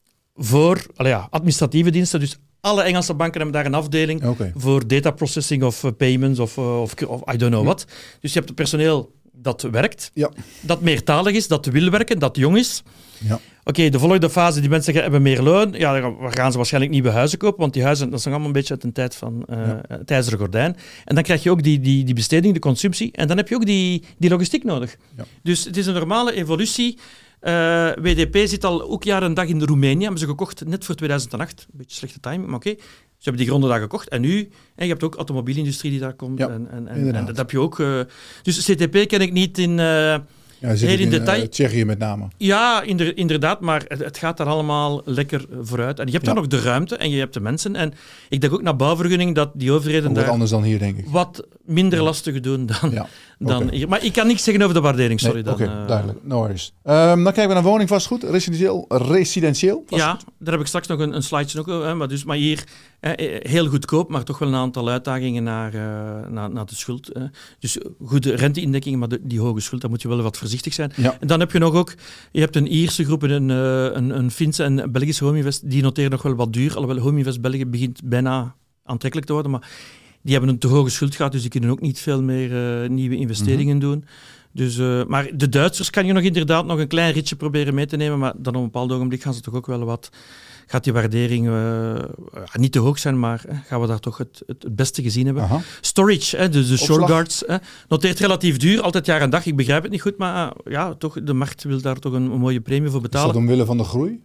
voor allee, ja, administratieve diensten. Dus alle Engelse banken hebben daar een afdeling okay. voor data processing of uh, payments of, uh, of, of I don't know what. Ja. Dus je hebt het personeel dat werkt, ja. dat meertalig is, dat wil werken, dat jong is. Ja. Oké, okay, de volgende fase, die mensen hebben meer loon. Ja, dan gaan ze waarschijnlijk nieuwe huizen kopen, want die huizen, dat is nog allemaal een beetje uit een tijd van uh, ja. het ijzeren gordijn. En dan krijg je ook die, die, die besteding, de consumptie, en dan heb je ook die, die logistiek nodig. Ja. Dus het is een normale evolutie. Uh, W D P zit al ook jaar en dag in Roemenië, hebben ze gekocht net voor tweeduizend acht. Een beetje slechte timing, maar oké. Okay. Ze hebben die gronden daar gekocht. En nu, en je hebt ook automobielindustrie die daar komt. Ja, en, en, en, en dat heb je ook. Uh, dus C T P ken ik niet in... Uh, Ja, zit heel in, in detail. Uh, Tsjechië met name. Ja, inder, inderdaad, maar het, het gaat daar allemaal lekker vooruit. En je hebt ja. dan nog de ruimte en je hebt de mensen. En ik denk ook naar bouwvergunning dat die overheden wat daar anders dan hier, denk ik. Wat minder ja. lastig doen dan, ja. dan okay. hier. Maar ik kan niks zeggen over de waardering, sorry. Nee, Oké, okay, uh, duidelijk. No worries. Um, dan kijken we naar woningvastgoed, residentieel, residentieel vastgoed. Ja, daar heb ik straks nog een, een slide ook over. Maar, dus, maar hier eh, heel goedkoop, maar toch wel een aantal uitdagingen naar, uh, naar, naar de schuld. Eh. Dus goede renteindekking, maar de, die hoge schuld, daar moet je wel wat voorzichtig zijn. Ja. En dan heb je nog ook, je hebt een Ierse groep, een, een, een Finse en een Belgische Homeinvest, die noteren nog wel wat duur, alhoewel Homeinvest België begint bijna aantrekkelijk te worden, maar die hebben een te hoge schuld gehad, dus die kunnen ook niet veel meer uh, nieuwe investeringen mm-hmm. doen. Dus, uh, maar de Duitsers kan je nog inderdaad nog een klein ritje proberen mee te nemen, maar dan op een bepaald ogenblik gaan ze toch ook wel wat... Gaat die waardering uh, niet te hoog zijn, maar uh, gaan we daar toch het, het, het beste gezien hebben. Aha. Storage, hè, dus de Shurgard, uh, noteert relatief duur, altijd jaar en dag. Ik begrijp het niet goed, maar uh, ja, toch, de markt wil daar toch een, een mooie premie voor betalen. Is dat omwille van de groei?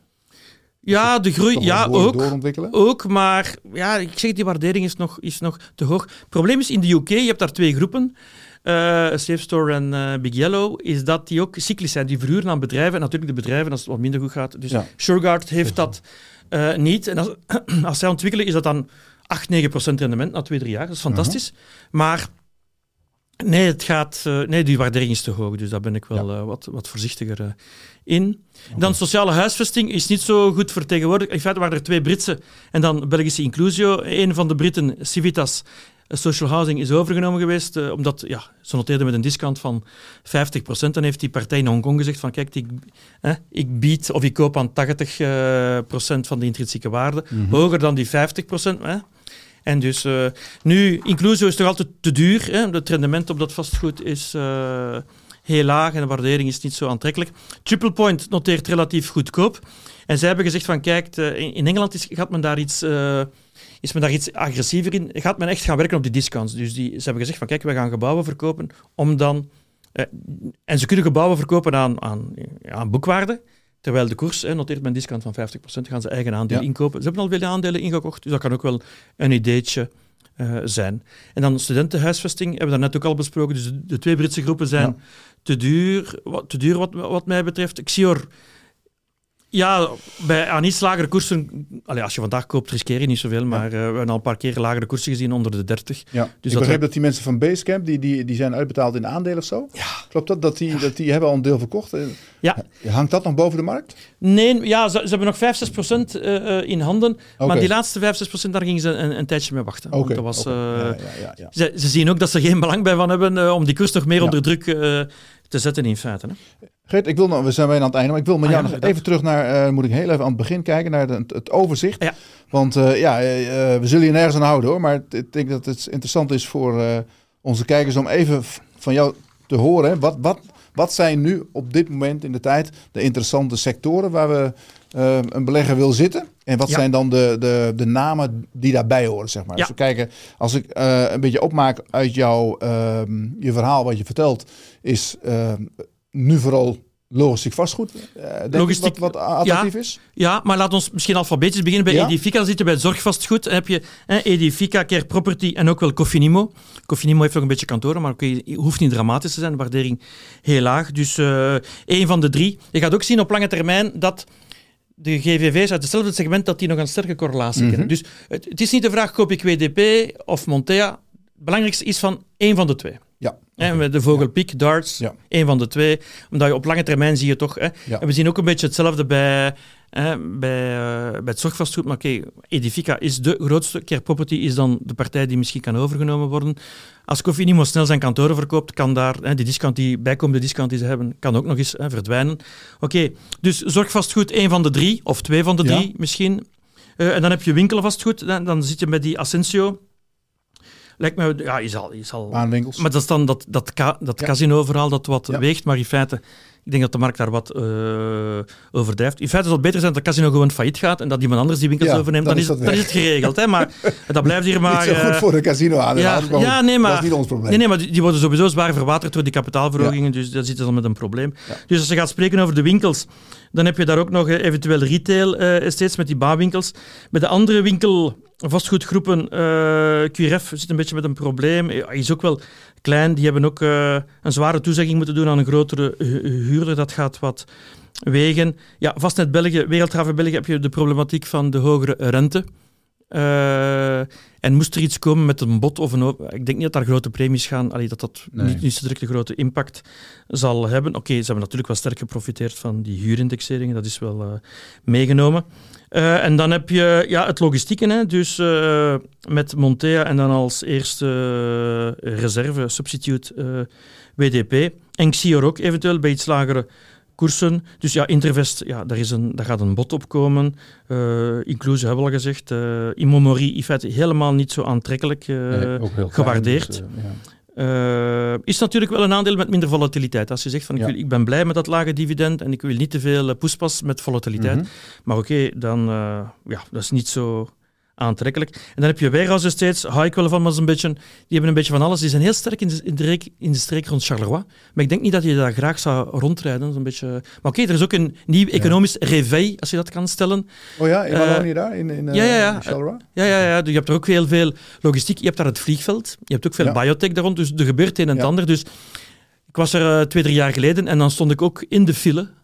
Ja, de groei, ja, ook, ook. Maar ja, ik zeg, die waardering is nog, is nog te hoog. Het probleem is in de U K, je hebt daar twee groepen. Uh, SafeStore en uh, Big Yellow, is dat die ook cyclisch zijn. Die verhuren aan bedrijven. En natuurlijk de bedrijven als het wat minder goed gaat. Dus ja. Shurgard heeft dat uh, niet. En als, als zij ontwikkelen, is dat dan acht, negen procent rendement na twee, drie jaar. Dat is fantastisch. Uh-huh. Maar Nee, het gaat, uh, nee, die waardering is te hoog, dus daar ben ik wel ja. uh, wat, wat voorzichtiger uh, in. Okay. Dan sociale huisvesting is niet zo goed vertegenwoordigd. In feite waren er twee Britse en dan Belgische Inclusio. Een van de Britten, Civitas Social Housing, is overgenomen geweest, uh, omdat ja, ze noteerden met een discount van vijftig procent. Dan heeft die partij in Hongkong gezegd van kijk, ik, eh, ik bied of ik koop aan tachtig procent uh, van de intrinsieke waarde, mm-hmm. hoger dan die vijftig procent. Eh. En dus uh, nu, Inclusio is toch altijd te duur. Hè? Het rendement op dat vastgoed is uh, heel laag en de waardering is niet zo aantrekkelijk. Triple Point noteert relatief goedkoop. En zij hebben gezegd van kijk, uh, in Engeland is, gaat men daar iets, uh, is men daar iets agressiever in. Gaat men echt gaan werken op die discounts. Dus die, ze hebben gezegd van kijk, wij gaan gebouwen verkopen om dan... Uh, en ze kunnen gebouwen verkopen aan, aan, ja, aan boekwaarde. Terwijl de koers, hè, noteert men een discount van vijftig procent, gaan ze eigen aandelen ja. inkopen. Ze hebben al veel aandelen ingekocht, dus dat kan ook wel een ideetje uh, zijn. En dan studentenhuisvesting, hebben we daarnet ook al besproken. Dus de, de twee Britse groepen zijn ja. te duur, wat, te duur wat, wat mij betreft. Xior, ja, bij, aan iets lagere koersen, allee, als je vandaag koopt, riskeer je niet zoveel, maar ja. uh, we hebben al een paar keer lagere koersen gezien, onder de dertig. Ja. Dus ik begreep dat die mensen van Basecamp, die, die, die zijn uitbetaald in aandelen of zo? Ja. Klopt dat? Dat die, ja. dat die hebben al een deel verkocht? Ja. Hangt dat nog boven de markt? Nee, ja, ze, ze hebben nog vijf, zes procent uh, in handen, okay. maar die laatste vijf, zes procent, daar gingen ze een, een tijdje mee wachten. Okay. Want dat was, uh, okay. ja, ja, ja, ja. Ze, ze zien ook dat ze geen belang bij van hebben uh, om die koers nog meer ja. onder druk uh, te zetten in feite. Hè. Geert, ik wil nog, we zijn bijna aan het einde, maar ik wil met jou ah, ja, nog even terug naar, uh, moet ik heel even aan het begin kijken, naar de, het overzicht. Ja. Want uh, ja, uh, we zullen je nergens aan houden hoor, maar ik denk dat het interessant is voor uh, onze kijkers om even van jou te horen. Hè. Wat, wat, wat zijn nu op dit moment in de tijd de interessante sectoren waar we uh, een belegger wil zitten? En wat ja. zijn dan de, de, de namen die daarbij horen, zeg maar. Ja. Als we kijken, als ik uh, een beetje opmaak uit jouw uh, je verhaal wat je vertelt, is uh, nu vooral logistiek vastgoed, uh, denk logistiek, ik, wat, wat attractief ja, is? Ja, maar laat ons misschien alfabetisch beginnen bij ja? Edifica. Zitten bij het zorgvastgoed. Dan heb je eh, Edifica, Care Property en ook wel Cofinimo. Cofinimo heeft nog een beetje kantoren, maar okay, hoeft niet dramatisch te zijn. De waardering heel laag. Dus uh, één van de drie. Je gaat ook zien op lange termijn dat de G V V's uit hetzelfde segment dat die nog een sterke correlatie mm-hmm. kennen. Dus het, het is niet de vraag, koop ik W D P of Montea? Het belangrijkste is van één van de twee. Ja. Okay. En met de Vogelpiek, ja. Darts, ja. één van de twee. Omdat je op lange termijn zie je toch... Hè, ja. En we zien ook een beetje hetzelfde bij, hè, bij, uh, bij het zorgvastgoed. Maar oké, okay, Edifica is de grootste. Care Property is dan de partij die misschien kan overgenomen worden. Als Cofinimo snel zijn kantoren verkoopt, kan daar hè, die discount die bijkomende discount die ze hebben, kan ook nog eens hè, verdwijnen. Oké, okay, dus zorgvastgoed één van de drie, of twee van de drie ja. misschien. Uh, en dan heb je winkelvastgoed. Dan, dan zit je met die Ascensio. Lijkt me, ja, je zal... Je zal Baanwinkels. Maar dat is dan dat, dat, ka, dat ja. casino-verhaal dat wat ja. weegt, maar in feite, ik denk dat de markt daar wat uh, overdrijft. In feite zal het beter zijn dat het casino gewoon failliet gaat en dat iemand anders die winkels ja, overneemt, dan, dan, is, het, dan is het geregeld. Hè? Maar dat blijft hier maar... Niet zo goed voor de casino aan. Ja, maar ja, nee, maar, dat is niet ons probleem. Nee, nee, maar die, die worden sowieso zwaar verwaterd door die kapitaalverhogingen, ja. dus daar zitten ze dan met een probleem. Ja. Dus als je gaat spreken over de winkels, dan heb je daar ook nog uh, eventueel retail uh, steeds met die baanwinkels. Bij de andere winkel... vastgoedgroepen, uh, Q R F zit een beetje met een probleem. Hij is ook wel klein. Die hebben ook uh, een zware toezegging moeten doen aan een grotere hu- huurder. Dat gaat wat wegen. Ja, Vastnet België, Wereldhaven België heb je de problematiek van de hogere rente. Uh, en moest er iets komen met een bod of een... Op- ik denk niet dat daar grote premies gaan. Allee, dat dat nee. niet, niet zo direct een grote impact zal hebben. Oké, okay, ze hebben natuurlijk wel sterk geprofiteerd van die huurindexeringen. Dat is wel uh, meegenomen. Uh, en dan heb je ja, het logistieke, hè? Dus uh, met Montea en dan als eerste uh, reserve, substitute uh, W D P. En Xior ook eventueel bij iets lagere koersen. Dus ja, Intervest, ja, daar, is een, daar gaat een bod op komen. Uh, Inclusio hebben we al gezegd. Uh, Imomori, in feite helemaal niet zo aantrekkelijk uh, nee, gewaardeerd. Dus, uh, ja. Uh, is natuurlijk wel een aandeel met minder volatiliteit. Als je zegt van ik, ja. wil, ik ben blij met dat lage dividend en ik wil niet te veel uh, poespas met volatiliteit. Mm-hmm. Maar oké, okay, dan uh, ja, dat is niet zo aantrekkelijk. En dan heb je Warehouse Estates, hou ik wel van, maar een beetje, die hebben een beetje van alles. Die zijn heel sterk in de, in de, reek, in de streek rond Charleroi. Maar ik denk niet dat je daar graag zou rondrijden. Zo'n beetje... Maar oké, okay, er is ook een nieuw economisch ja. réveil, als je dat kan stellen. Oh ja, in Wallonië uh, daar? In, in, uh, ja, ja, ja. in Charleroi? Ja, ja, ja. Je hebt er ook heel veel logistiek. Je hebt daar het vliegveld. Je hebt ook veel ja. biotech daar rond. Dus er gebeurt een en het ja. ander. Dus ik was er uh, twee, drie jaar geleden en dan stond ik ook in de file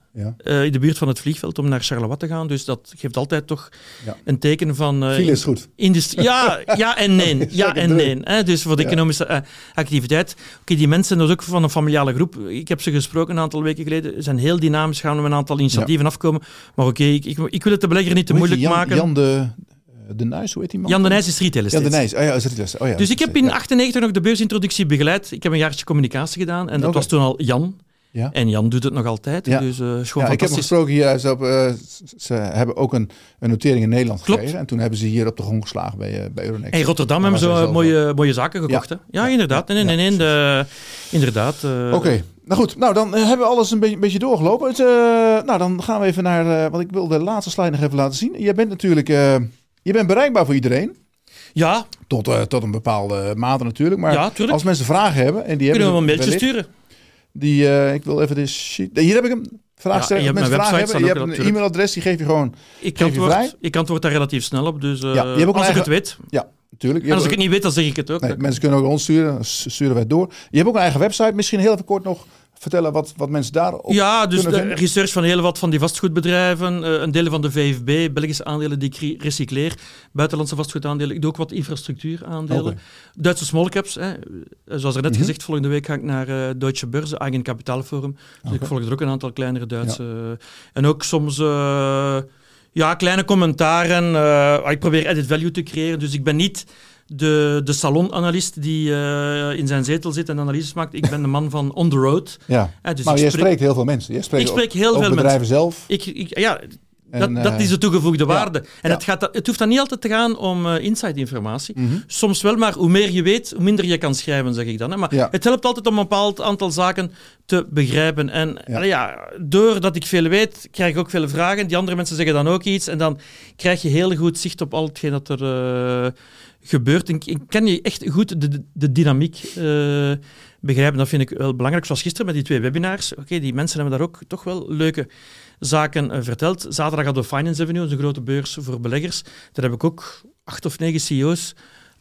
ja. uh, in de buurt van het vliegveld om naar Charleroi te gaan. Dus dat geeft altijd toch ja. een teken van... Uh, File is goed. Industrie- ja, ja en nee. Ja en nee. Hè? Dus voor de ja. economische uh, activiteit. Oké, okay, die mensen, dat is ook van een familiale groep. Ik heb ze gesproken een aantal weken geleden. Ze zijn heel dynamisch, gaan we een aantal initiatieven ja. afkomen. Maar oké, okay, ik, ik, ik wil het de belegger niet te moeilijk Jan, maken. Jan de... De Nijs, hoe heet die man? Jan de Nijs is retail estate. Jan de Nijs, oh ja, is retail estate. Oh ja, dus ik heb in negentien achtennegentig nog de beursintroductie begeleid. Ik heb een jaartje communicatie gedaan en dat okay. was toen al Jan. Ja. En Jan doet het nog altijd. Ja. Dus, uh, ja, ik heb hem gesproken hier. Ze, op, uh, ze hebben ook een, een notering in Nederland Klopt. gekregen. En toen hebben ze hier op de grond geslagen bij, uh, bij Euronext. En in Rotterdam hebben ze mooie, mooie zaken gekocht. Ja, hè? ja, ja inderdaad. Nee, nee, nee, nee, de, inderdaad. Uh, Oké. Okay. Nou goed, nou dan hebben we alles een beetje, een beetje doorgelopen. Het, uh, nou dan gaan we even naar... Uh, want ik wil de laatste slide nog even laten zien. Je bent natuurlijk... Uh, je bent bereikbaar voor iedereen. Ja. Tot, uh, tot een bepaalde mate natuurlijk. Maar ja, als mensen vragen hebben... En die kunnen hebben we een mailtje sturen. Die, uh, ik wil even de sheet... Hier heb ik hem. Vraag stellen. Ja, mensen vragen hebben. Je hebt een natuurlijk. e-mailadres, die geef je gewoon ik geef antwoord, je vrij. Ik antwoord daar relatief snel op. Dus uh, ja, je hebt ook als eigen... ik het weet. Ja, natuurlijk. En als ik het niet weet, dan zeg ik het ook. Nee, mensen kunnen ook ons sturen. Dan sturen wij het door. Je hebt ook een eigen website. Misschien heel even kort nog... vertellen wat, wat mensen daarop Ja, dus kunnen de vinden. research van heel wat van die vastgoedbedrijven, uh, een deel van de V F B, Belgische aandelen die ik recycleer, buitenlandse vastgoedaandelen. Ik doe ook wat infrastructuuraandelen. Okay. Duitse small caps. Hè. Zoals er net mm-hmm. gezegd, volgende week ga ik naar uh, Deutsche Börse, Eigen Kapitaalforum. Dus okay. ik volg er ook een aantal kleinere Duitse. Ja. En ook soms... Uh, ja, kleine commentaren. Uh, ik probeer added value te creëren, dus ik ben niet... De, de salonanalist die uh, in zijn zetel zit en analyses maakt. Ik ben de man van on the road. Ja. Uh, dus maar jij spreekt, spreekt heel veel mensen. Jij spreekt ik spreek heel ook, veel ook bedrijven mensen. zelf. Ik, ik, ja, en, dat, uh, dat is de toegevoegde waarde. Ja. En ja. het, gaat, het hoeft dan niet altijd te gaan om uh, inside-informatie. Mm-hmm. Soms wel, maar hoe meer je weet, hoe minder je kan schrijven, zeg ik dan. Hè. Maar ja. het helpt altijd om een bepaald aantal zaken te begrijpen. En ja. Ja, doordat ik veel weet, krijg ik ook veel vragen. Die andere mensen zeggen dan ook iets. En dan krijg je heel goed zicht op al hetgeen dat er... Uh, gebeurt. En ik kan je echt goed de, de, de dynamiek uh, begrijpen. Dat vind ik wel belangrijk. Zoals gisteren met die twee webinars. Oké, okay, die mensen hebben daar ook toch wel leuke zaken uh, verteld. Zaterdag hadden we Finance Avenue, een grote beurs voor beleggers. Daar heb ik ook acht of negen C E O's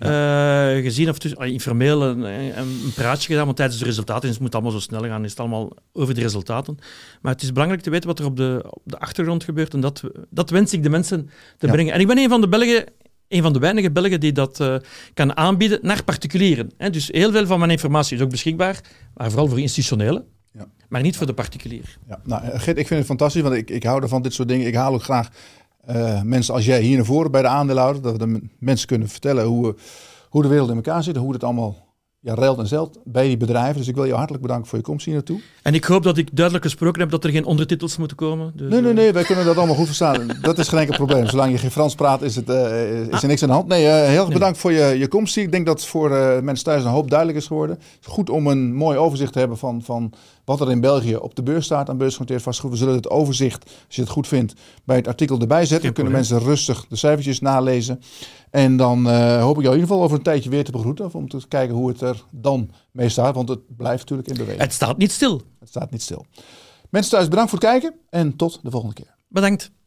ja. uh, gezien. Of dus, uh, informeel een, een praatje gedaan. Want tijdens de resultaten, het moet allemaal zo snel gaan, is het allemaal over de resultaten. Maar het is belangrijk te weten wat er op de, op de achtergrond gebeurt. En dat, dat wens ik de mensen te ja. brengen. En ik ben een van de Belgen... Een van de weinige Belgen die dat uh, kan aanbieden naar particulieren. Hè. Dus heel veel van mijn informatie is ook beschikbaar, maar vooral voor institutionelen, ja. maar niet voor de particulier. Ja. Nou, Gert, ik vind het fantastisch, want ik, ik hou ervan dit soort dingen. Ik haal ook graag uh, mensen als jij hier naar voren bij de aandeelhouder, dat we de mensen kunnen vertellen hoe, hoe de wereld in elkaar zit, hoe het allemaal... Ja, reilt en zeilt bij die bedrijven. Dus ik wil je hartelijk bedanken voor je komst hier naartoe. En ik hoop dat ik duidelijk gesproken heb dat er geen ondertitels moeten komen. Dus, nee, nee, nee, wij kunnen dat allemaal goed verstaan. Dat is geen enkel probleem. Zolang je geen Frans praat, is, het, uh, is er niks aan de hand. Nee, uh, heel erg bedankt voor je, je komst hier. Ik denk dat het voor uh, mensen thuis een hoop duidelijk is geworden. Het is goed om een mooi overzicht te hebben van, van wat er in België op de beurs staat aan beursgenoteerd vastgoed. We zullen het overzicht, als je het goed vindt, bij het artikel erbij zetten. Dan kunnen mensen rustig de cijfertjes nalezen. En dan uh, hoop ik jou in ieder geval over een tijdje weer te begroeten. Om te kijken hoe het er dan mee staat. Want het blijft natuurlijk in beweging. Het staat niet stil. Het staat niet stil. Mensen thuis, bedankt voor het kijken. En tot de volgende keer. Bedankt.